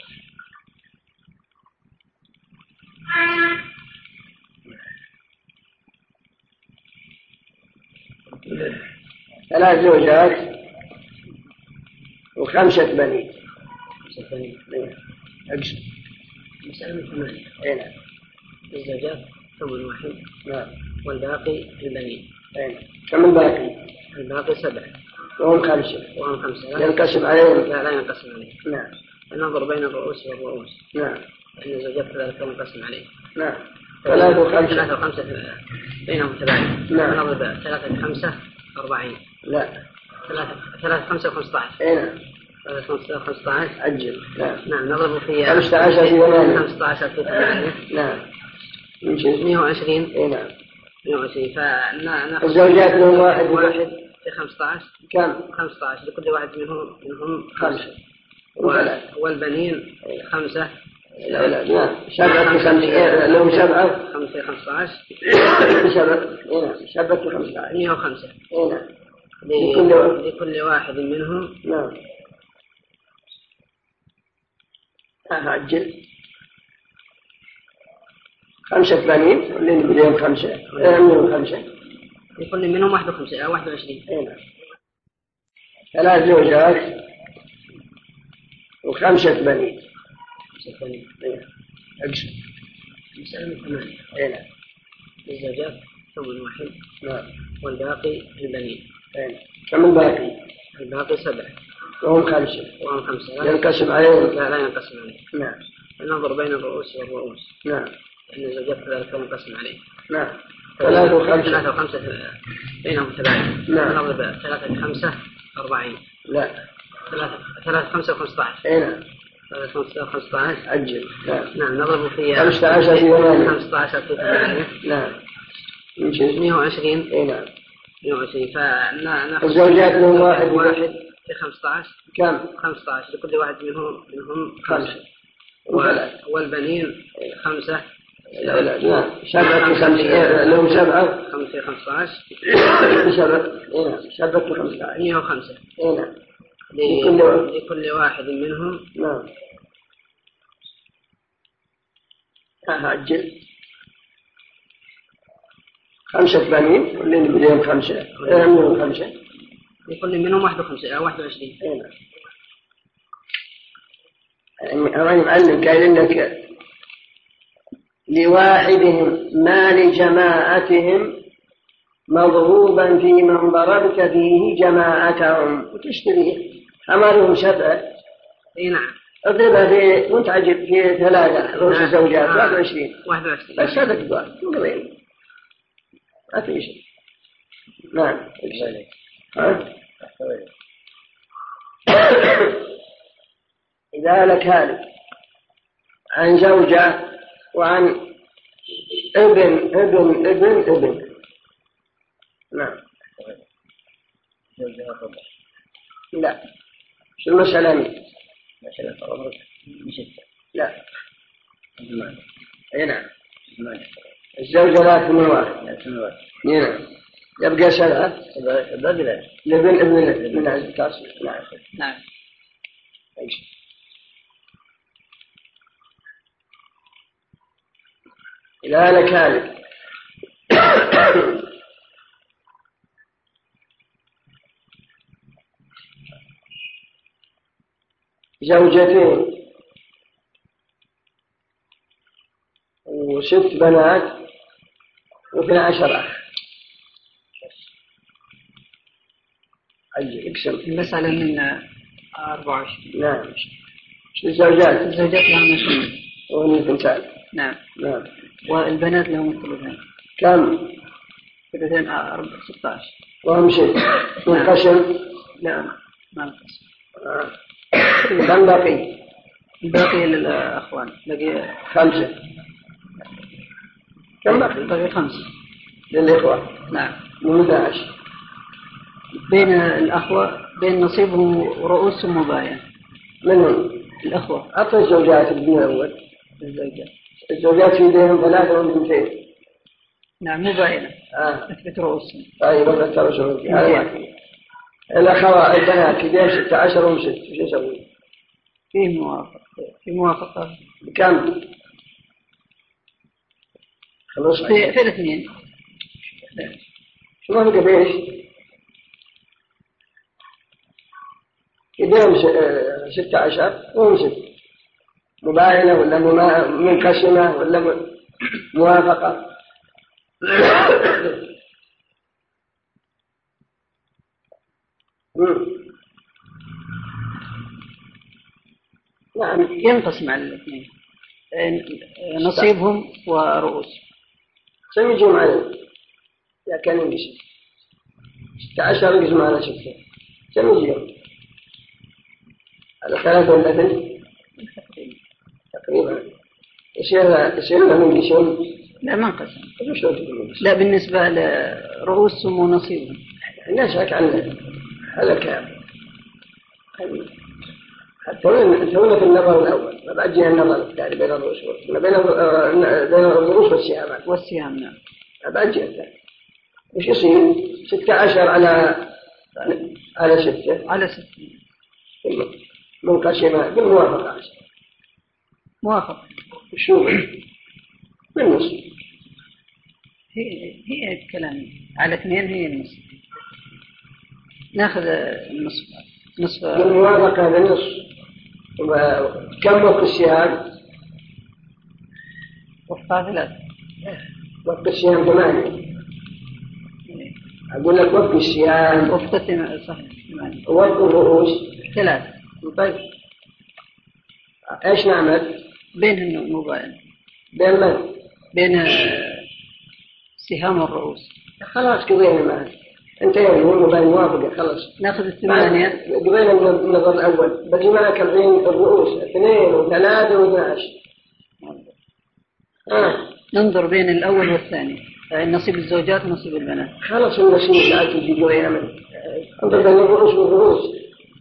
ثلاث زوجات وخمسة بنين. خمسة بنين. أقسم. مسألة ثمانية. أين؟ الزوجات ثمن واحد. نعم. والباقي البنين. أين؟ كم الباقي؟ الباقي سبعة. وهم خمسة. وهم خمسة. ينقسم عليهم؟ لا لا ينقسم عليه. نعم. ننظر بين الرؤوس والرؤوس. نعم. فإن الزوجات كذلك ينقسم عليه. نعم. ثلاثة وخمسة. ثلاثة وخمسة بينهم تباين. نعم. نضرب ثلاثة بخمسة أربعين. لا. ثلاثة ثلاثة خمسة وخمسة عشر. أين؟ ثلاثة خمسة وخمسة عشر. عجل. نعم. نعم نضرب في خمسة عشر في ثمانية. خمسة عشر في ثمانية. نعم. مئة وعشرين. أي نعم. مئة وعشرين. فنأخذ الزوجات لهم واحد. واحد في خمسة عشر. كم؟ خمسة عشر لكل واحد منهم منهم خمسة. والبنين خمسة. لا لا لا سبعة خمسة لهم سبعة. خمسة خمسة عشر. سبعة. نعم. سبعة خمسة عشر. مئة وخمسة. نعم. لكل لكل واحد منهم. نعم. عجل. خمسة بنين واللي بدهم خمسة. منهم خمسة. لكل منهم واحد وخمسة واحد وعشرين. نعم. ثلاث زوجات وخمسة بنين. خمسة بنين. أقسم. مسألة ثمانية. نعم. الزوجات ثمن واحد. نعم. والباقي البنين. نعم. كم الباقي؟ الباقي سبعة. وهم خمسة. وهم خمسة. ينقسم عليهم؟ لا لا ينقسم عليه. نعم. ننظر بين الرؤوس والرؤوس. نعم. فإن الزوجات كذلك ينقسم عليه. نعم. ثلاثة وخمسة. ثلاثة وخمسة بينهم تباين. نعم. نضرب ثلاثة بخمسة أربعين. لا. ثلاثة ثلاثة خمسة وخمسة عشر. أي نعم. ثلاثة خمسة وخمسة عشر. عجل. نعم. نعم نضرب في خمسة عشر في ثمانية. خمسة عشر في ثمانية. نعم. مئة وعشرين. أي نعم. مئة وعشرين. فنأخذ الزوجات لهم واحد. واحد في خمسة عشر. كم؟ خمسة عشر لكل واحد منهم منهم خمسة. والبنين خمسة. لا لا لا سبعة خمسة لهم سبعة. خمسة خمسة عشر. سبعة. نعم. سبعة خمسة عشر. مئة وخمسة. نعم. لكل لكل واحد منهم. نعم. عجل. خمسة بنين واللي بدهم خمسة. منهم خمسة. لكل منهم واحد وخمسة واحد وعشرين. نعم. أنا معلم قايل لك لواحدهم ما لجماعتهم مضروبا في من ضربت فيه جماعتهم وتشتريه حملهم سبعة. اي نعم. اضربها في متعجب في ثلاثة رؤوس الزوجات واحد وعشرين. واحد وعشرين. بس هذا كبار مقبلين ما في شيء. نعم. ها؟ إذا لك هالك عن زوجة وعن ابن ابن ابن ابن. نعم. لا شو المسألة مين؟ مسألة عمرك بستة. لا. أي نعم. الزوجة لا ثمن واحد. نعم. يبقى سبعة. بدل. لابن ابن من الكاس. نعم. نعم. إذا لك هالك زوجتين وست بنات واثنى عشر أخ. اقسم المسألة من أربعة وعشرين. نعم. الزوجات الزوجات لهم اثنين وهم اثنتان. نعم. نعم. والبنات لهم الثلثين. كم؟ ثلثين أربعة ستة عشر. وهم شيء منقسم؟ لا ما انقسم. آه. كم باقي؟ الباقي للأخوان باقي خمسة. كم باقي؟ باقي خمسة للإخوة. نعم. من عشر. بين الأخوة بين نصيبهم ورؤوس مباين. منهم؟ الأخوة. أعطي الزوجات البنية الأول. الزوجات. الزوجات في يديهم ثلاثة وبنتين. نعم مباينة. آه. أثبت رؤوسهم. طيب أنا ترى شو هذا واحد. الأخوة البنات يديهم ستة عشر وست شو يسوي؟ فيه موافقة. في موافقة. بكم؟ خلاص. في في الاثنين. شو ما في قبيش؟ يديهم ستة عشر وهم ست. مباينة ولا منقسمة ولا موافقة؟ نعم ينقسم على الاثنين نصيبهم ورؤوس. كم يجي معنا؟ يا كان يمشي ستة عشر يجي معنا ستة. كم يجي؟ على ثلاثة ولا اثنين؟ تقريبا. يصير يصير لهم قسم؟ لا ما انقسم. لا بالنسبة لرؤوسهم ونصيبهم. الناس هيك عنا هذا كلام. حتى تونا في النظر الأول ما بعد جينا النظر الثاني بين الرؤوس بين بين الرؤوس والسهام. والسهام نعم. ما بعد جينا الثاني. وش يصير؟ ستة عشر على على ستة. على ستة. منقسمة بالموافقة عشر. موافقة. شو؟ بالنص. هي هي الكلام على اثنين هي النص. ناخذ النصف. نصف. بالموافقة هذا النص. وكم وقت السهام؟ وقتها ثلاثة. وقت السهام ثمانية. أقول لك وقت السهام. وقتها صحيح ثمانية. وقت الرؤوس ثلاثة. طيب. إيش نعمل؟ بين المباين. بين من؟ بين سهام الرؤوس. خلاص قضينا معه. انت يعني هو مبين موافقة خلاص. ناخذ الثمانية. قضينا النظر الأول. بجي معك الحين الرؤوس اثنين وثلاثة واثناش. آه. ننظر بين الأول والثاني. نصيب الزوجات ونصيب البنات. خلاص النصيب لا تجي قضينا منه. انظر بين الرؤوس والرؤوس.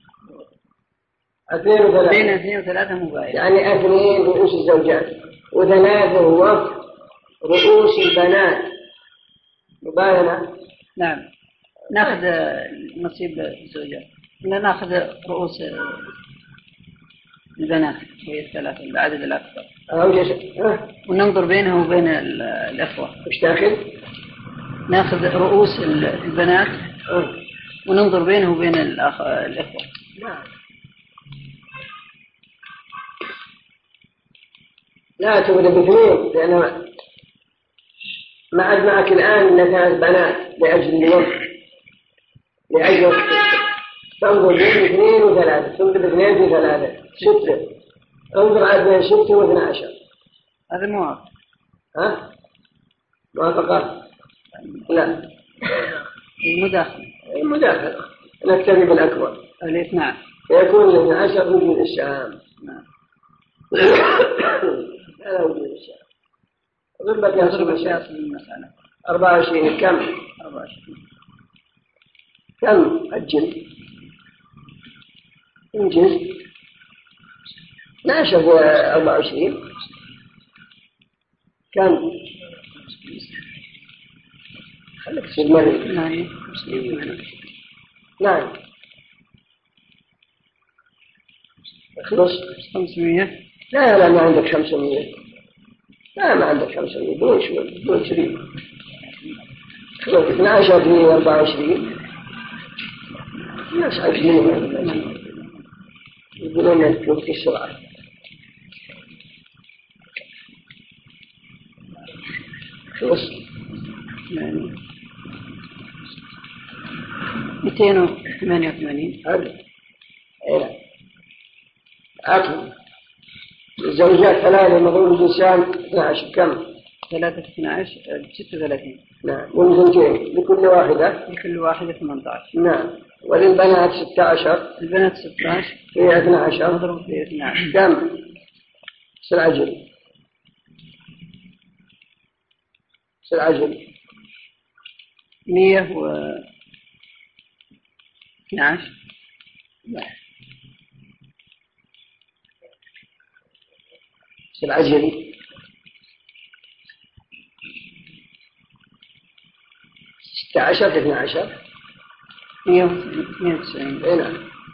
اثنين وثلاثة. بين اثنين وثلاثة مباين. يعني اثنين رؤوس الزوجات وثلاثة وقت رؤوس البنات مباينة. نعم. ناخذ نصيب الزوجات. لا ناخذ رؤوس البنات وهي الثلاثة العدد الأكثر. أه. وننظر بينه وبين الأخوة. وش تأخذ؟ ناخذ رؤوس البنات أه. وننظر بينه وبين الأخ... الأخوة. لا لا تبدأ باثنين لأنه ما عاد معك الآن نتاج بنات لأجل الوقت لأجل تنظر بين اثنين وثلاثة تنظر باثنين في ثلاثة ستة انظر على بين ستة واثنى عشر. هذا موافق. ها؟ موافقة؟ لا المداخلة. المداخلة نكتفي بالأكبر الاثنان يكون الاثنى عشر وجود الشام. نعم. لا وجود الشام. ضربت يا ضرب الشاس للمسألة. أربعة وعشرين كم؟ أربعة وعشرين. كم أجل؟ انجز. ناشف أربعة وعشرين كم؟ خليك تصير مريض. نعم. نعم. خلص. خمسمية. لا لا ما عندك خمسمية. لا ما عندك خمسة وعشرين بدون شوي بدون شريك اثنا عشر في أربعة وعشرين الناس عشرين يقولون أنك وقت السرعة خلص يعني مئتين وثمانية وثمانين هذا إيه عقل الزوجات ثلاثة مضروب الإنسان اثنا عشر كم؟ ثلاثة اثنا عشر ستة وثلاثين. نعم والزوجين لكل واحدة لكل واحدة ثمانية عشر. نعم وللبنات ستة عشر. البنات ستة عشر في اثنا عشر مضروب في اثنا عشر كم؟ سلعجل سلعجل مية و اثنا عشر. سلعجل ستة عشر في اثنا عشر مية وتسعين. نعم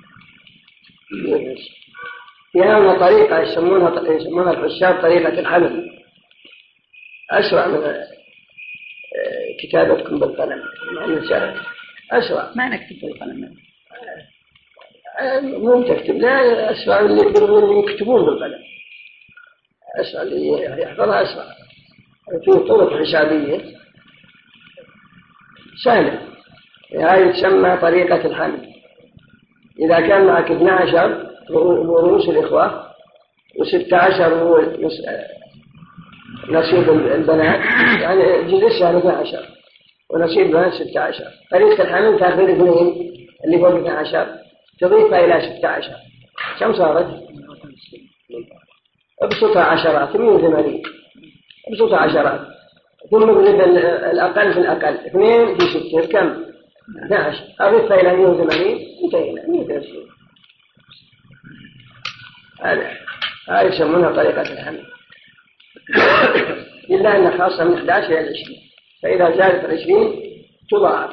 في هنا طريقة يسمونها يسمونها الحساب طريقة الحمل أسرع من كتابتكم بالقلم أسرع ما نكتب بالقلم مو تكتب لا أسرع اللي يقدرون يكتبون بالقلم أسرع اللي يحفظها أسرع في طرق حسابية سهلة هاي تسمى طريقة الحمل إذا كان معك اثنا عشر رؤوس الإخوة وستة عشر هو نصيب البنات يعني جزء اثنا عشر ونصيب البنات ستة عشر طريقة الحمل تأخذ اثنين اللي فوق اثنا عشر تضيفها إلى ستة عشر كم صارت؟ ابسطها عشرات ثمانية وثمانين ابسطها عشرات ثم اضرب الأقل في الأقل اثنين في ستة كم؟ اثنا عشر أضيفها إلى مئة وثمانين انتهينا مئة وثمانين هذا هاي يسمونها طريقة الحمل إلا أنها خاصة من إحدى عشر إلى عشرين فإذا زادت عشرين تضاعف.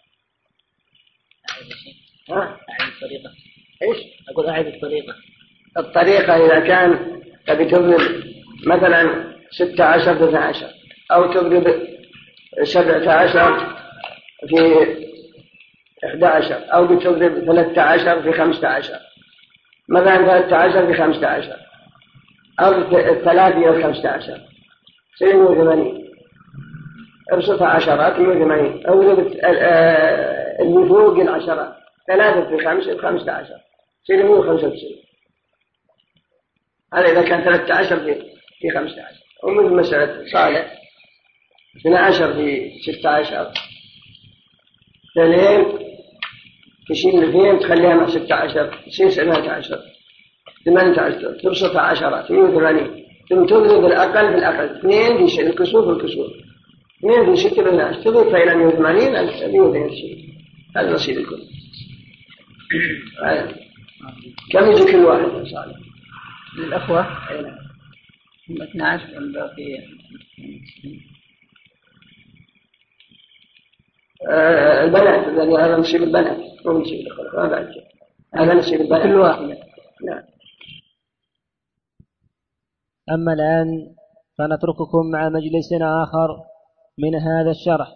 ها؟ أعيد الطريقة. إيش؟ أقول أعيد الطريقة. الطريقة إذا كان تبي تضرب مثلا ستة عشر في اثنا عشر أو تضرب سبعة عشر في إحدى عشر أو بتضرب ثلاثة عشر في خمسة عشر مثلا ثلاثة عشر في خمسة عشر أو ثلاثة في خمسة عشر سير مئة وثمانين ابسطها عشرات مئة وثمانين أو اللي فوق العشرات ثلاثة في خمسة في خمسة عشر سير مئة وخمسة وتسعين هذا إذا كان ثلاثة عشر في في خمسة عشر ومثل مسألة صالح اثنا عشر في ستة عشر اثنين تشيل الاثنين تخليها مع ستة عشر تصير سبعة عشر ثمانية عشر تبسطها عشرات مئة وثمانين ثم تضرب الأقل في الأقل اثنين في الكسور في الكسور اثنين في ستة في عشرة تضيفها إلى مئة وثمانين مئة وثمانين هذا نصيب الكل. كم يجي كل واحد يا صالح؟ للأخوة هم اثنا عشر والباقي آه البنات لأن هذا نصيب البنات مو نصيب الأخوة ما بعد هذا نصيب البنات كل واحد. نعم. أما الآن فنترككم مع مجلس آخر من هذا الشرح.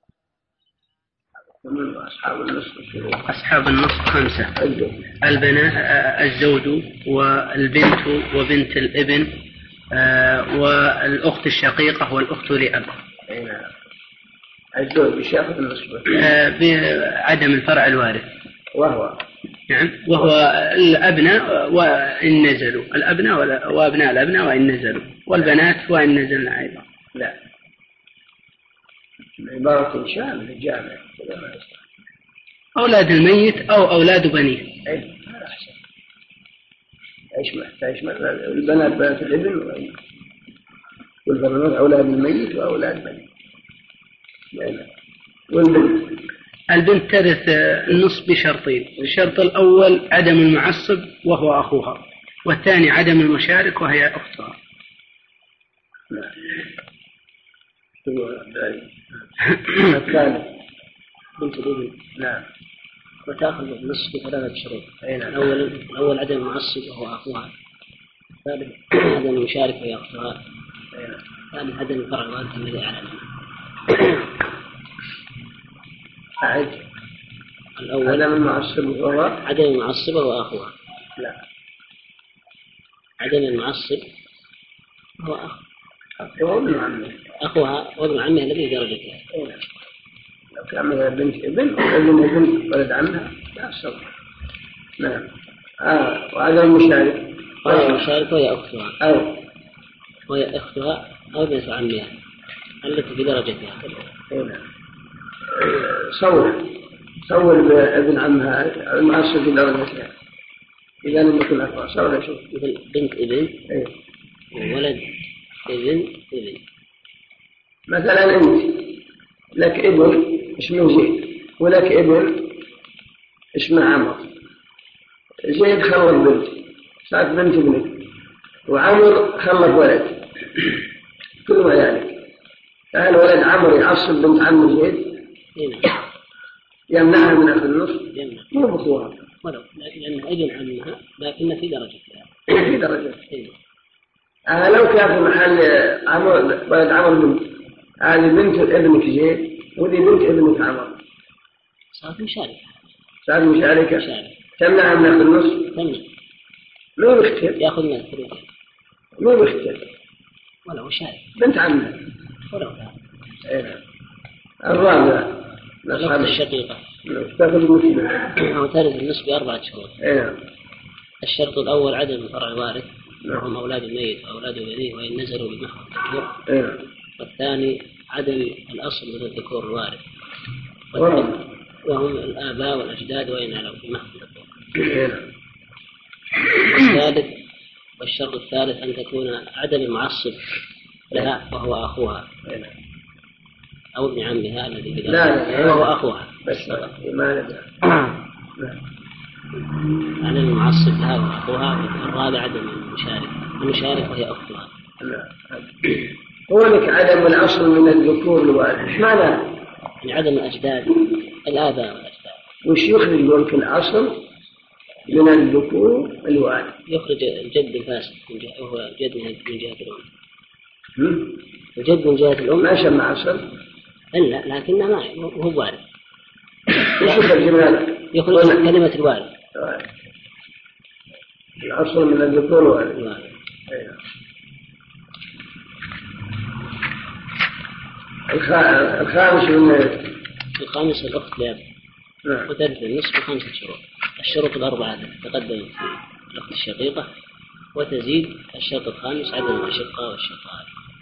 أصحاب النصف أصحاب النصف خمسة البنات الزوج والبنت وبنت الابن والأخت الشقيقة والأخت لأب. الزوج بشافة النصف بعدم الفرع الوارث وهو نعم وهو الأبناء وإن نزلوا الأبناء وأبناء الأبناء وإن نزلوا والبنات وإن نزلنا أيضا. لا عبارة شاملة جامعة أولاد الميت أو أولاد بنيه. أي هذا أحسن. يشمل يشمل البنات بنات الابن والبنات أولاد الميت وأولاد بنيه. والبنت البنت ترث النصف بشرطين الشرط الأول عدم المعصب وهو أخوها والثاني عدم المشارك وهي أختها. الثالث بنت الابن نعم وتأخذ النصف بثلاثة شروط. نعم. الأول الأول عدم المعصب وهو أخوها الثالث عدم المشارك وهي أختها. هذا عدم الفرع الوارث الذي أعلنه. أعد. الأول عدم المعصب وهو عدم المعصبة وأخوها. لا. عدم المعصب هو أخ. أخوها وابن عمه. أخوها وابن عمه الذي درجتها. لو كان مثلا بنت ابن أو ابن ابن ولد عمها لا صبر. نعم. آه وعدم المشارك. وهي المشارك وهي أختها. أو وهي أختها أو بنت عمها التي في درجتها. نعم. صور صور ابن عمها المعصب في درجتها. إذا لم يكن أخوها صور شوف. مثل بنت ابن وولد ابن ابن. مثلا أنت لك ابن اسمه زيد ولك ابن اسمه عمر. زيد خلف بنت صارت بنت ابنك وعمر خلف ولد كل ذلك. فهل ولد عمر يعصب بنت عم زيد يمنعها من أخذ النصف؟ مو بخوها ولو لأن ابن عمها لكن في درجتها. في درجتها. آه لو كان في محل عمر ولد عمر بنت هذه بنت ابنك زيد ودي بنت ابنك عمر صارت مشاركة. صارت مشاركة. تمنع من أخذ النصف؟ تمنع. مو بيختلف. يأخذ من الثلث. مو بيختلف. ولو شارك. بنت عمه. ولو لا. إيه. الرابع. الأخت الشقيقة. تأخذ المسلمة. وترث النصف بأربعة شهور. إيه. الشرط الأول عدم فرع الوارث وهم أولاد الميت وأولاد بنيه وإن نزلوا بمحض الذكور. إيه. والثاني عدم الأصل من الذكور الوارث وهم الآباء والأجداد وإن علوا بمحض الذكور. الثالث والشرط الثالث أن تكون عدم المعصب لها وهو أخوها أو ابن عمها الذي في لا وهو أخوها بس ما عدم المعصب لها وهو أخوها. الرابع عدم المشارك المشارك وهي أختها. هناك عدم الأصل من الذكور الوارث. إيش معناه؟ يعني عدم الأجداد الآباء والأجداد. وش يخرج لك الأصل من الذكور الوارث؟ يخرج الجد الفاسد وهو جد من جهة الأم. الجد من جهة الأم ما شمع أصل. إلا لكنه ما هو وارث. يخرج كلمة الوارث. الأصل من الذكور الوارث. الخامس من الخامس الأخت لأب وترث النصف خمسة شروط. الشروط الأربعة تقدم الأخت الشقيقة وتزيد الشرط الخامس عدم الأشقة والشقاء.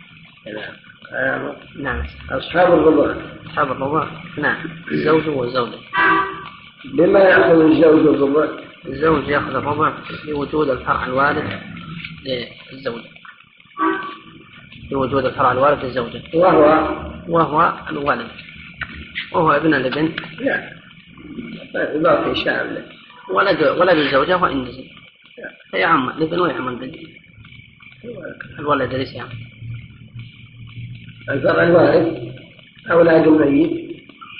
نعم. أصحاب الرضاع. أصحاب الرضاع نعم الزوج والزوجة. بما يأخذ الزوج الرضاع؟ الزوج يأخذ الرضاع لوجود الفرع الوارث للزوجة. لوجود الفرع الوارث للزوجة وهو وهو الولد وهو ابن الابن. لا باقي شامل. ولد ولد الزوجة وإن نزل فيعم الابن ويعم البنت. الولد ليس يعم. الفرع الوارث أولاد الميت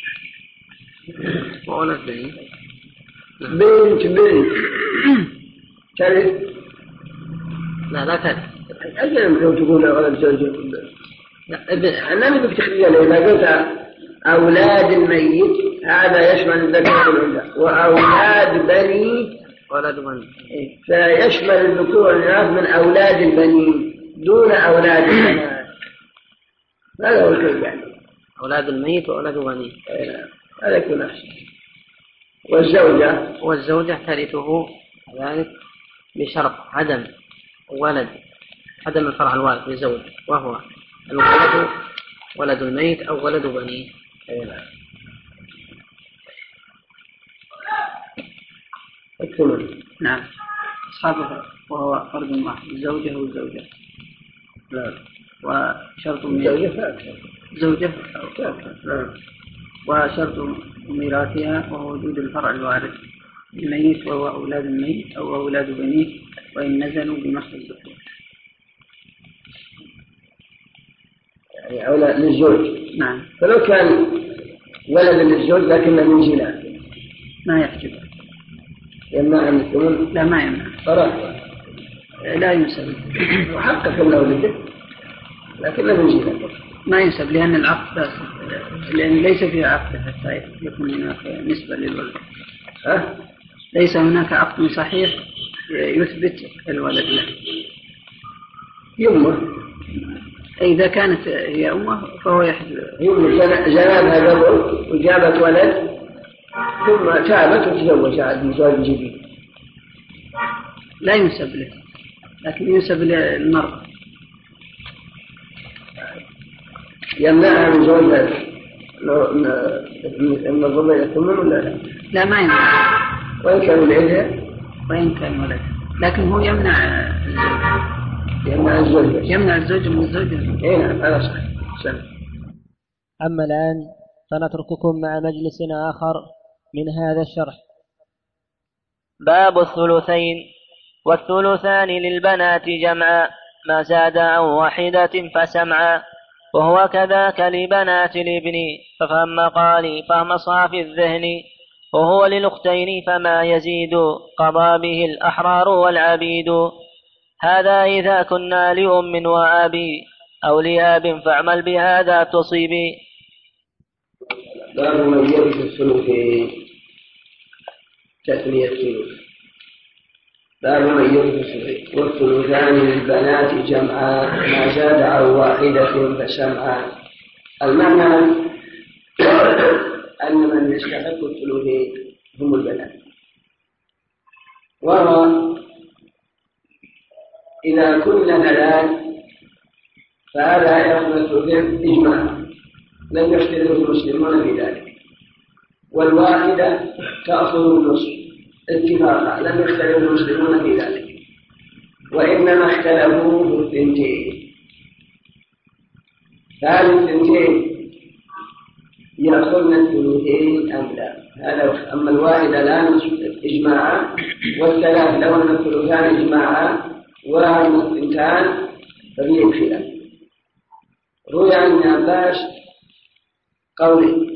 وأولاد بني. بنت بنت ترث. لا لا ترث. أجل لو تقول أولاد زوجة. لا أنا نبي تخليها إذا قلت أولاد الميت هذا يشمل الذكور والأنثى وأولاد بني أولاد بني فيشمل الذكور والإناث من أولاد البنين دون أولاد البنات. هذا هو الكلام يعني. أولاد الميت وأولاد بني هذا يكون أحسن. والزوجة والزوجة ترثه ذلك بشرط عدم ولد عدم الفرع الوارث للزوج وهو الولد ولد الميت أو ولد بنيه. اكتمل. نعم. أصحابه وهو فرد واحد الزوجة والزوجة. نعم. وشرط ميراث زوجة نعم. وشرط ميراثها وهو وجود الفرع الوارث الميت وهو أولاد الميت أو أولاد بنيه وإن نزلوا بمحض الذكور. يعني أولاد للزوج. نعم. فلو كان ولد للزوج لكنه من زنا ما يحجب. يمنع أن يكون. لا ما يمنع صراحة لا ينسب. وحقق من ولده لكن له جهة ما ينسب لأن العقد فاسد، لأن ليس فيه عقد حتى يكون هناك نسبة للولد. ها؟ ليس هناك عقد صحيح يثبت الولد له. يمه إذا كانت هي أمه فهو يحجب. يمه جنابها قبل وجابت ولد ثم تابت وتزوج عاد زواج جديد. لا ينسب له، لكن ينسب للمرأة. يمنعها من زوجها من الضبع يتمم ولا لا؟ لا ما يمنع، وإن كان ولدها وإن كان ولد، لكن هو يمنع الزوج. يمنع الزوج يمنع الزوج من الزوجة. إيه نعم هذا صحيح. أما الآن فنترككم مع مجلس آخر من هذا الشرح. باب الثلثين. والثلثان للبنات جمعا ما زاد عن واحدة فسمعا، وهو كذاك لبنات الابن ففهم مقالي فهم صافي الذهن، وهو للأختين فما يزيد قضى به الأحرار والعبيد. هذا إذا كنا لأم وأبي أو لآب فاعمل بهذا تصيبي. باب من يرث الثلثين تثنية الثلث. باب من يرث الثلثين. والثلثان للبنات جمعا ما زاد عن واحدة فسمعا. المعنى أن من يستحق الثلثين هم البنات، وهو إذا كنا ثلاث فهذا يأخذ الثلثين إجماعا لم يختلف المسلمون في ذلك، والواحدة تأخذ النصف اتفاقا لم يختلف المسلمون في ذلك، وإنما اختلفوا في الثنتين. فهل الثنتين يأخذن الثلثين أم لا؟ هذا. أما الواحدة لا نصف إجماعا، والثلاث لو أن الثلثان إجماعا، وأما الثنتان ففيه خلاف. روي عن ابن عباس قوله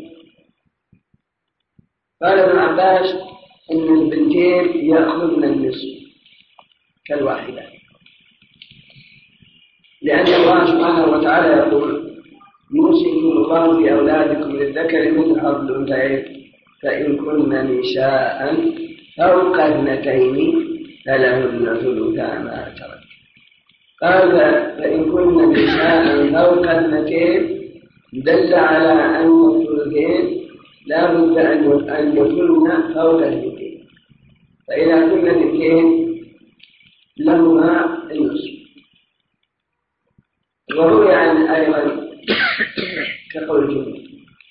قال ابن عباس إن البنتين يأخذن النصف كالواحدة، لأن الله سبحانه وتعالى يقول يوصيكم الله في أولادكم للذكر مثل حظ الأنثيين فإن كن نساء فوق اثنتين فلهن ثلثا ما ترك. قال فإن كن نساء فوق اثنتين دل على أن الثلثين لا بد أن يكون فوق اثنتين، فإذا كن اثنتين لهما النصف. وروي عن أيضا كقول الجمهور.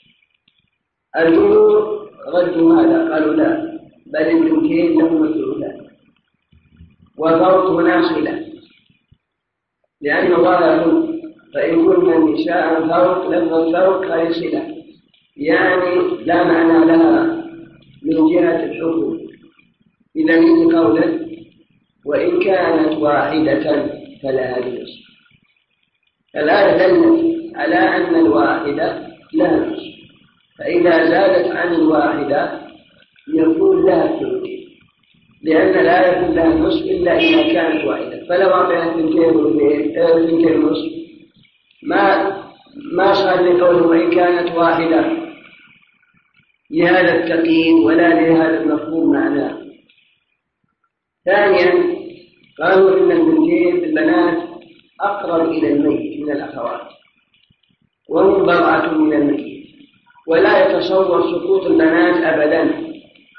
الجمهور ردوا هذا قالوا لا، بل الثلثين لهما الثلثان، وفوق هنا صلة، لأن الله يقول فإن كنا نساء فوق لفظ الفوق هذه صلة، يعني لا معنى لها من جهة الحكم. إذا من قوله وإن كانت واحدة فلها النصف، الآية دلت على أن الواحدة لها النصف، فإذا زادت عن الواحدة يكون لها الثلث، لأن لا يكون لها النصف إلا إذا كانت واحدة. فلو أعطينا اثنتين النصف ما ما صار لقوله وإن كانت واحدة لهذا التقييد ولا لهذا المفهوم معناه. ثانيا قالوا إن البنتين البنات أقرب إلى الميت من الأخوات، وهم بضعة من الميت، ولا يتصور سقوط البنات أبدا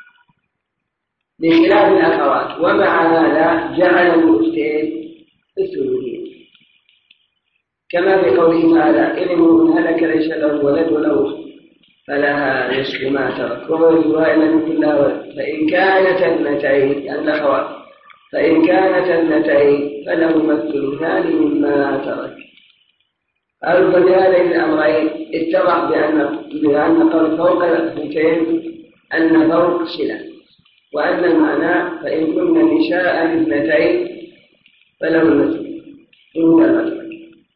بخلاف الأخوات. ومع هذا جعل الأختين الثلثين، كما في قوله تعالى إن من هلك ليس له ولد وله أخت فلها نصف ما ترك، وهو لم يكن لها ولد فإن كانت اثنتين يعني الأخوات فإن كانت اثنتين فلهما الثلثان مما ترك. قالوا فبهذين الأمرين اتضح بأن بأن قول فوق الاثنتين أن فوق صلة، وأن المعنى فإن كنا نساء اثنتين فلهن الثلث ما ترك.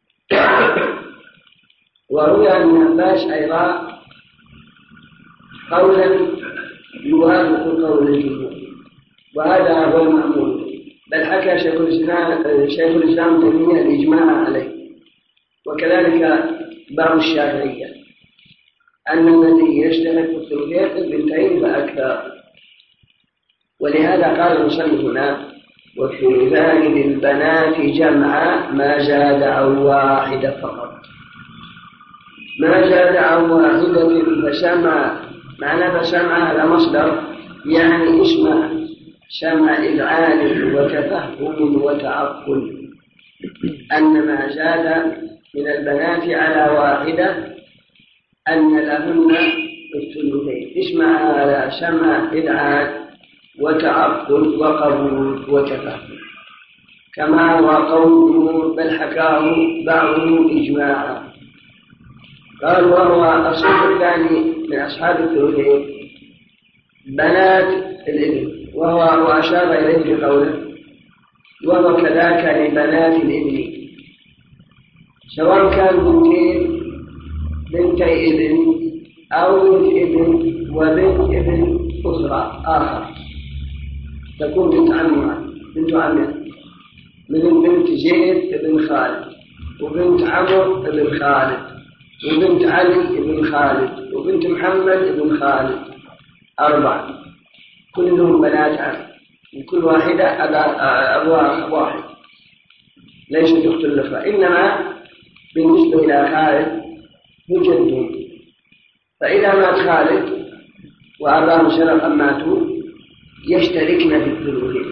وروي عن ابن عباس أيضا قولا يوافق قول الجمهور، وهذا هو المأمول، بل حكى شيخ الإسلام شيخ الإسلام تيمية الإجماع عليه، وكذلك بعض الشافعية أن الذي يشترك في الثلثين البنتين فأكثر. ولهذا قال المصنف هنا: والثلثان للبنات جمعا ما زاد عن واحدة فقط. ما زاد عن واحدة فسمع، معنى فسمع هذا مصدر يعني اسمع، سمع إذعان وتفهم وتعقل، أن ما زاد من البنات على واحدة أن لهن الثلثين. اسمع هذا سمع إذعان وتعقل وقبول وتفهم، كما هو قوله بل حكاه بعضهم إجماعا. قال: وهو الصنف الثاني من أصحاب الثلثين بنات الابن، وهو وأشار إليه بقوله: وهو كذاك لبنات الابن، سواء كان بنتين بنتي ابن أو بنت ابن وبنت ابن أخرى آخر، تكون بنت عمها بنت عمها، من بنت زيد بن خالد، وبنت عمرو بن خالد، وبنت علي بن خالد، وبنت محمد بن خالد، أربعة كلهم بنات عم، وكل واحدة أبوها واحد ليست أخت الأخرى، إنما بالنسبة إلى خالد بجدهم. فإذا مات خالد وأباهم سبقا ماتوا يشتركن في الثلثين.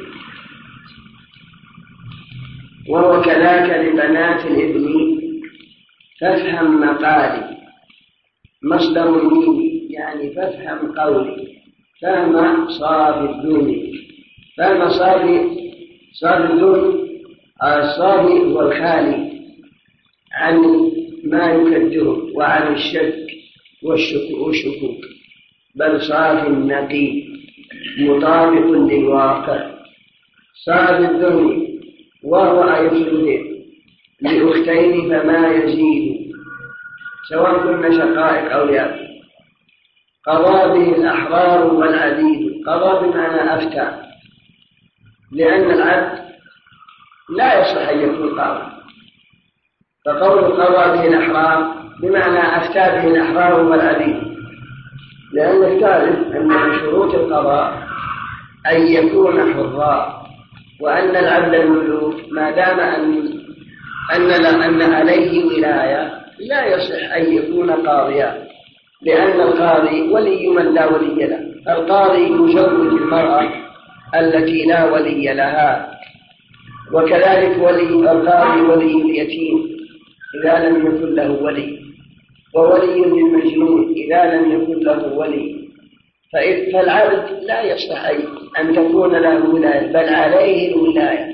وهو كذاك لبنات الابن فافهم مقالي، مصدر مني يعني فافهم قولي، فهم صافي الدون، فهم صافي صافي الدون. الصافي هو الخالي عن ما يكدره وعن الشك والشكوك، بل صافي النقي مطابق للواقع. صافي الدون وهو أيضا لأختين فما يزيد، سواء كن شقائق أو لأب. قضى به الأحرار والعبيد، قضى بمعنى أفتى، لأن العبد لا يصح أن يكون قاضي، فقول قضى به الأحرار بمعنى أفتى به الأحرار والعبيد، لأن الثالث أن من شروط القضاء أن يكون حرا، وأن العبد المملوك ما دام أن أن أن عليه ولاية لا يصح أن يكون قاضيا، لأن القاضي ولي من لا ولي له. القاضي يزوج المرأة التي لا ولي لها، وكذلك ولي القاضي ولي اليتيم إذا لم يكن له ولي، وولي للمجنون إذا لم يكن له ولي. فالعبد لا يصح أن تكون له ولاية، بل عليه الولاية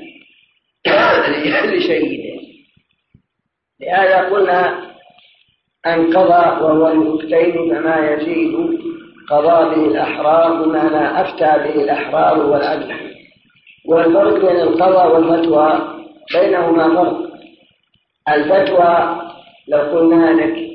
لسيده. لهذا قلنا أن قضى وهو لأختين فما يزيد، قضى به الأحرار بمعنى أفتى به الأحرار والعدل. والفرق بين القضاء والفتوى بينهما فرق. الفتوى لو قلنا لك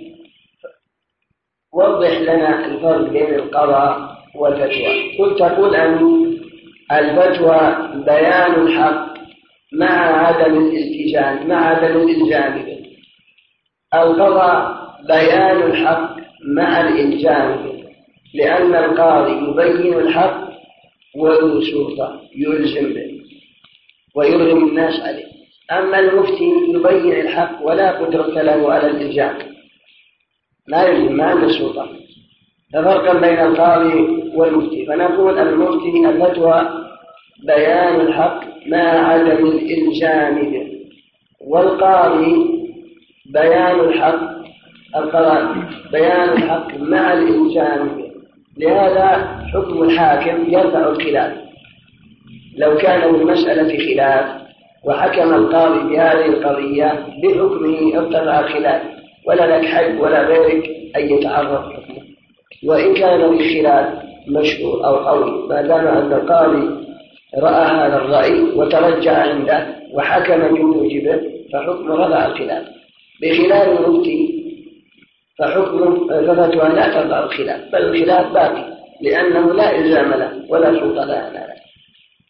وضح لنا الفرق بين القضاء والفتوى، قلت تقول أن الفتوى بيان الحق مع عدم الالتزام مع عدم الالزام به، القضاء بيان الحق مع الالزام به، لأن القاضي يبين الحق وذو سلطة يلزم به ويرغم الناس عليه، أما المفتي يبين الحق ولا قدرة له على الالزام، لا يلزم، ما عنده سلطة. ففرقا بين القاضي والمفتي، فنقول المفتي الفتوى بيان الحق مع عدم الإلزام به، والقاضي بيان الحق القضاء بيان الحق مع الإلزام به. لهذا حكم الحاكم يرفع الخلاف. لو كان المسألة خلاف وحكم القاضي بهذه القضية بحكمه ارتفع الخلاف، ولا لك حق ولا غيرك أن يتعرض حكمه. وإن كان الخلاف مشهور أو قوي، ما دام أن القاضي رأى هذا الرأي وترجع عنده وحكم بموجبه فحكم رفع الخلاف، بخلاف المفتي فحكم ففتوى لا ترفع الخلاف، بل الخلاف باقي لأنه لا إلزام له ولا سلطة له.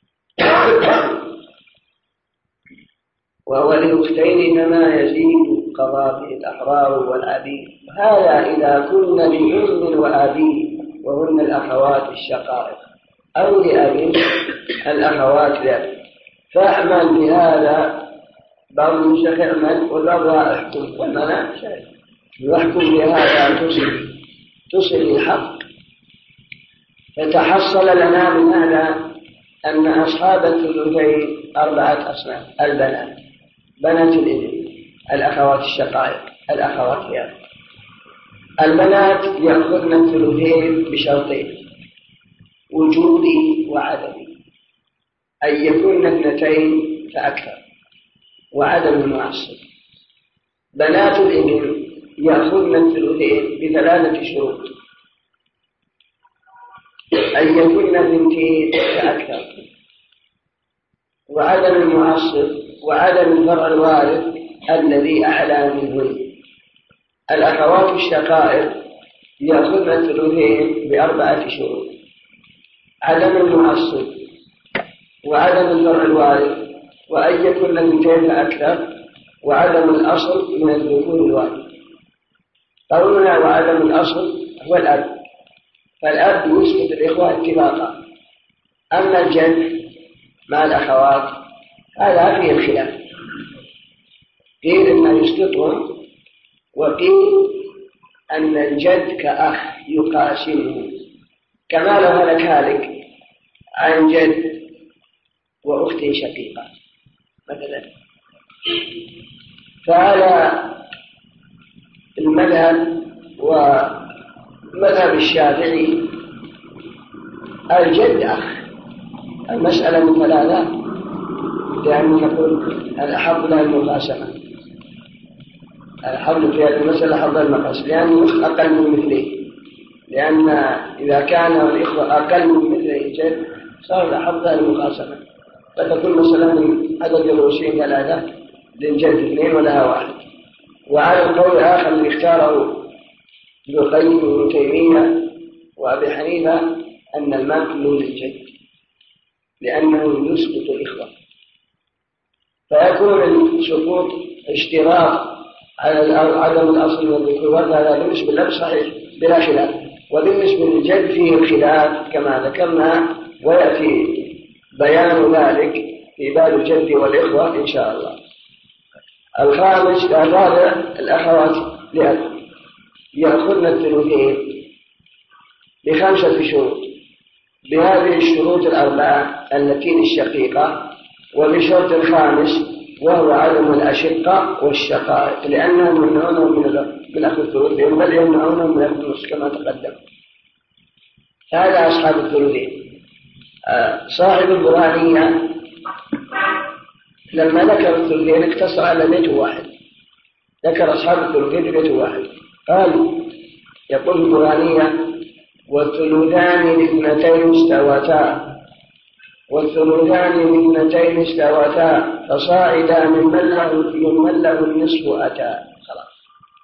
وهو للأختين فما يزيد، يقضى به الأحرار والعبيد. هذا إذا كن لأم وأبي وهن الأخوات الشقائق، أو لأبي الأخوات لأبي، فأعمل بهذا. بعض المشايخ يعمل والبعض يحكم، والمنع يحكم بهذا تصل تصل الحق. فتحصل لنا من هذا أن أصحاب الثلثين أربعة أصناف: البنات، بنات الابن، الأخوات الشقائق، الأخوات لأبي. البنات يأخذن الثلثين بشرطين: وجودي وعدمي، أن يكون اثنتين فأكثر، وعدم المعصب. بنات الابن يأخذن الثلثين بثلاثة شروط: أن يكون اثنتين فأكثر، وعدم المعصب، وعدم الفرع الوارث الذي أعلى منه. الأخوات الشقائق يأخذن الثلثين بأربعة شروط: عدم المعصب، وعدم الفرع الوارث، وأن يكون اثنتين فأكثر، وعدم الأصل من الذكور الوارث. قولنا وعدم الأصل هو الأب، فالأب يسقط الإخوة اتفاقا. أما الجد مع الأخوات هذا فيه الخلاف، قيل إنه يسقطهم، وقيل أن الجد كأخ يقاسمه، كما لو هلك هالك عن جد وأخت شقيقة مثلا. فعلى المذهب ومذهب الشافعي الجد أخ. المسألة من ثلاثة، لأنه يقول الأحب لها المقاسمة، الحظ في هذه المسألة حظ المقاس، لأنه أقل من مثله، لأن إذا كان الإخوة أقل من مثله الجد صار حظ المقاسمة، فتكون مثلا من عدد الرؤوسين ثلاثة للجد اثنين ولها واحد. وعلى القول الآخر اللي اختاره ابن القيم وابن تيمية وأبي حنيفة أن المال للجد، لأنه يسقط الإخوة، فيكون السقوط اشتراط على عدم الأصل والذكور. هذا بالنسبة للأب صحيح بلا خلاف، وبالنسبة للجد فيه الخلاف كما ذكرنا، ويأتي بيان ذلك في باب الجد والإخوة إن شاء الله. الخامس الرابع الأخوات لأب يأخذن الثلثين بخمسة شروط، بهذه الشروط الأربعة التي للشقيقة، وبشرط الخامس وهو عدم الأشقة والشقائق، لأنهم يمنعونهم من أخذ الثلثين، بل يمنعونهم من أخذ النصف كما تقدم. هذا أصحاب الثلثين. صاحب البرهانية لما ذكر الثلثين اقتصر على بيت واحد، ذكر أصحاب الثلثين بيت واحد. قال يقول البرهانية: والثلثان لاثنتين استوتا، والثلثان لاثنتين استوتا، فصاعدا ممن له ممن له النصف أتى. خلاص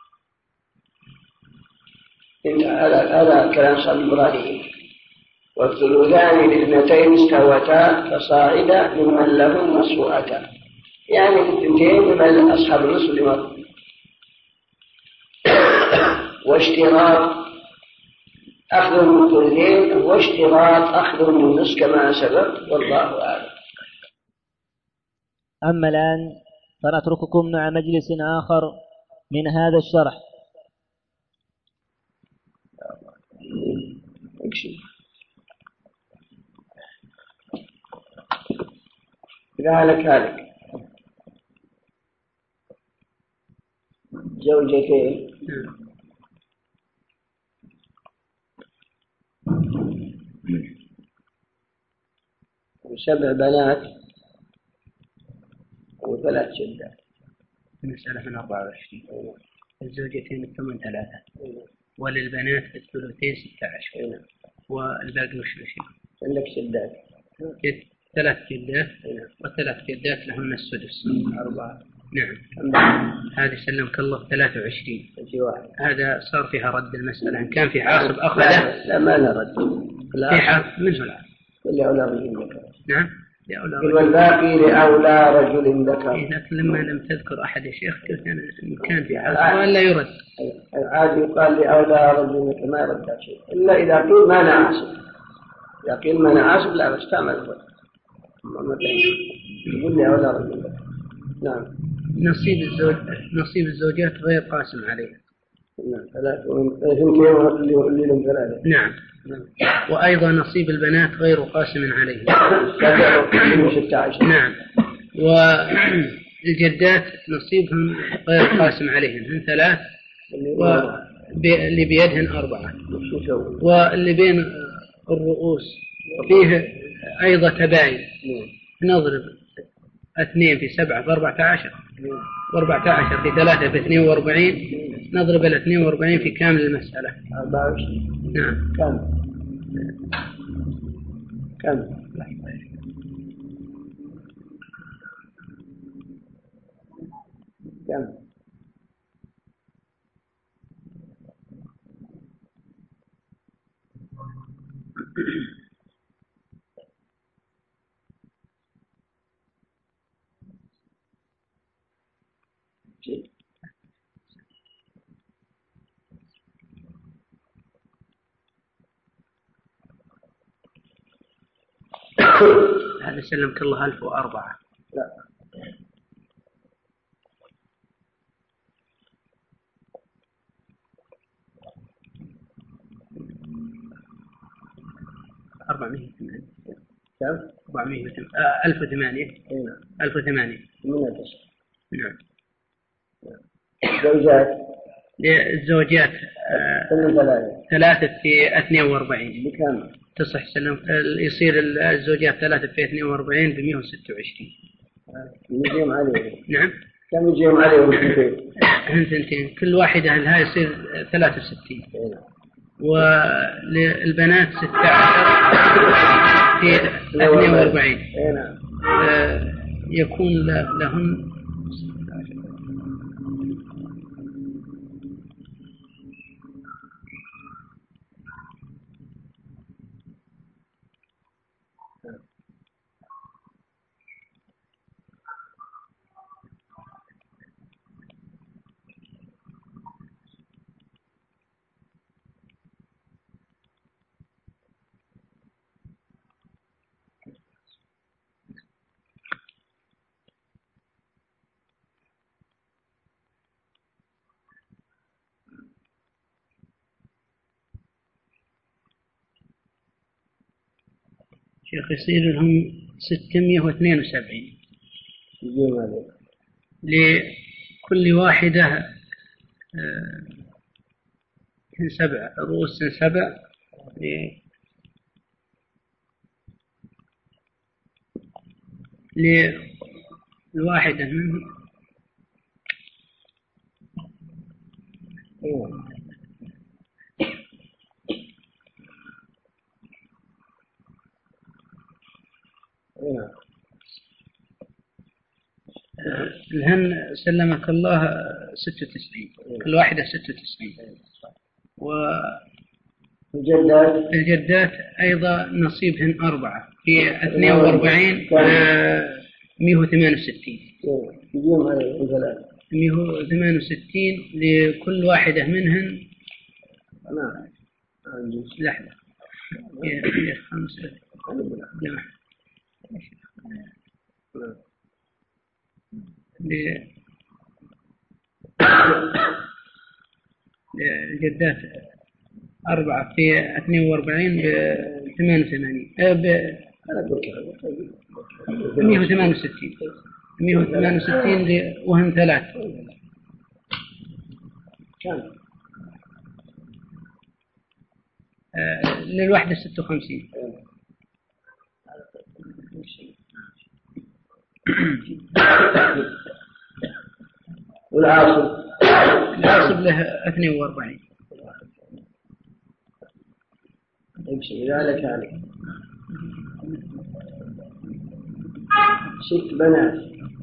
انتهى. هذا هذا كلام صاحب البرهانية. والثلثان لاثنتين استوتا، فصاعدا ممن له النصف أتى، يعني الاثنتين ممن أصحاب النصف لمر. واشتراط أخذ من الثلثين واشتراط أخذ من النصف كما سبق، والله أعلم. أما الآن فنترككم مع مجلس آخر من هذا الشرح. هالك هالك زوجتين وسبع بنات وثلاث جدات. المسألة من أربعة وعشرين. الزوجتين الثمن ثلاثة، وللبنات الثلثين ستة عشر، والباقي وش الشيء؟ عندك جدات ثلاث جدات، وثلاث جدات لهن السدس. أربعة. نعم. هذه سلمك الله ثلاثة وعشرين. هذا صار فيها رد المسألة، إن كان في عاصب أخذه. لا ما نرد. في حق منه العاصب. اللي أولى به. نعم. والباقي لأولى رجل ذكر. لكن لما لم تذكر أحد يا شيخ قلت أنا إن كان في السؤال لا يرد. العادي يقال لأولى رجل ذكر ما يرد شيء إلا إذا قيل ما نعاسب. إذا قيل ما نعاسب لا بس تعمل الوقت. يقول لأولى رجل ذكر. نعم. نصيب الزوج نصيب الزوجات غير قاسم عليها. نعم ثلاثة اللي لهم ثلاثة. نعم. وأيضا نصيب البنات غير قاسم عليه. نعم. والجدات نصيبهم غير قاسم عليهم من ثلاث واللي بيدهن أربعة. واللي بين الرؤوس فيه أيضا تباين. نضرب اثنين في سبعة بأربعة عشر وأربعة عشر في ثلاثة باثنين وأربعين نضرب الاثنين وأربعين في كامل المسألة. أربعة وعشرين. نعم. كم كم كم هذا سلمك الله ألف وأربعة. لا أربعمائة وثمانية. كم؟ أربعمائة ألف وثمانية. ألف وثمانية. نعم. زوجات. الزوجات ثلاثة في اثنين وأربعين. بكم؟ تصح سلم يصير الزوجات ثلاثة في اثنين وأربعين بمئة وستة وعشرين. يجيهم عليهم. نعم. كم يجيهم عليهم اثنتين؟ اثنتين كل واحدة لها يصير ثلاثة وستين. وللبنات ستة عشر في اثنين وأربعين. يكون لهن شيخ يصير لهم ستمائة واثنين وسبعين. لكل واحدة سبع رؤوس سبع للواحدة منهم الهن سلمك الله ستة وتسعين. كل واحدة ستة وتسعين. والجدات الجدات أيضا نصيبهن أربعة في اثنين وأربعين مئة وثمانية وستين. مئة وثمانية وستين لكل واحدة منهن. لحظة خمسة للجدات أربعة في اثنين وأربعين بثمان وثمانين مئة وثمانية وستين. مئة وثمانية وستين وهم ثلاث. للوحدة ستة وخمسين. والعاصب العاصب له اثنين وأربعين. يمشي ذلك عليك ست بنات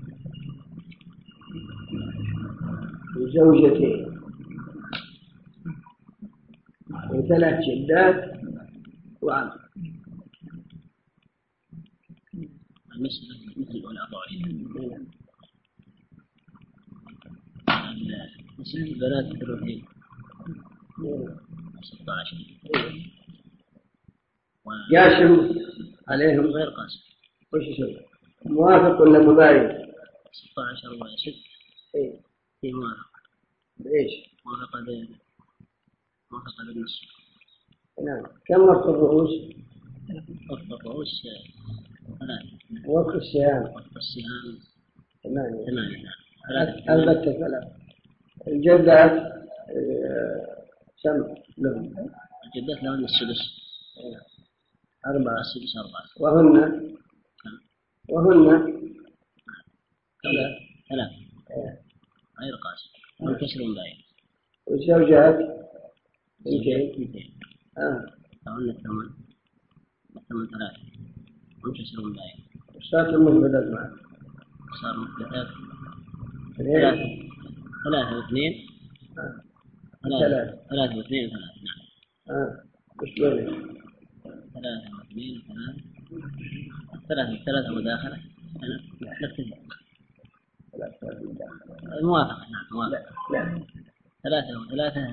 وزوجتين وثلاث جدات وعم المسألة مثل الأولى أربعة وعشرين. مسألة البنات مثل اثنين ستة عشر. قاسم عليهم غير قاسم. وش يسوي؟ موافق ولا مباين؟ ستة عشر وست. إيه. في موافق. بإيش؟ موافقة بين موافقة بالنصف. نعم. كم وقت الرؤوس؟ وقت الرؤوس ثلاثة. وقت الصيام؟ وقت الصيام ثمانية. ثمانية. البتة ثلاثة. الجدات كم لهم؟ الجدات لهم السدس. أربعة. السدس أربعة. وهن؟ وهن؟ ثلاثة. ثلاثة. غير قاسم. منكسر باين. والزوجات؟ اثنتين. آه. فهن الثمن. الثمن ثلاثة. منكسر باين. صارت المثبتات معك. صار مثبتات. ثلاثة. ثلاثة واثنين. آه. ثلاثة. ثلاثة واثنين ثلاثة. نعم. آه. وش بينهم؟ ثلاثة واثنين ثلاثة. ثلاثة ثلاثة مداخلة. أنا نكتفي. الموافقة. نعم موافقة. لا. ثلاثة وثلاثة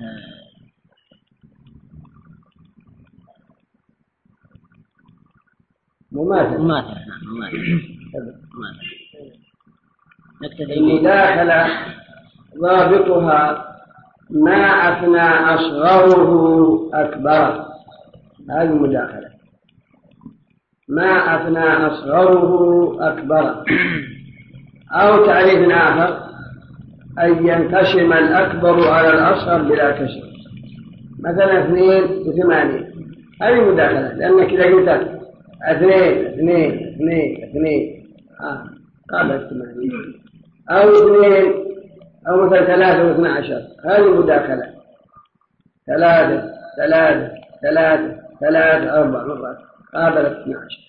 مماثلة. مماثلة. نعم مماثلة. مماثلة. نكتفي. المداخلة ضابطها ما أثنى أصغره أكبر. هذه المداخلة. ما أثنى أصغره أكبر. أو تعريف آخر أن ينقسم الأكبر على الأصغر بلا كسر. مثلا اثنين وثمانية هذه مداخلة، لأنك إذا قلت اثنين اثنين اثنين اثنين آه قابل ثمانية، أو اثنين أو مثلا ثلاثة واثنى عشر هذه مداخلة. ثلاثة ثلاثة ثلاثة ثلاثة أربع مرات قابل اثنى عشر،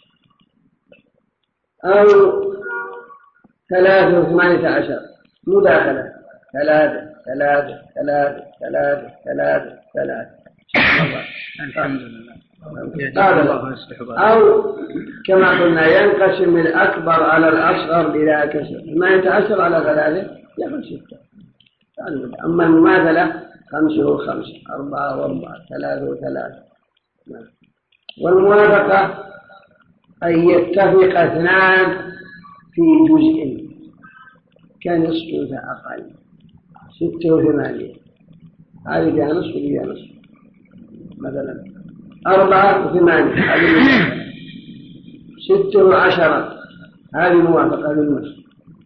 أو ثلاثة وثمانية عشر مداخلة. ثلاثة ثلاثة ثلاثة ثلاثة ثلاثة ثلاثة الحمد لله. أو كما قلنا ينقسم الأكبر على الأصغر بلا كسر، ما يتأثر على ثلاثة يأخذ ستة. أما المماثلة خمسة وخمسة أربعة وأربعة ثلاثة وثلاثة. والموافقة أن يتفق اثنان في جزء كنصف فأقل. ستة وثمانية هذه فيها نصف وفيها نصف. مثلا أربعة وثمانية هذه ستة وعشرة هذه موافقة للنصف،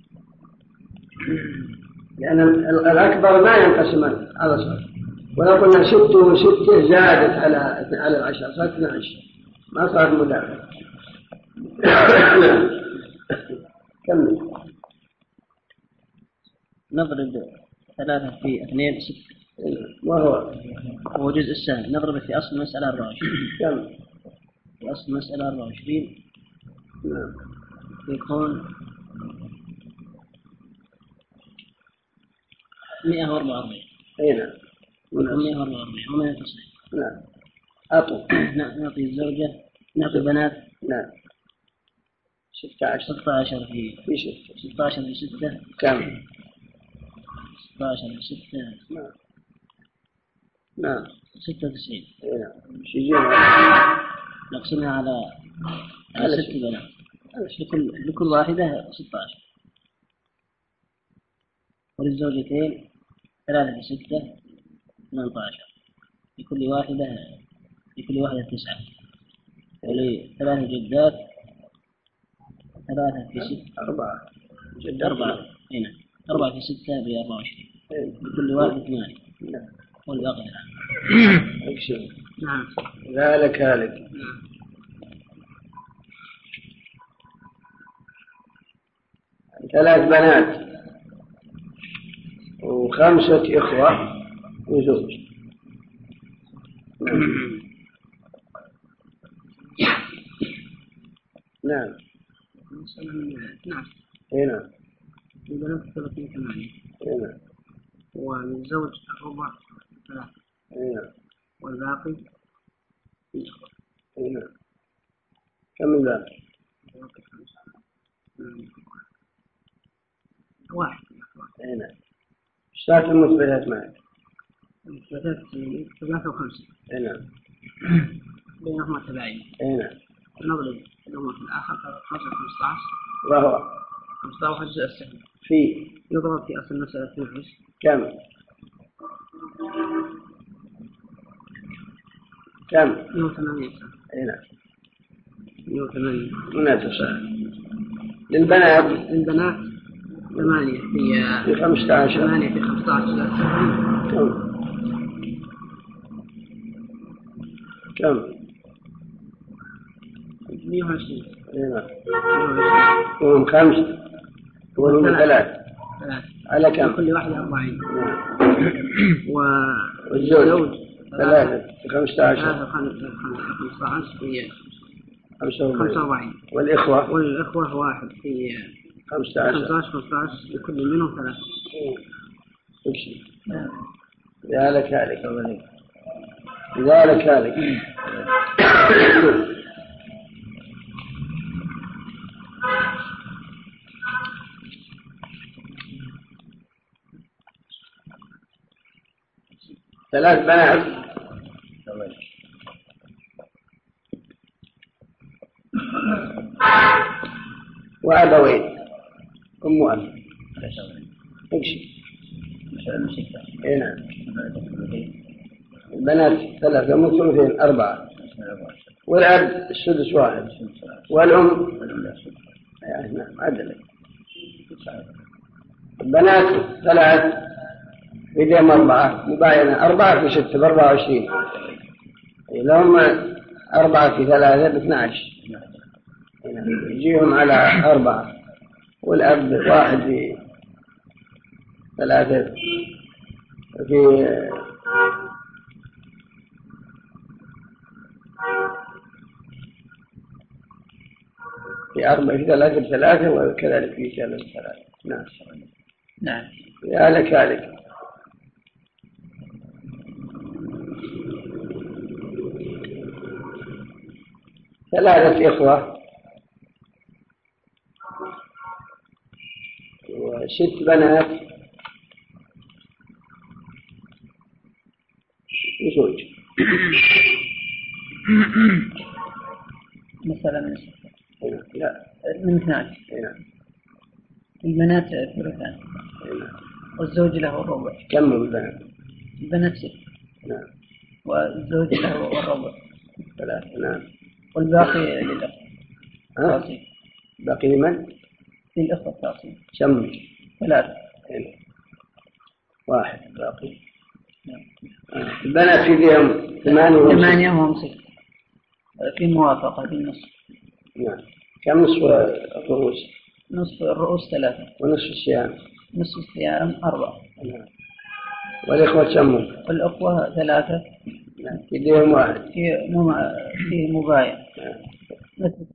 لأن الأكبر ما ينقسم على الأصغر. ولو قلنا ستة وستة زادت على على العشرة صارت اثنا عشر ما صارت مداخلة. كمل. نضرب ثلاثة في اثنين ستة. وهو هو جزء السهم. نضرب في أصل المسألة أربعة وعشرين. كم؟ في أصل المسألة أربعة وعشرين. نعم. يكون مئة وأربعة وأربعين. أي نعم. مئة وأربعة وأربعين وما يتصل. نعم. أطو. نعطي الزوجة نعطي البنات. نعم. ستة عشر. ستة عشر في في ستة. ستة عشر في ستة. كم؟ ستة عشر في ستة. نعم. نعم. ستة وتسعين. نعم. شجين. نقسمها على على ست بنات. لكل لكل واحدة ستة عشر. وللزوجتين ثلاثة في ستة ثمانية عشر. لكل واحدة لكل واحدة تسعة. ولثلاث جدات ثلاثة في ستة أربعة. جد أربعة. هنا أربعة في ستة بأربعة وعشرين. لكل واحد ثمانية. نعم. والباقي الآن. أكشن. نعم. ذلك هالك. ثلاث بنات وخمسة إخوة وزوج. نعم. نعم. نعم. هنا. البنات ثلاثين ثمانية. هنا. والزوج الربع ثلاثة. هنا. والباقي هنا. كم الباقي؟ واحد. هنا اشتراك المثبتات معك. المثبتات ثلاثة وخمسة. هنا بينهما تباين. هنا نضرب الأمر في الآخر خمسة خمسة عشر وهو خمسة واحد جزء السهم في يضرب في أصل المسألة تنفس كم كم مئة وثمانية. هنا مئة وثمانية مناسب صحيح. للبنات البنات ثمانية في في خمسة عشر ثمانية في خمسة عشر كم كم مئة وعشرين. هنا هم خمسة وهم ثلاث على كم كل واحد أربعين. والزوج ثلاثة في خمسة عشر خمسة عشر في خمسة وأربعين. والإخوة والإخوة واحد في خمسة عشر خمسة عشر لكل منهم ثلاثة. امشي يا لك هالك يا لك هالك. ثلاث بنات وأبوين أم وأب امشي. هنا البنات ثلاثة وثلثين أربعة والأب السدس واحد والأم نعم عدل. البنات ثلاث بدهم أربعة مباينة أربعة في ستة بأربعة وعشرين. لهم أربعة في ثلاثة باثنى عشر يجيهم على أربعة. والأب واحد في ثلاثة في في أربعة في ثلاثة بثلاثة وكذلك في ثلاثة ثلاثة. نعم نعم يا لك هالك. ثلاثة إخوة وست بنات وزوج. مثلا من لا من اثنان. البنات ثلثان والزوج له الربع. كم البنات؟ البنات ست. نعم. والزوج له الربع. ثلاثة. نعم. والباقي للأخ. ها؟ باقي لمن؟ للأخوة التعصيب. كم؟ ثلاثة. واحد باقي. نعم. البنات في ذيهم ثمانية. ثمانية وهم ست. في موافقة في النصف. نعم. كم نصف الرؤوس؟ نصف الرؤوس ثلاثة. ونصف الصيام؟ نصف الصيام أربعة. نعم. والإخوة كم؟ والأخوة ثلاثة. نعم. في ذيهم واحد. في مم... في مبايع. نعم. مثل